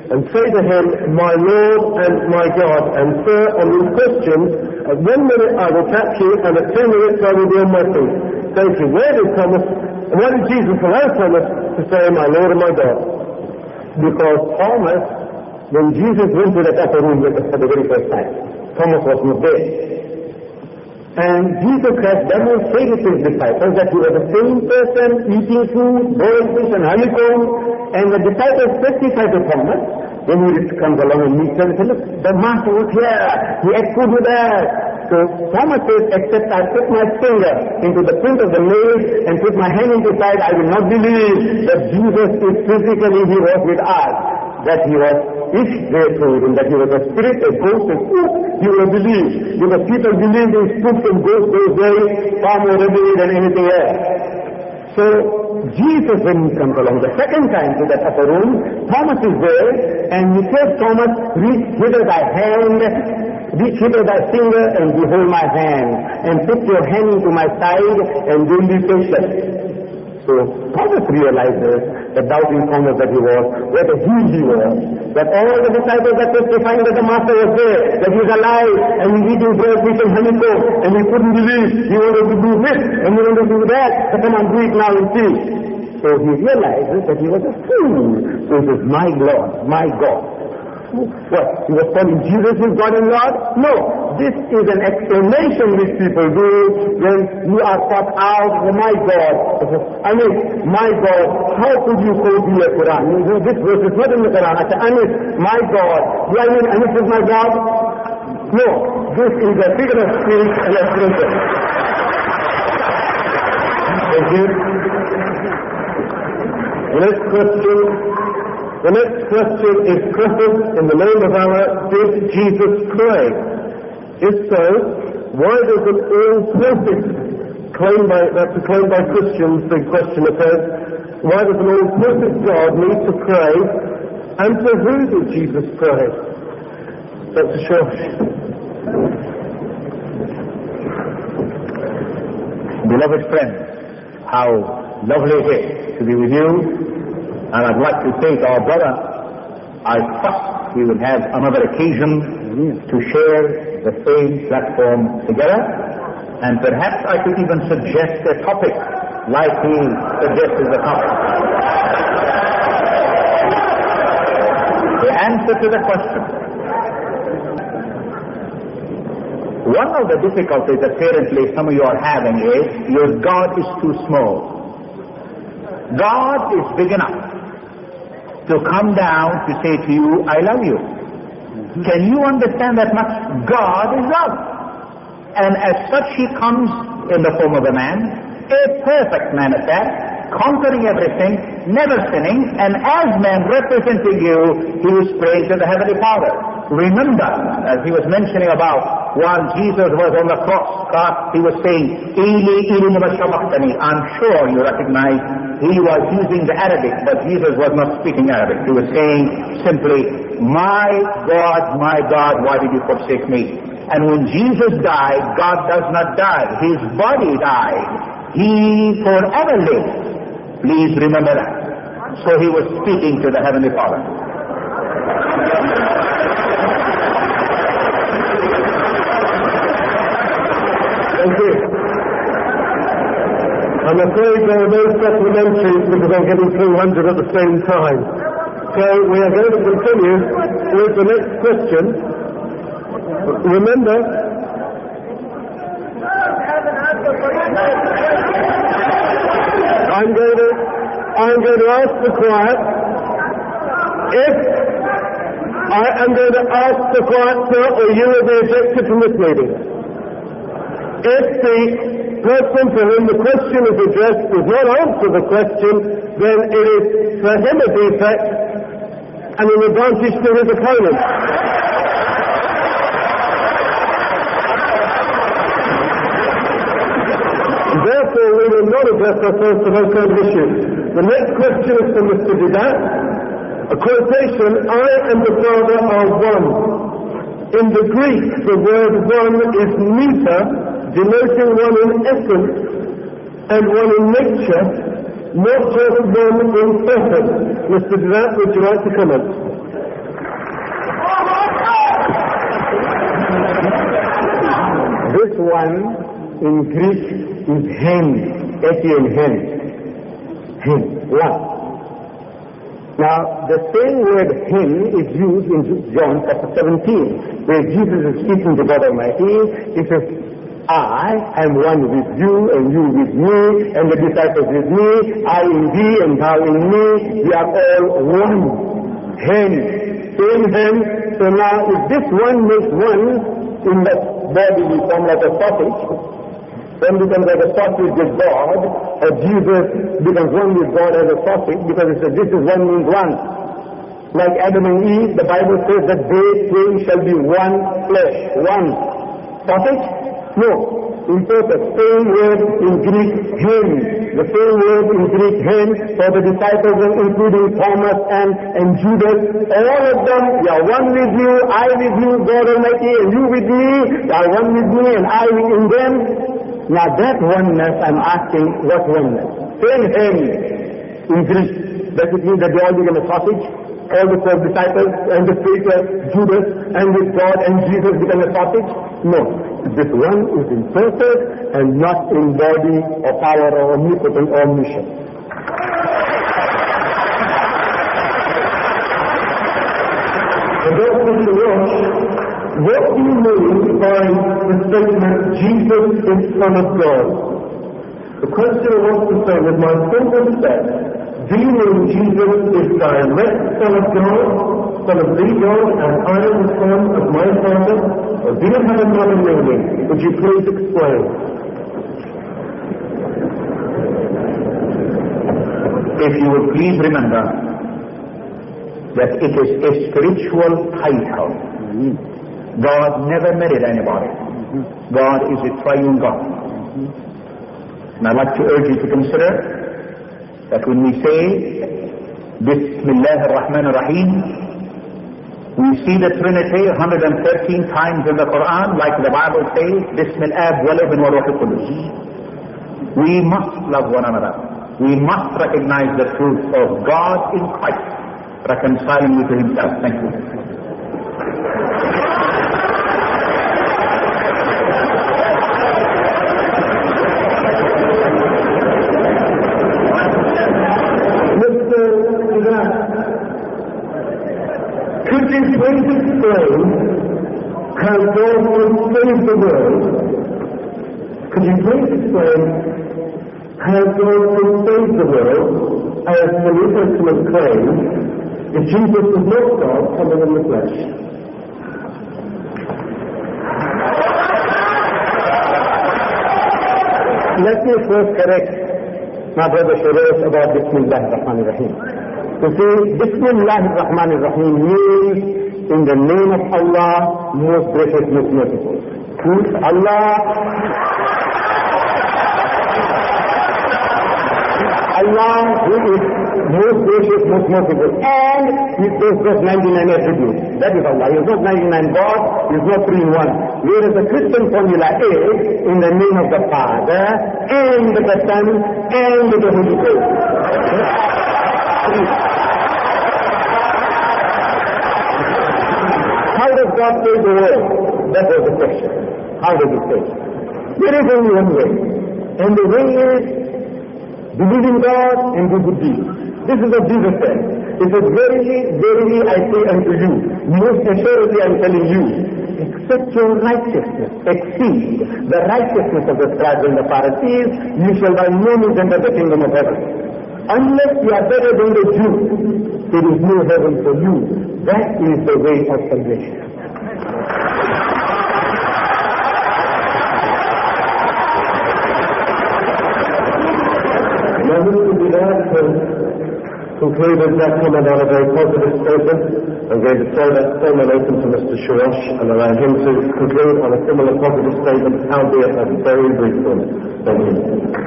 and say to him, my Lord and my God. And sir, on these questions, at one minute I will catch you, and at two minutes I will be on my feet. Thank you. Where did Thomas, where did Jesus allow Thomas to say, my Lord and my God? Because Thomas, when Jesus went to that upper room with us for the very first time, Thomas was not there. And Jesus Christ demonstrated to his disciples that he was the same person eating food, boiled fish and honeycomb. And the disciples testified to Thomas when he comes along and meets them and says, look, the master was here. He ate food with us. So Thomas says, except I put my finger into the print of the nail and put my hand into the side, I will not believe that Jesus is physically, he was with us. That he was, if they told him that he was a spirit, a ghost, a spook, you will believe. Because people believed in spooks and ghosts those days far more readily than anything else. So Jesus, when he comes along the second time to that upper room, Thomas is there, and he says, Thomas, reach hither thy hand, reach hither thy finger, and behold my hand, and put your hand into my side, and don't be patient. So Thomas realizes, the doubting Thomas that he was, what a huge he was, that all the disciples are testifying that the Master was there, that he was alive, and he's eating bread, fish, and honeycomb, and he couldn't believe. He wanted to do this, and he wanted to do that. So come on, do it now and see. So he realizes that he was a fool. So he says, my Lord, my God. What? He was calling Jesus his God and Lord? No. This is an explanation which people do when you are caught out, oh my God. I mean, my God, how could you quote me a Quran? This verse is not in the Quran. I say, Anis, my God. Do I mean Anis is my God? No. This is a figure of speech and explanation. Thank you. The next question. The next question is prefaced in the name of Allah, did Jesus pray? If so, why does an all-perfect claim by, that's a claim by Christians, the questioner says, why does an all-perfect God need to pray? And for who did Jesus pray? Doctor Shaw.
Beloved friends, how lovely it is to be with you. And I'd like to say to our brother, I trust we will have another occasion to share the same platform together. And perhaps I could even suggest a topic like he suggested the topic. The answer to the question. One of the difficulties apparently some of you are having is your God is too small. God is big enough to come down to say to you, I love you. Can you understand that much? God is love. And as such he comes in the form of a man, a perfect man at that, conquering everything, never sinning, and as man representing you, he was praying to the Heavenly Father. Remember, as he was mentioning about while Jesus was on the cross, God, he was saying, Eli, Eli, lama sabachthani. I'm sure you recognize he was using the Arabic, but Jesus was not speaking Arabic. He was saying simply, my God, my God, why did you forsake me? And when Jesus died, God does not die. His body died. He forever lives. Please remember that. So he was speaking to the Heavenly Father.
Thank you. I'm afraid there are no supplementaries because I'm getting two hundred at the same time. So we are going to continue with the next question. Remember, I'm going to, I'm going to ask the choir if I am going to ask the choir, sir, or you will be ejected from this meeting. If the person to whom the question is addressed does not answer the question, then it is for him a defect and an advantage to his opponent. Therefore, we will not address ourselves to those kind of issues. The next question is from Mister Didat. A quotation, I and the Father are one. In the Greek, the word one is meter, denoting one in essence and one in nature, not just one in person. Mister Didat, would you like to comment?
one in Greek is hen, H E N, hen. Hen, one. Now, the same word hen is used in John chapter seventeen, where Jesus is speaking to God Almighty. He says, I am one with you, and you with me, and the disciples with me, I in thee, and thou in me, we are all one. Hen, same hen. So now, if this one makes one in the body, we form like a sausage. One becomes like a sausage with God, or Jesus becomes one with God as a sausage, because it says this is one means one. Like Adam and Eve, the Bible says that they twain shall be one flesh, one. Sausage? No. In fact, the same word in Greek, hen. The same word in Greek, hen, for the disciples, including Thomas and, and Judas. All of them, you are one with you, I with you, God Almighty, and you with me. You are one with me, and I in them. Now that oneness, I'm asking, what oneness? Same hen in Greek. Does it mean that they all become a sausage? All the twelve disciples and the traitor Judas and with God and Jesus become a sausage? No. This one is in person and not in body or power or omnipotent or omniscient. For those who watch, what do you mean by the statement, Jesus is Son of God? The question I want to say with my simple step, do you mean Jesus is direct Son of God, Son of the God, and I am the Son of my Father? Or do you have another meaning? Would you please explain?
If you would please remember that it is a spiritual title. God never married anybody. God is a triune God. And I'd like to urge you to consider that when we say Bismillah ar-Rahman ar-Rahim, we see the Trinity one hundred thirteen times in the Quran, like the Bible says, Bismillah wal-Ibn wa-Ruh al-Qudus. We must love one another. We must recognize the truth of God in Christ, reconciling you to Himself. Thank you.
Could you please explain how God will save the world? Could you please explain how God will save the world as the New Testament claims if Jesus was not God coming in the flesh? Let me first correct my brother Shuresh about Bismillah ar-Rahman ar-Rahim. You see, Bismillah ar-Rahman ar-Rahim means in the name of Allah, most gracious, most merciful. Allah, Allah who is most gracious, most merciful, and He is just ninety-nine attributes. That is Allah. He is not ninety-nine God, He is not three in one. Whereas the Christian formula is in the name of the Father, and the Son, and the Holy Ghost. How does God save the world? That was the question. How does He save? There is only one way. And the way is believe in God and do good deeds. This is what Jesus said. He says, verily, verily I say unto you, most assuredly I am telling you, except your righteousness exceed the righteousness of the scribes and the Pharisees, you shall by no means enter the kingdom of heaven. Unless you are better than the Jews, there is no heaven for you. That is the way of salvation. Now, Mister Bilal concluded that comment on a very positive statement and gave the sermon open to Mister Shuresh and allowed him to conclude on a similar positive statement, albeit a very brief one. Thank you.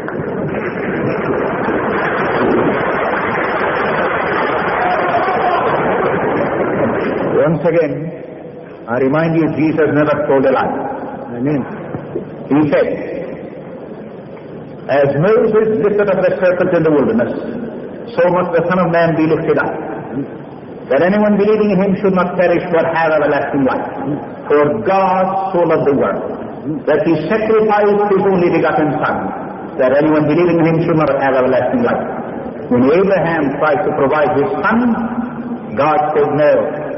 Once again, I remind you, Jesus never told a lie.
Amen.
He said, as Moses lifted up the serpent in the wilderness, so must the Son of Man be lifted up, that anyone believing in Him should not perish but have everlasting life. For God so loved the world
that he sacrificed his only begotten Son, that anyone believing in him should not have everlasting life. When Abraham tried to provide his son, God said, no,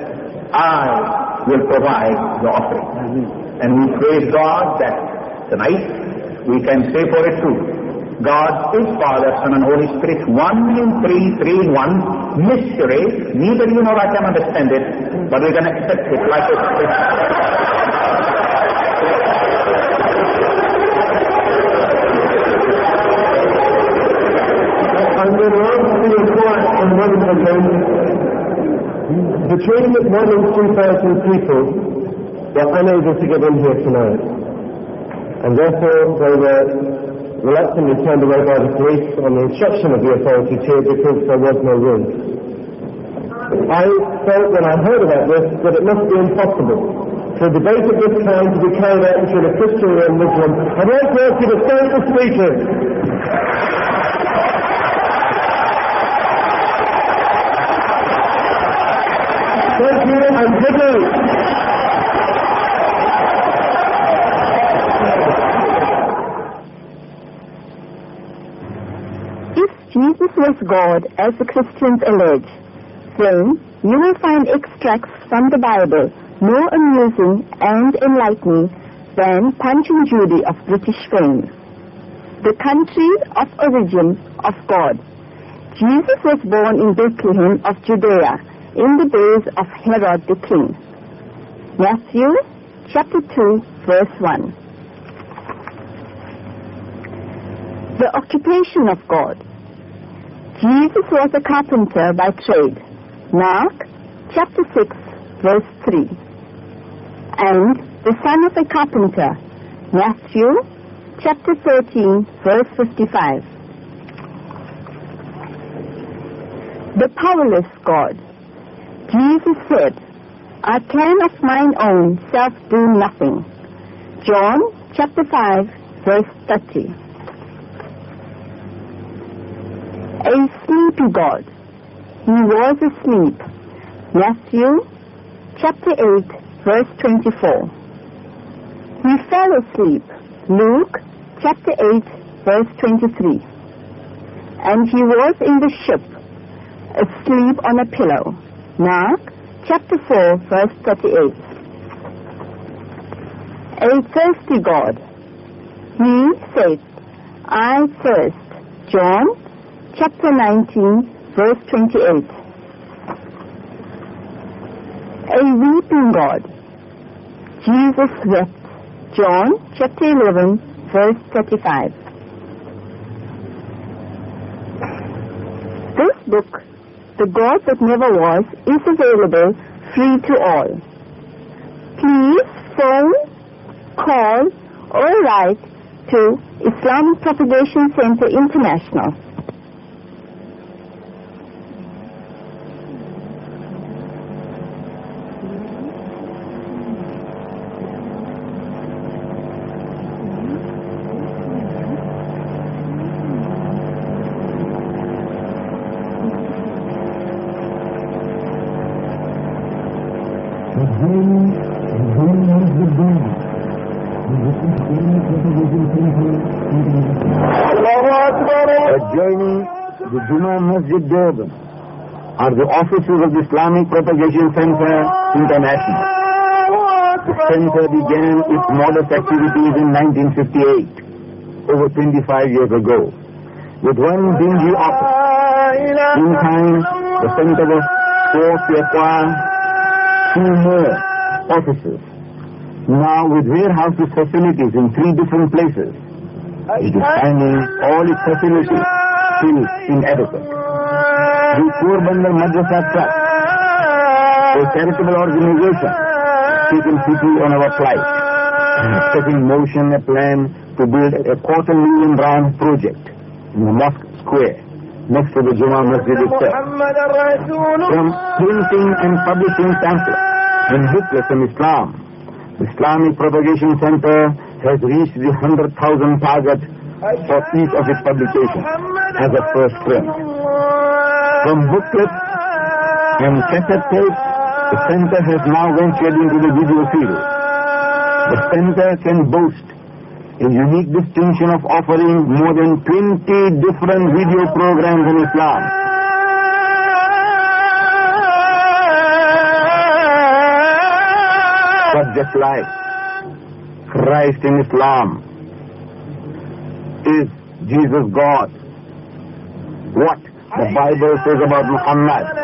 I will provide the offering. And we praise God that tonight we can say for it too, God is Father, Son, and Holy Spirit, one in three, three in one, mystery. Neither you nor I can understand it, but we can accept it like it is.
I'm going to ask you a quiet on one again. Between one and two thousand people were unable to get in here tonight, and therefore they were reluctantly turned away by the police on the instruction of the authorities here because there was no room. I felt when I heard about this that it must be impossible for a debate of this kind to be carried out between a Christian and a Muslim. I'd like to ask you to stand the speakers. Thank you and good night.
Jesus was God, as the Christians allege, then you will find extracts from the Bible more amusing and enlightening than Punch and Judy of British fame. The country of origin of God. Jesus was born in Bethlehem of Judea in the days of Herod the king. Matthew chapter two, verse one. The occupation of God. Jesus was a carpenter by trade. Mark chapter six, verse three. And the son of a carpenter. Matthew chapter thirteen, verse fifty-five. The powerless God. Jesus said, I can of mine own self do nothing. John chapter five, verse thirty. A sleepy God. He was asleep. Matthew chapter eight, verse twenty-four. He fell asleep. Luke chapter eight, verse twenty-three. And he was in the ship, asleep on a pillow. Mark chapter four, verse thirty-eight. A thirsty God. He said, I thirst. John chapter nineteen, verse twenty-eight. A weeping God. Jesus wept. John chapter eleven, verse thirty-five. This book, The God That Never Was, is available free to all. Please phone, call, or write to Islamic Propagation Center International.
Adjoining the Jummah Masjid Durban are the offices of the Islamic Propagation Center International. The center began its modest activities in nineteen fifty-eight, over twenty-five years ago, with one dingy office. In time, the center was forced to acquire two more offices. Now, with warehouses facilities in three different places, it is finding all its facilities still inadequate. The Porbandar Madrasa Trust, a charitable organization, taking people on our flight, and set in motion a plan to build a quarter million rand project in the mosque square next to the Jummah Masjid itself. From printing and publishing pamphlets and booklets on Islam, the Islamic Propagation Center has reached the one hundred thousand target for each of its publications as a first print. From booklets and cassette tapes, the center has now ventured into the video field. The center can boast a unique distinction of offering more than twenty different video programs in Islam. But just like Christ in Islam, is Jesus God? What the Bible says about Muhammad